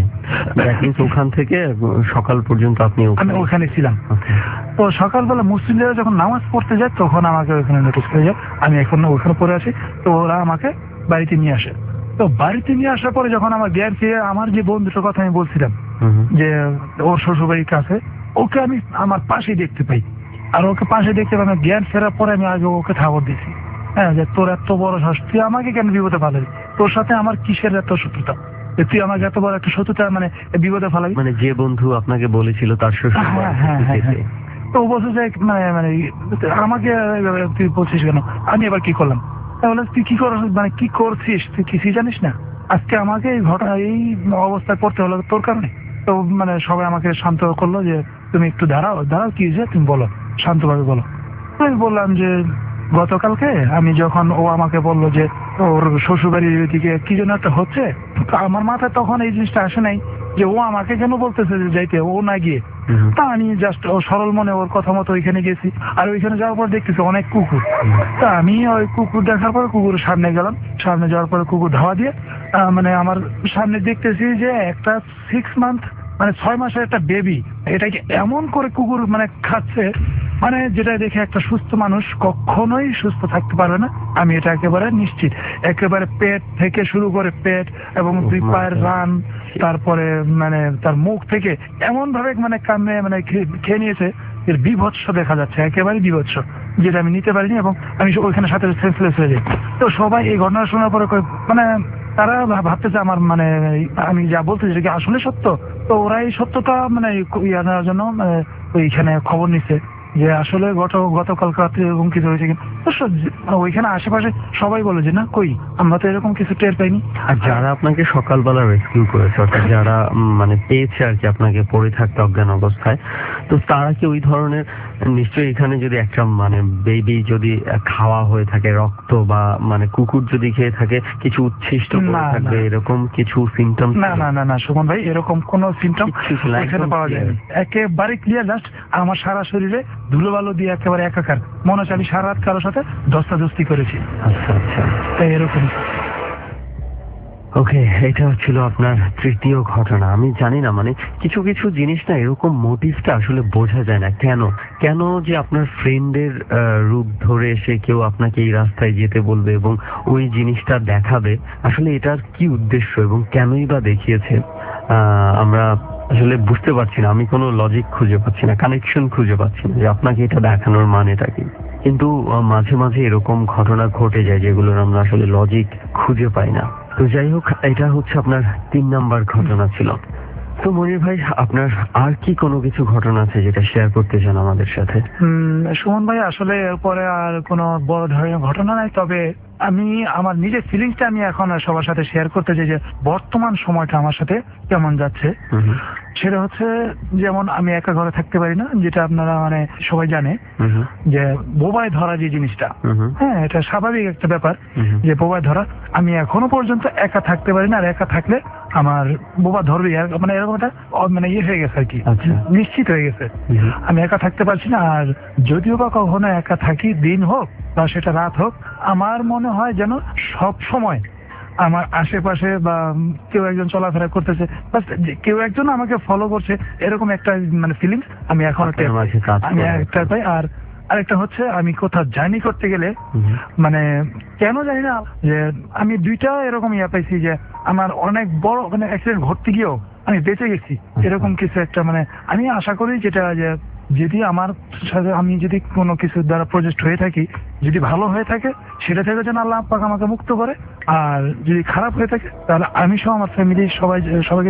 ওখান থেকে সকাল পর্যন্ত আপনি আমি ওখানে ছিলাম। তো সকালবেলা মুসলিমরা যখন নামাজ পড়তে যায় তখন আমাকে ওখানে নোটিস করে যায় আমি এখন ওখানে পড়ে আছি। তো ওরা আমাকে বাড়িতে নিয়ে আসে। তো বাড়িতে নিয়ে আসার পরে যখন আমার জ্ঞান ফিরে, আমার যে বন্ধুটার কথা আমি বলছিলাম যে ওর শ্বশুরবাড়ির কাছে, ওকে আমি আমার পাশেই দেখতে পাই। আর ওকে পাশে দেখতে পাই, আমার জ্ঞান ফেরার পরে আমি আগে ওকে খবর দিছি, হ্যাঁ, যে তোর এত বড় সাহস, তুই আমাকে কেন বিপদে ফেলাবি? তোর সাথে আমার কিসের এত শত্রুতা, যে তুই আমাকে এত বড় একটা শত্রুতা মানে বিপদে ফেলাবি? মানে যে বন্ধু আপনাকে বলেছিল তার শ্বশুর হ্যাঁ হ্যাঁ হ্যাঁ হ্যাঁ। তো ও বলছে যে মানে মানে আমাকে এভাবে তুই বলছিস কেন? আমি এবার কি করলাম? তাহলে তুই কি কর মানে কি করছিস, তুই কিছুই জানিস না? আজকে আমাকে এই ঘটনা এই অবস্থায় পড়তে হলো তোর কারণে। তো মানে সবাই আমাকে শান্ত করলো যে তুমি একটু দাঁড়াও দাঁড়াও কি হয়েছে তুমি বলো, শান্তভাবে বলো। তো আমি বললাম যে গতকালকে আমি যখন ও আমাকে বললো যে ওর শ্বশুরবাড়ির দিকে কি যেন একটা হচ্ছে, তো আমার মাথায় তখন এই জিনিসটা আসে নাই যে ও আমাকে কেন বলতেছে যে যাইতে, ও না গিয়ে। তা আমি জাস্ট ও সরল মনে ওর কথা মতো ওইখানে গেছি। আর ওইখানে যাওয়ার পর দেখতেছি অনেক কুকুর। তা আমি ওই কুকুর দেখার পরে কুকুরের সামনে গেলাম। সামনে যাওয়ার পরে কুকুর ধাওয়া দিয়ে আহ, মানে আমার সামনে দেখতেছি যে একটা সিক্স মান্থ মানে ছয় মাসের একটা বেবি, এটাকে এমন করে কুকুর মানে খাচ্ছে, মানে যেটা দেখে একটা সুস্থ মানুষ কখনোই সুস্থ থাকতে পারবে না, আমি এটা একেবারে নিশ্চিত। একেবারে পেট থেকে শুরু করে পেট এবং দুই পায়ের রান, তারপরে মানে তার মুখ থেকে এমন ভাবে মানে কামড়ে মানে খে- খেয়ে নিয়েছে, এর বিভৎস দেখা যাচ্ছে, একেবারে বিভৎস, যেটা আমি নিতে পারিনি। এবং আমি ওইখানে সাথে সেন্সলেস হয়ে যাই। তো সবাই এই ঘটনা শোনার পরে কয়- মানে তারা ভা- ভাবতেছে আমার মানে আমি যা বলতেছি সেটা কি আসলে সত্য। তো ওরা এই সত্যতা মানে ইয়ে আনার জন্য মানে ওইখানে খবর নিচ্ছে যে আসলে গত গতকাল রাত্রে এরকম কিছু হয়েছে কিনা। তো স- ওইখানে আশেপাশে সবাই বলে যে না কই, আমরা তো এরকম কিছু টের পাইনি। আর যারা আপনাকে সকালবেলা রেস্কিউ করেছে, অর্থাৎ যারা উম, মানে পেয়েছে আর কি আপনাকে পড়ে থাকতে অজ্ঞান অবস্থায়, তো তারা কি ওই ধরনের নিশ্চয়ই এখানে যদি একটা মানে বেবি যদি খাওয়া হয়ে থাকে রক্ত বা মানে কুকুর যদি খেয়ে থাকে কিছু উচ্ছিষ্ট করে না, থাকবে না। এরকম কিছু সিমটম? না না না না সুমন ভাই, এরকম কোন সিমটম কিচ্ছু ছিল না, এখানে একদম পাওয়া clear। যায়নি। একেবারে ক্লিয়ার, জাস্ট আমার সারা শরীরে ধুলো বালো দিয়ে একেবারে একাকার, মনে হচ্ছে আমি সারা রাত কারোর সাথে দস্তাদস্তি করেছি। আচ্ছা আচ্ছা, তাই এরকম। ওকে, এটা ছিল আপনার তৃতীয় ঘটনা। আমি জানি না মানে কিছু কিছু জিনিস না এরকম মোটিভটা আসলে বোঝা যায় না, কেন কেন যে আপনার ফ্রেন্ডের রূপ ধরে এসে কেউ আপনাকে এই রাস্তায় যেতে বলবে এবং ওই জিনিসটা দেখাবে, আসলে এটার কি উদ্দেশ্য এবং কেনই বা দেখিয়েছে আহ, আমরা আসলে বুঝতে পারছি না। আমি কোনো লজিক খুঁজে পাচ্ছি না, কানেকশন খুঁজে পাচ্ছি না যে আপনাকে এটা দেখানোর মানেটা কি। কিন্তু আহ, মাঝে মাঝে এরকম ঘটনা ঘটে যায় যেগুলোর আমরা আসলে লজিক খুঁজে পাই না। তো যাই হোক, এটা হচ্ছে আপনার তিন নাম্বার ঘটনা ছিল। তো মনির ভাই, আপনার আর কি কোনো কিছু ঘটনা আছে যেটা শেয়ার করতে চান আমাদের সাথে? উম, সুমন ভাই আসলে এরপরে আর কোনো বড় ধরনের ঘটনা নাই, তবে আমি আমার নিজের ফিলিংসটা আমি এখন সবার সাথে শেয়ার করতে চাই যে বর্তমান সময়টা আমার সাথে কেমন যাচ্ছে। হুম হুম, সেটা হচ্ছে যেমন আমি একা ঘরে থাকতে পারি না, যেটা আপনারা মানে সবাই জানে হুম হুম, যে বোবায় ধরা যে জিনিসটা, হুম হুম, হ্যাঁ এটা স্বাভাবিক একটা ব্যাপার হুম হুম। যে বোবায় ধরা। আমি এখনো পর্যন্ত একা থাকতে পারি না, আর একা থাকলে আমার বোবা ধরবে, মানে এরকম একটা অ- মানে ইয়ে হয়ে গেছে আর কি, আচ্ছা। নিশ্চিত হয়ে গেছে। হুম হুম, আমি একা থাকতে পারছি না। আর যদিও বা কখনো একা থাকি, দিন হোক বা সেটা রাত হোক, আমার মনে হয় যেন সব সময় আমার আশেপাশে বা কেউ একজন চলাফেরা করতেছে, বা কেউ একজন আমাকে ফলো করছে, এরকম একটা মানে ফিলিংস আমি এখনো টের পাই। মাঝে কাজ আমি করে। একটা পাই। আর আরেকটা হচ্ছে আমি কোথাও জার্নি করতে গেলে হুম হুম, মানে কেন জানি না যে আমি দুইটা এরকম ইয়া পাইছি যে আমার অনেক বড় মানে অ্যাক্সিডেন্ট ঘটতে গিয়েও আমি বেঁচে গেছি, এরকম কিছু একটা মানে আমি আশা করি যেটা যে যদি আমার সাথে আমি যদি কোনো কিছু দ্বারা প্রজেক্ট হয়ে থাকি, যদি ভালো হয়ে থাকে সেটা থেকে যেন আল্লাহ পাক আমাকে মুক্ত করে, আর যদি খারাপ হয়ে থাকে তাহলে আমি সহ আমার ফ্যামিলি সবাই সবাইকে যেন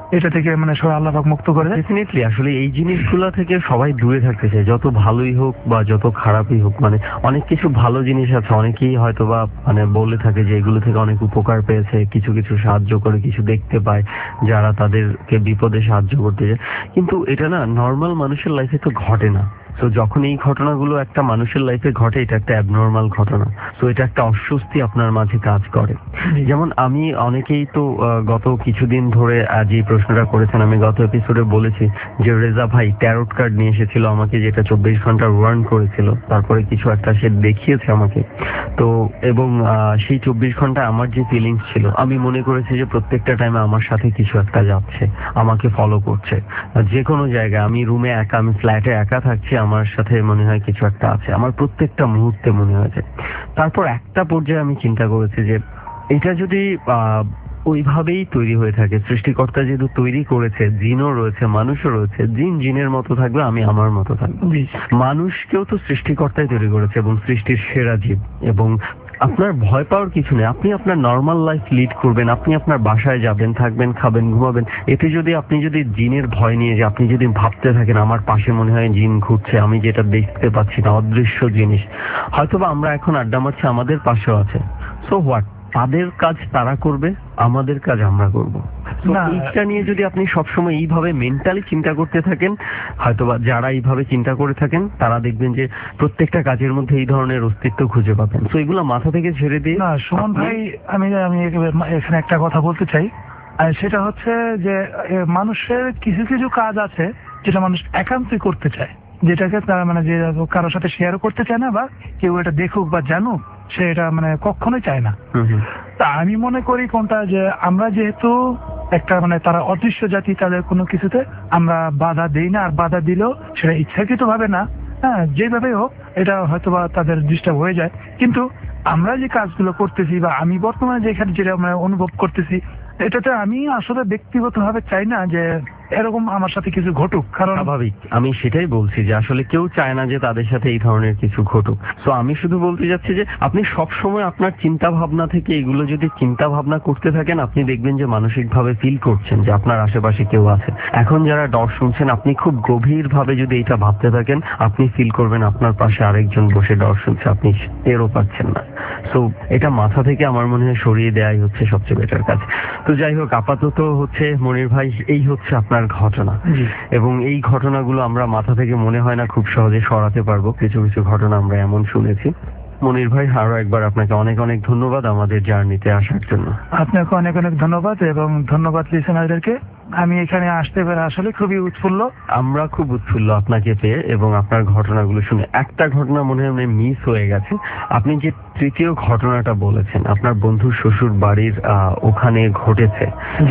এটা থেকে মানে সবাই আল্লাহ পাক মুক্ত করে দেয়। ডেফিনেটলি আসলে এই জিনিসগুলো থেকে সবাই দূরে থাকতে চায়, যত ভালোই হোক বা যত খারাপই হোক। মানে অনেক কিছু ভালো জিনিস আছে, অনেকেই হয়তো বা মানে বলে থাকে যে এগুলো থেকে অনেক উপকার পেয়েছে, কিছু কিছু সাহায্য করে, কিছু দেখতে পায় যারা তাদেরকে বিপদে সাহায্য করতে যায়। কিন্তু এটা না নর্মাল মানুষের লাইফে তো ঘটে না। তো যখন এই ঘটনাগুলো একটা মানুষের লাইফে ঘটে, এটা একটা অ্যাবনর্মাল ঘটনা। তো এটা একটা অস্বস্তি আপনার মাঝে কাজ করে। যেমন আমি অনেকেই তো গত কিছুদিন ধরে আজ এই প্রশ্নটা করেছেন, আমি গত এপিসোডে বলেছি যে রেজা ভাই ট্যারোট কার্ড নিয়ে এসেছিল আমাকে, যেটা চব্বিশ ঘন্টা ওয়ার্ন করেছিল, তারপরে কিছু একটা সে দেখিয়েছে আমাকে। তো এবং সেই চব্বিশ ঘন্টা আমার যে ফিলিংস ছিল, আমি মনে করেছি যে প্রত্যেকটা টাইমে আমার সাথে কিছু একটা যাচ্ছে, আমাকে ফলো করছে। যে কোনো জায়গায়, আমি রুমে একা, আমি ফ্ল্যাটে একা থাকছি, আমার সাথে মনে হয় কিছু একটা আছে, আমার প্রত্যেকটা মুহূর্তে মনে হয়েছে। তারপর একটা পর্যায়ে আমি চিন্তা করেছি যে এটা যদি আহ ওইভাবেই তৈরি হয়ে থাকে, সৃষ্টিকর্তা যেহেতু তৈরি করেছে, জিনও রয়েছে, মানুষও রয়েছে, জিন জিনের মতো থাকবে, আমি আমার মতো থাকবো। মানুষকেও তো সৃষ্টিকর্তাই তৈরি করেছে এবং সৃষ্টির সেরা জীব। এবং আপনার ভয় পাওয়ার কিছু নেই, আপনি আপনার নর্মাল লাইফ লিড করবেন, আপনি আপনার বাসায় যাবেন, থাকবেন, খাবেন, ঘুমাবেন। এতে যদি আপনি যদি জিনের ভয় নিয়ে, যে আপনি যদি ভাবতে থাকেন আমার পাশে মনে হয় জিন ঘুরছে, আমি যেটা দেখতে পাচ্ছি না, অদৃশ্য জিনিস, হয়তোবা আমরা এখন আড্ডা মারছি, আমাদের পাশেও আছে, সো হোয়াট, তাদের কাজ তারা করবে, আমাদের কাজ আমরা করব। এইটা নিয়ে যদি আপনি সবসময় এইভাবে মেন্টালি চিন্তা করতে থাকেন, হয়তোবা যারা এইভাবে চিন্তা করে থাকেন তারা দেখবেন যে প্রত্যেকটা কাজের মধ্যে এই ধরনের অস্তিত্ব খুঁজে পাবেন। তো এগুলো মাথা থেকে ছেড়ে দিয়ে। না সুমন ভাই, আমি আমি এখানে একটা কথা বলতে চাই, আর সেটা হচ্ছে যে মানুষের কিছু কিছু কাজ আছে যেটা মানুষ একান্তই করতে চায়, যেটাকে তারা মানে যে কারোর সাথে শেয়ার করতে চায় না, বা কেউ এটা দেখুক বা জানুক সে এটা মানে কখনোই চায় না। তা আমি মনে করি কোনটা, যে আমরা যেহেতু একটা মানে তারা অদৃশ্য জাতি, তাদের কোনো কিছুতে আমরা বাধা দেই না, আর বাধা দিলেও সেটা ইচ্ছাকৃত ভাবে না, হ্যাঁ যেভাবে হোক এটা হয়তোবা তাদের ডিস্টার্ব হয়ে যায়। কিন্তু আমরা যে কাজগুলো করতেছি বা আমি বর্তমানে যেখানে যেটা মানে অনুভব করতেছি, এটাতে আমি আসলে ব্যক্তিগতভাবে চাই না যে এরকম আমার সাথে কিছু ঘটুক, কারণ স্বাভাবিক। আমি সেটাই বলছি যে আসলে কেউ চায় না যে তাদের সাথে এই ধরনের কিছু ঘটুক। তো আমি শুধু বলতে যাচ্ছি যে আপনি সব সময় আপনার চিন্তা ভাবনা থেকে এগুলো যদি চিন্তা ভাবনা করতে থাকেন, আপনি দেখবেন যে মানসিক ভাবে ফিল করছেন যে আপনার আশেপাশে কেউ আছে। এখন যারা ডর শুনছেন, আপনি খুব গভীর ভাবে যদি এটা ভাবতে থাকেন, আপনি ফিল করবেন আপনার পাশে আরেকজন বসে ডর শুনছে, আপনি টেরও পাচ্ছেন না। সো এটা মাথা থেকে আমার মনে হয় সরিয়ে দেওয়াই হচ্ছে সবচেয়ে বেটার কাজ। তো যাই হোক, আপাতত হচ্ছে মনির ভাই এই হচ্ছে আপনার ঘটনা, এবং এই ঘটনাগুলো আমরা মাথা থেকে মনে হয় না খুব সহজে সরাতে পারবো। কিছু কিছু ঘটনা আমরা এমন শুনেছি। মনির ভাই, আরো একবার আপনাকে অনেক অনেক ধন্যবাদ আমাদের জার্নিতে আসার জন্য। আপনাকে অনেক অনেক ধন্যবাদ, এবং ধন্যবাদ লিসেনারদেরকে। আমি এখানে আসতে পেরে আসলে খুবই উৎফুল্ল। আমরা খুব উৎফুল্ল আপনাকে পেয়ে এবং আপনার ঘটনাগুলো শুনে। একটা ঘটনা মনে হয় মিস হয়ে গেছে, আপনি যে তৃতীয় ঘটনাটা বলেছেন আপনার বন্ধু শ্বশুর বাড়ির ওখানে ঘটেছে,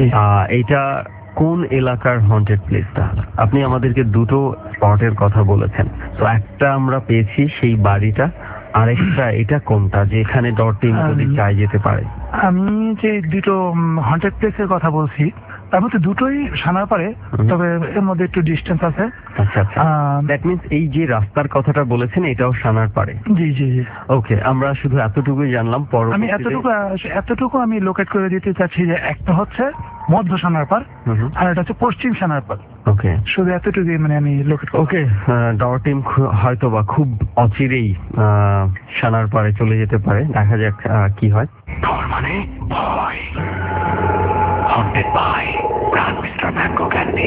এটা কোন এলাকার হন্টেড প্লেসটা? আপনি আমাদেরকে দুটো স্পটের কথা বলেছেন, তো একটা আমরা পেয়েছি সেই বাড়িটা, আরেকটা এটা কোনটা যেখানে ডট টিম যদি চাই যেতে পারে? আমি যে দুটো হন্টেড প্লেসের কথা বলছি তার মধ্যে দুটোই সানারপাড়ে, তবে এর মধ্যে একটু ডিস্টেন্স আছে। আচ্ছা আচ্ছা, দ্যাট মিন্স এই যে রাস্তার কথাটা বলেছেন এটাও সানারপাড়ে? জি জি জি। ওকে, আমরা শুধু এতটুকুই জানলাম। আমি এতটুকু এতটুকু আমি লোকেট করে দিতে চাচ্ছি যে একটা হচ্ছে মধ্য সানারপাড় আর এটা হচ্ছে পশ্চিম সানারপাড়। ওকে, শুধু এতটুকুই মানে আমি লোকেট। ওকে, ডর টিম হয়তো বা খুব অচিরেই সানারপাড়ে চলে যেতে পারে, দেখা যাক কি হয়। ডর মানে ভয়, haunted by Prime Minister Mango Candy.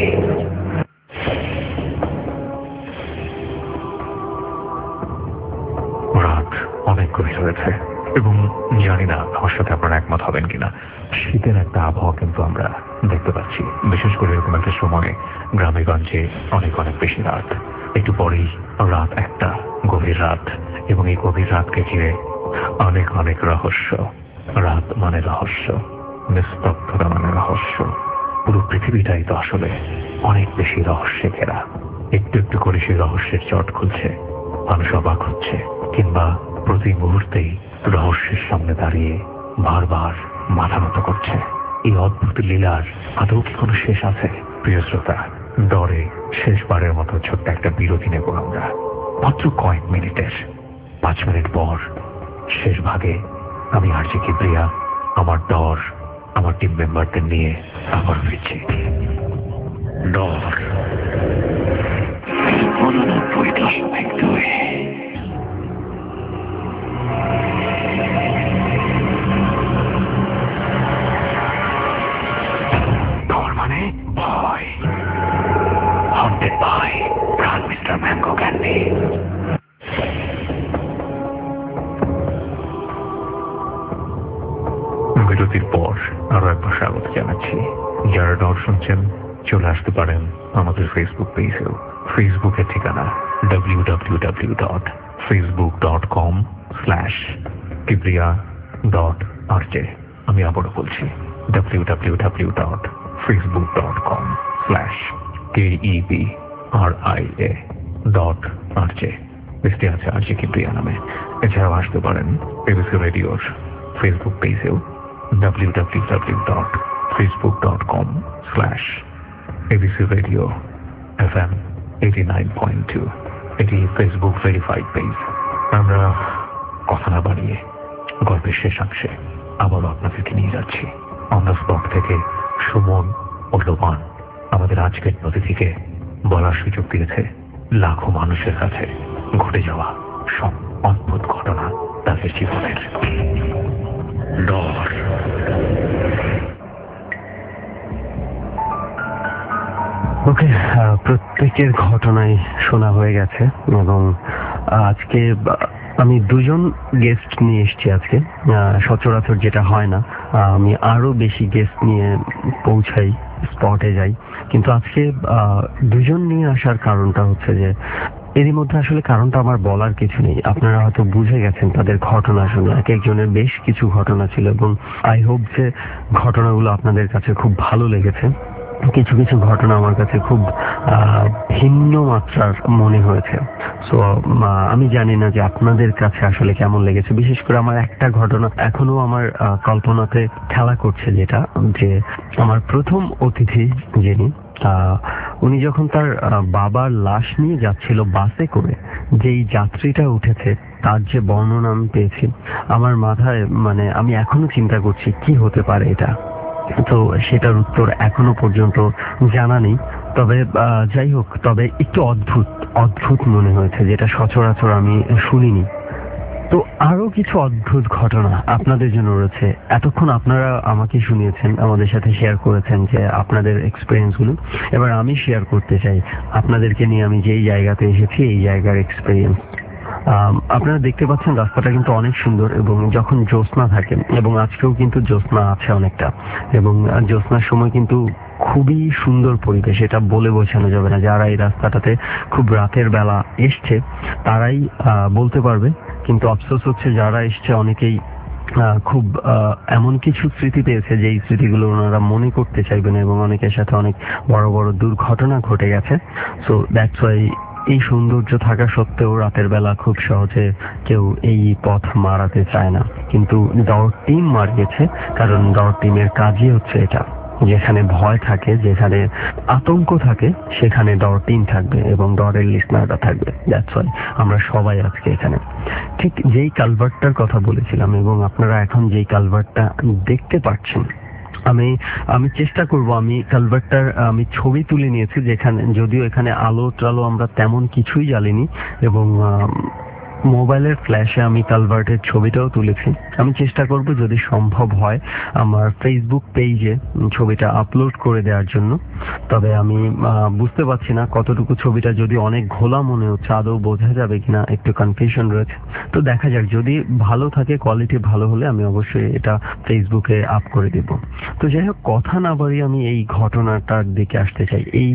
রাত অনেক গভীর হয়েছে এবং জানি না আমার সাথে আপনারা একমত হবেন কিনা, শীতের একটা আবহাওয়া কিন্তু আমরা দেখতে পাচ্ছি। বিশেষ করে এরকম একটা সময় গ্রামে গঞ্জে অনেক অনেক বেশি রাত, একটু পরেই রাত একটা, গভীর রাত, এবং এই গভীর রাতকে ঘিরে অনেক অনেক রহস্য। রাত মানে রহস্য, নিস্তব্ধতা মানে রহস্য। পুরো পৃথিবীটাই তো আসলে অনেক বেশি রহস্যে ঘেরা। একটু একটু করে সেই রহস্যের চট খুলছে, মানুষ অবাক হচ্ছে, কিংবা প্রতি মুহূর্তেই রহস্যের সামনে দাঁড়িয়ে বারবার মাথা নত করছে। এই অদ্ভুত লীলার আদৌ কি কোনো শেষ আছে? প্রিয় শ্রোতা, ডরে শেষবারের মতো ছোট্ট একটা বিরতি নেব আমরা, মাত্র কয়েক মিনিটের। পাঁচ মিনিট পর শেষ ভাগে আমি আরজি কিবরিয়া আমার ডর আমার টিম মেম্বারদের নিয়ে আবার ফিরছি। ডর উননব্বই দশমিক দুই। ডর মানে ভয়, haunted by Pran mister mango candy. বিরতির পর আরো একবার স্বাগত জানাচ্ছি। যারা ডর শুনছেন চলে আসতে পারেন আমাদের ফেসবুক পেজেও। ফেসবুকের ঠিকানা W W W dot Facebook dot com slash Kibria dot RJ. আমি আবারও বলছি W W W dot Facebook dot com slash K E B R I A dot RJ. পেজটি আছে আরজে কিবরিয়া নামে। এছাড়াও আসতে পারেন এবিসি রেডিওর ফেসবুক পেজেও W W W dot Facebook dot com slash ABC radio F M eighty nine point two. এটি Facebook verified page. আমরা কথা না বাড়িয়ে গল্পের শেষাংশে আবারও আপনাদেরকে নিয়ে যাচ্ছি। অন দ্য স্পট থেকে সুমন ও লোমান আমাদের আজকের অতিথিকে বলার সুযোগ দিয়েছে লাখো মানুষের কাছে ঘটে যাওয়া সব অদ্ভুত ঘটনা তাদের জীবনের। ডর ওকে, প্রত্যেকের ঘটনাই শোনা হয়ে গেছে এবং আজকে আমি দুজন গেস্ট নিয়ে এসেছি। আজকে সচরাচর যেটা হয় না, আমি আরো বেশি গেস্ট নিয়ে পৌঁছাই, স্পটে যাই, কিন্তু আজকে দুজন নিয়ে আসার কারণটা হচ্ছে যে এরই মধ্যে আসলে কারণটা আমার বলার কিছু নেই, আপনারা হয়তো বুঝে গেছেন তাদের ঘটনা শুনে। এক একজনের বেশ কিছু ঘটনা ছিল এবং আই হোপ যে ঘটনাগুলো আপনাদের কাছে খুব ভালো লেগেছে। কিছু কিছু ঘটনা আমার কাছে খুব ভিন্ন মাত্রার মনে হয়েছে। সো আমি জানি না যে আপনাদের কাছে আসলে কেমন লেগেছে। বিশেষ করে আমার একটা ঘটনা এখনো আমার কল্পনাতে খেলা করছে, যেটা যে আমার প্রথম অতিথি যিনি, উনি যখন তার বাবার লাশ নিয়ে যাচ্ছিল বাসে করে, যেই যাত্রীটা উঠেছে তার যে বর্ণনা আমি পেয়েছি, আমার মাথায় মানে আমি এখনো চিন্তা করছি কি হতে পারে এটা। তো সেটার উত্তর এখনো পর্যন্ত জানা নেই। তবে যাই হোক, তবে একটু অদ্ভুত অদ্ভুত মনে হয়েছে, যেটা সচরাচর আমি শুনিনি। তো আরো কিছু অদ্ভুত ঘটনা আপনাদের জন্য রয়েছে। এতক্ষণ আপনারা আমাকে শুনিয়েছেন, আমাদের সাথে শেয়ার করেছেন যে আপনাদের এক্সপিরিয়েন্স গুলো। এবার আমি শেয়ার করতে চাই আপনাদেরকে নিয়ে আমি যেই জায়গাতে এসেছি এই জায়গার এক্সপিরিয়েন্স। আপনারা দেখতে পাচ্ছেন রাস্তাটা কিন্তু অনেক সুন্দর এবং যখন জ্যোৎস্না থাকে, এবং আজকেও কিন্তু জ্যোৎস্না আছে অনেকটা, এবং জ্যোৎস্নার সময় কিন্তু খুবই সুন্দর পরিবেশ, এটা বলে বোঝানো যাবে না। যারা এই রাস্তাটাতে খুব রাতের বেলা এসছে তারাই বলতে পারবে, কিন্তু আফসোস হচ্ছে যারা এসছে অনেকেই খুব এমন কিছু স্মৃতি পেয়েছে যেই স্মৃতিগুলো ওনারা মনে করতে চাইবে না, এবং অনেকের সাথে অনেক বড় বড় দুর্ঘটনা ঘটে গেছে। সো দ্যাটস ওয়াই এই সৌন্দর্য থাকা সত্ত্বেও রাতের বেলা খুব সহজে কেউ এই পথ মারাতে চায় না, কিন্তু ডর টিম মারিয়েছে। কারণ ডর টিমের কাজই হচ্ছে এটা, যেখানে ভয় থাকে, যেখানে আতঙ্ক থাকে, সেখানে ডর টিম থাকবে এবং ডরের লিসনাররা থাকবে। দ্যাটস ওয়াই আমরা সবাই আজকে এখানে। ঠিক যেই কালভার্টটার কথা বলেছিলাম এবং আপনারা এখন যেই কালভার্টটা দেখতে পাচ্ছেন, আমি আমি চেষ্টা করব, আমি কালভার্টটার আমি ছবি তুলে নিয়েছি, যেখানে যদিও এখানে আলো টালো আমরা তেমন কিছুই জ্বালিনি, এবং মোবাইলের ফ্ল্যাশে আমি কালভার্টের ছবিটাও তুলেছি। আমি চেষ্টা করব যদি সম্ভব হয় আমার ফেসবুক পেজে ছবিটা আপলোড করে দেওয়ার জন্য। তবে আমি বুঝতে পারছি না কতটুকু ছবিটা, যদি অনেক ঘোলা মনে হচ্ছে, আদৌ বোঝা যাবে কিনা, একটু কনফিউশন রয়েছে। তো দেখা যাক, যদি ভালো থাকে, কোয়ালিটি ভালো হলে আমি অবশ্যই এটা ফেসবুকে আপ করে দেব। তো যাই হোক, কথা না বাড়িয়ে আমি এই ঘটনাটার দিকে আসতে চাই। এই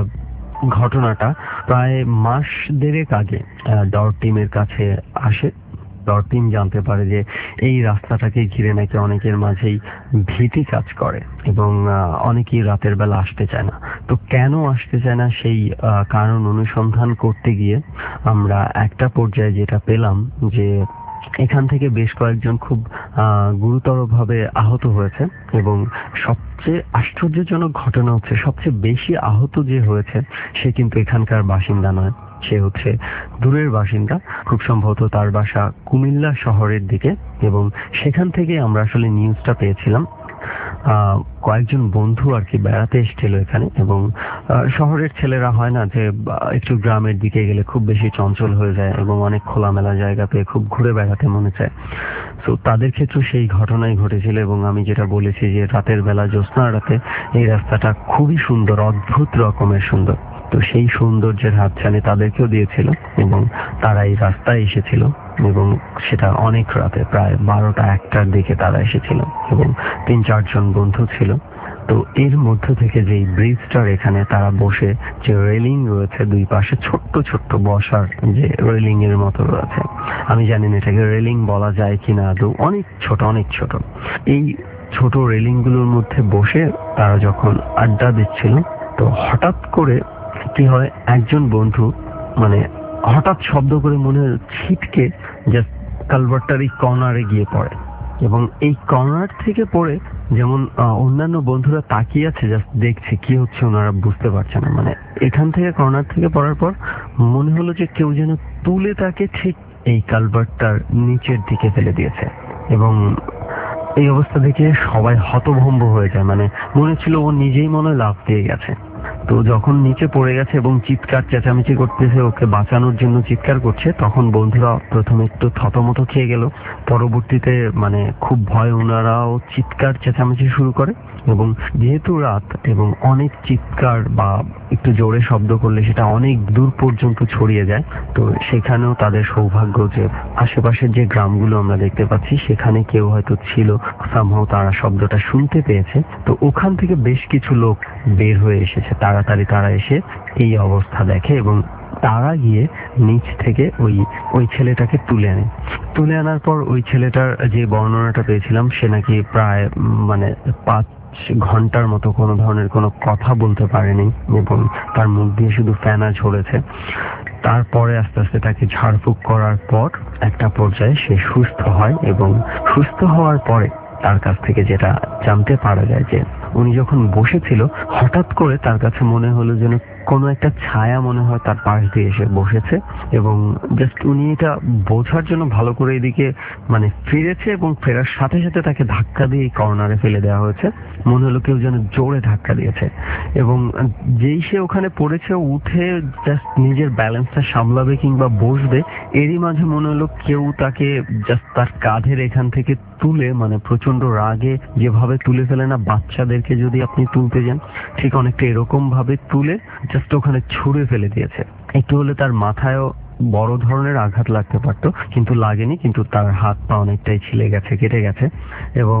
ঘটনাটা প্রায় মাস দেড়েক আগে ডর টিমের কাছে আসে। ডর টিম জানতে পারে যে এই রাস্তাটাকে ঘিরে নাকি অনেকের মাঝেই ভীতি কাজ করে এবং অনেকেই রাতের বেলা আসতে চায় না। তো কেন আসতে চায় না সেই কারণ অনুসন্ধান করতে গিয়ে আমরা একটা পর্যায়ে যেটা পেলাম যে এখান থেকে বেশ কয়েকজন খুব গুরুতরভাবে আহত হয়েছে, এবং সবচেয়ে আশ্চর্যজনক ঘটনা হচ্ছে সবচেয়ে বেশি আহত যে হয়েছে সে কিন্তু এখানকার বাসিন্দা নয়, সে হচ্ছে দূরের বাসিন্দা। খুব সম্ভবত তার বাসা কুমিল্লা শহরের দিকে, এবং সেখান থেকে আমরা আসলে নিউজটা পেয়েছিলাম। আহ, কয়েকজন বন্ধু আর কি বেড়াতে এসেছিল এখানে, এবং আহ, শহরের ছেলেরা হয় না যে আহ, একটু গ্রামের দিকে গেলে খুব বেশি চঞ্চল হয়ে যায় এবং অনেক খোলামেলা জায়গা পেয়ে খুব ঘুরে বেড়াতে মনে চায়। তো তাদের ক্ষেত্রে সেই ঘটনাই ঘটেছিল, এবং আমি যেটা বলেছি যে রাতের বেলা জ্যোৎস্নার রাতে এই রাস্তাটা খুবই সুন্দর, অদ্ভুত রকমের সুন্দর। তো সেই সৌন্দর্যের হাতছানি তাদেরকেও দিয়েছিল, এবং তারা এই রাস্তায় এসেছিল, এবং সেটা অনেক রাতে প্রায় বারোটা একটার দিকে তারা এসেছিল, এবং তিন চারজন বন্ধু ছিল। তো এর মধ্য থেকে যে ব্রিজটার এখানে তারা বসে, যে রেলিং রয়েছে দুই পাশে ছোট্ট ছোট্ট বসার যে রেলিং এর মতো রয়েছে, আমি জানি না এটাকে রেলিং বলা যায় কিনা, আদৌ অনেক ছোট অনেক ছোট, এই ছোট রেলিং গুলোর মধ্যে বসে তারা যখন আড্ডা দিচ্ছিল, তো হঠাৎ করে কি হয়, একজন বন্ধু মানে হঠাৎ শব্দ করে মনে হয় ছিটকে জাস্ট কালভার্টটার এই কর্নারে গিয়ে পড়ে, এবং এই কর্নার থেকে পড়ে যেমন অন্যান্য বন্ধুরা তাকিয়ে আছে জাস্ট দেখছে কি হচ্ছে, ওনারা বুঝতে পারছে না। মানে এখান থেকে কর্নার থেকে পড়ার পর মনে হলো যে কেউ যেন তুলে তাকে ঠিক এই কালভার্টটার নিচের দিকে ফেলে দিয়েছে, এবং এই অবস্থা দেখে সবাই হতভম্ব হয়ে যায়। মানে মনে ছিল ও নিজেই মনে হয় লাফ দিয়ে গেছে। তো যখন নিচে পড়ে গেছে এবং চিৎকার চেঁচামেচি করতেছে, ওকে বাঁচানোর জন্য চিৎকার করছে, তখন বন্ধুরা প্রথমে একটু থতমত খেয়ে গেল, পরবর্তীতে মানে খুব ভয় ওনারাও চিৎকার চেঁচামেচি শুরু করে, এবং যেহেতু রাত এবং অনেক চিৎকার বা একটু জোরে শব্দ করলে সেটা অনেক দূর পর্যন্ত ছড়িয়ে যায়। তো সেখানেও তাদের সৌভাগ্য যে আশেপাশের যে গ্রামগুলো আমরা দেখতে পাচ্ছি সেখানে কেউ হয়তো ছিল, সামহাও তারা শব্দটা শুনতে পেয়েছে। তো ওখান থেকে বেশ কিছু লোক বের হয়ে এসেছে, তাড়াতাড়ি তারা এসে এই অবস্থা দেখে, এবং তারা গিয়ে নিচ থেকে ওই ওই ছেলেটাকে তুলে আনে। তুলে আনার পর ওই ছেলেটার যে বর্ণনাটা পেয়েছিলাম, সে নাকি প্রায় মানে পাঁচ ঘন্টার মতো কোনো ধরনের কোনো কথা বলতে পারেনি, এবং তার মুখ দিয়ে শুধু ফেনা ঝরেছে। তারপরে আস্তে আস্তে তাকে ঝাড়ফুঁক করার পর একটা পর্যায়ে সে সুস্থ হয়, এবং সুস্থ হওয়ার পরে তার কাছ থেকে যেটা জানতে পারা যায় যে উনি যখন বসেছিল হঠাৎ করে তার কাছে মনে হলো যেন কোনো একটা ছায়া মনে হয় তার পাশ দিয়ে এসে বসেছে, এবং জাস্ট উনি এটা বোঝার জন্য ভালো করে এদিকে মানে ফিরেছে, এবং ফেরার সাথে সাথে তাকে ধাক্কা দিয়ে কর্নারে ফেলে দেওয়া হয়েছে। মনে হলো কেউ যেন জোরে ধাক্কা দিয়েছে, এবং যেই সে ওখানে পড়েছে উঠে জাস্ট নিজের ব্যালেন্সটা সামলাবে কিংবা বসবে, এরই মাঝে মনে হলো কেউ তাকে জাস্ট তার কাঁধের এখান থেকে তুলে, মানে প্রচন্ড রাগে যেভাবে তুলে ফেলে না বাচ্চাদেরকে যদি আপনি তুলতে যান, ঠিক অনেকটা এরকম ভাবে তুলে জাস্ট ওখানে ছুঁড়ে ফেলে দিয়েছে। একটু হলে তার মাথায়ও বড় ধরনের আঘাত লাগতে পারতো, কিন্তু লাগেনি, কিন্তু তার হাত পা অনেকটাই ছিলে গেছে, কেটে গেছে। এবং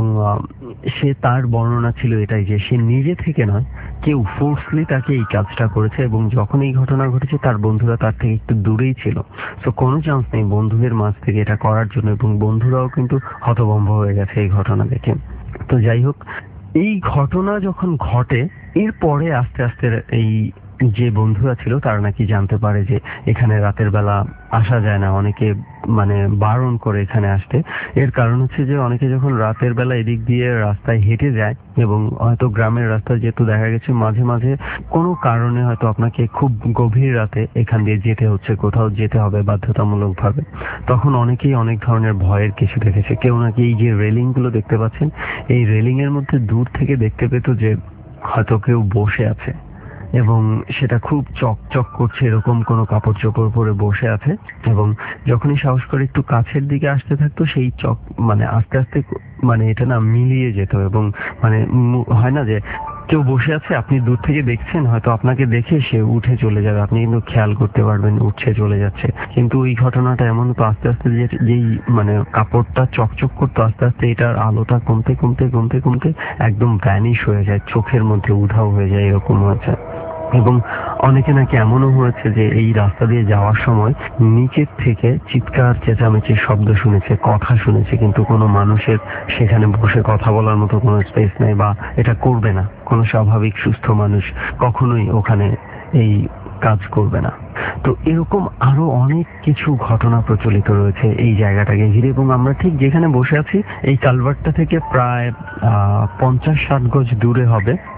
সে তার বর্ণনা ছিল এটাই যে সে নিজে থেকে নয়, কেউ ফোর্সলি তাকে এই কাজটা করেছে, এবং যখন এই ঘটনা ঘটেছে তার বন্ধুরা তার থেকে একটু দূরেই ছিল, তো কোনো চান্স নেই বন্ধুদের মাঝ থেকে এটা করার জন্য, এবং বন্ধুরাও কিন্তু হতভম্ব হয়ে গেছে এই ঘটনা দেখে। তো যাই হোক, এই ঘটনা যখন ঘটে এরপরে আস্তে আস্তে এই যে বন্ধুরা ছিল তারা নাকি জানতে পারে যে এখানে রাতের বেলা আসা যায় না, অনেকে মানে বারণ করে এখানে আসতে। এর কারণ হচ্ছে যে অনেকে যখন রাতের বেলা এদিক দিয়ে রাস্তায় হেঁটে যায়, এবং হয়তো গ্রামের রাস্তা যেহেতু দেখা গেছে মাঝে মাঝে কোনো কারণে হয়তো আপনাকে খুব গভীর রাতে এখান দিয়ে যেতে হচ্ছে, কোথাও যেতে হবে বাধ্যতামূলক ভাবে, তখন অনেকেই অনেক ধরনের ভয়ের কিছু দেখেছে। কেউ নাকি এই যে রেলিং গুলো দেখতে পাচ্ছেন, এই রেলিং এর মধ্যে দূর থেকে দেখতে পেত যে হয়তো কেউ বসে আছে, এবং সেটা খুব চকচক করছে, এরকম কোনো কাপড় চোপড় পরে বসে আছে, এবং যখনই সাহস করে একটু কাছের দিকে আসতে থাকতো সেই চক মানে আস্তে আস্তে মানে এটা না মিলিয়ে যেত, এবং মানে হয় না যে কেউ বসে আছে আপনি দূর থেকে দেখছেন, হয়তো আপনাকে দেখে সে উঠে চলে যাবে, আপনি কিন্তু খেয়াল করতে পারবেন উঠছে চলে যাচ্ছে। কিন্তু এই ঘটনাটা এমন তো আস্তে আস্তে যেই মানে কাপড়টা চকচক করতো, আস্তে আস্তে এটার আলোটা কমতে কমতে কমতে কমতে একদম ভ্যানিশ হয়ে যায়, চোখের মধ্যে উধাও হয়ে যায়, এরকম হয়েছে। এবং অনেকে নাকি এমনও হয়েছে যে এই রাস্তা দিয়ে যাওয়ার সময় নিচের থেকে চিৎকার চেঁচামেচির শব্দ শুনেছে, কথা শুনেছে, কিন্তু কোনো মানুষের সেখানে বসে কথা বলার মতো কোনো স্পেস নেই, বা এটা করবে না, কোনো স্বাভাবিক সুস্থ মানুষ কখনোই ওখানে এই কাজ করবে না। তো এরকম আরো অনেক কিছু ঘটনা প্রচলিত রয়েছে এই জায়গাটাকে ঘিরে, এবং আমরা ঠিক যেখানে বসে আছি এই কালভার্টটা থেকে প্রায় আহ পঞ্চাশ ষাট গজ দূরে হবে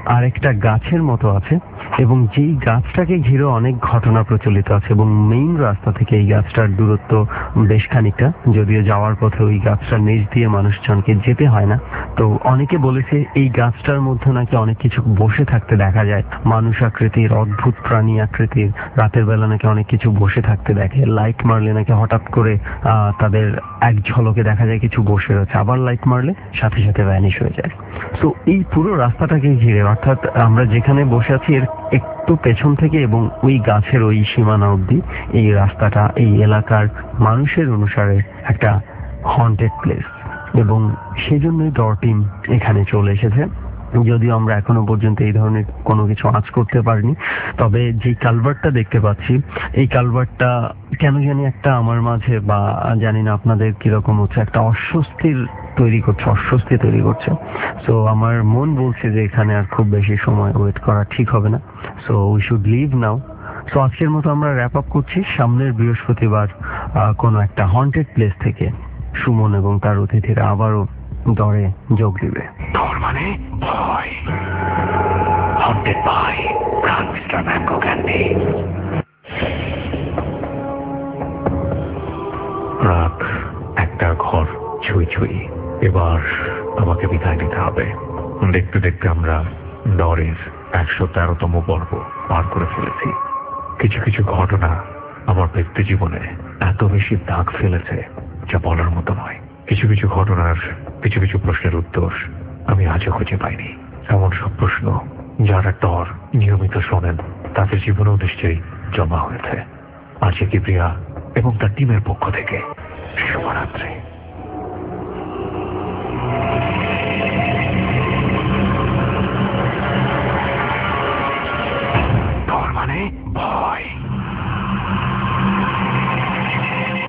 আরেকটা গাছের মতো আছে এবং যেই গাছটাকে ঘিরে অনেক ঘটনা প্রচলিত আছে এবং মেইন রাস্তা থেকে এই গাছটার দূরত্ব বেশ খানিকটা, যদিও যাওয়ার পথে ওই গাছটার নিচ দিয়ে মানুষজনকে যেতে হয় না। তো অনেকে বলেছে এই গাছটার মধ্যে নাকি অনেক কিছু বসে থাকতে দেখা যায়, মানুষ আকৃতির, অদ্ভুত প্রাণী আকৃতির। রাতের বেলা নাকি অনেক কিছু বসে থাকতে দেখে, লাইট মারলে নাকি হঠাৎ করে আহ তাদের এক ঝলকে দেখা যায় কিছু বসে রয়েছে, আবার লাইট মারলে সাথে সাথে ভ্যানিশ হয়ে যায়। তো এই পুরো রাস্তাটাকে ঘিরে, অর্থাৎ আমরা যেখানে বসে আছি এর একটু পেছন থেকে এবং ওই গাছের ওই সীমানা অবধি এই রাস্তাটা এই এলাকার মানুষের অনুসারে একটা হন্টেড প্লেস, এবং সেজন্যই ডর টিম এখানে চলে এসেছে। যদিও আমরা এখনো পর্যন্ত এই ধরনের কোনো কিছু আঁচ করতে পারিনি, তবে যে কালভার্টটা দেখতে পাচ্ছি এই কালভার্টটা কেন জানি একটা আমার মাঝে, বা জানি না আপনাদের কিরকম হচ্ছে, একটা অস্বস্তির তৈরি করছে, অস্বস্তি তৈরি করছে। সো আমার মন বলছে যে এখানে আর খুব বেশি সময় ওয়েট করা ঠিক হবে না, so we should leave now. So আজকের মতো আমরা র্যাপ আপ করছি। সামনের বৃহস্পতিবার কোনো একটা হন্টেড প্লেস থেকে সুমন এবং তার অতিথিরা আবারও দরে যোগ দিবে। ডর মানে ভয়, haunted by Pran mister mango candy. রাত একটা, ঘর ছুঁই ছুঁই। এবার আমাকে বিদায় নিতে হবে। দেখতে দেখতে আমরা ডরের একশো তেরোতম পর্ব পার করে ফেলেছি। কিছু কিছু ঘটনা আমার ব্যক্তি জীবনে এত বেশি দাগ ফেলেছে যা বলার মতো নয়। কিছু কিছু ঘটনার কিছু কিছু প্রশ্নের উত্তর আমি আজও খুঁজে পাইনি। এমন সব প্রশ্ন যারা ডর নিয়মিত শোনেন তাদের জীবনেও নিশ্চয়ই জমা হয়েছে। আজকে কি প্রিয়া এবং তার টিমের পক্ষ থেকে শুভরাত্রি।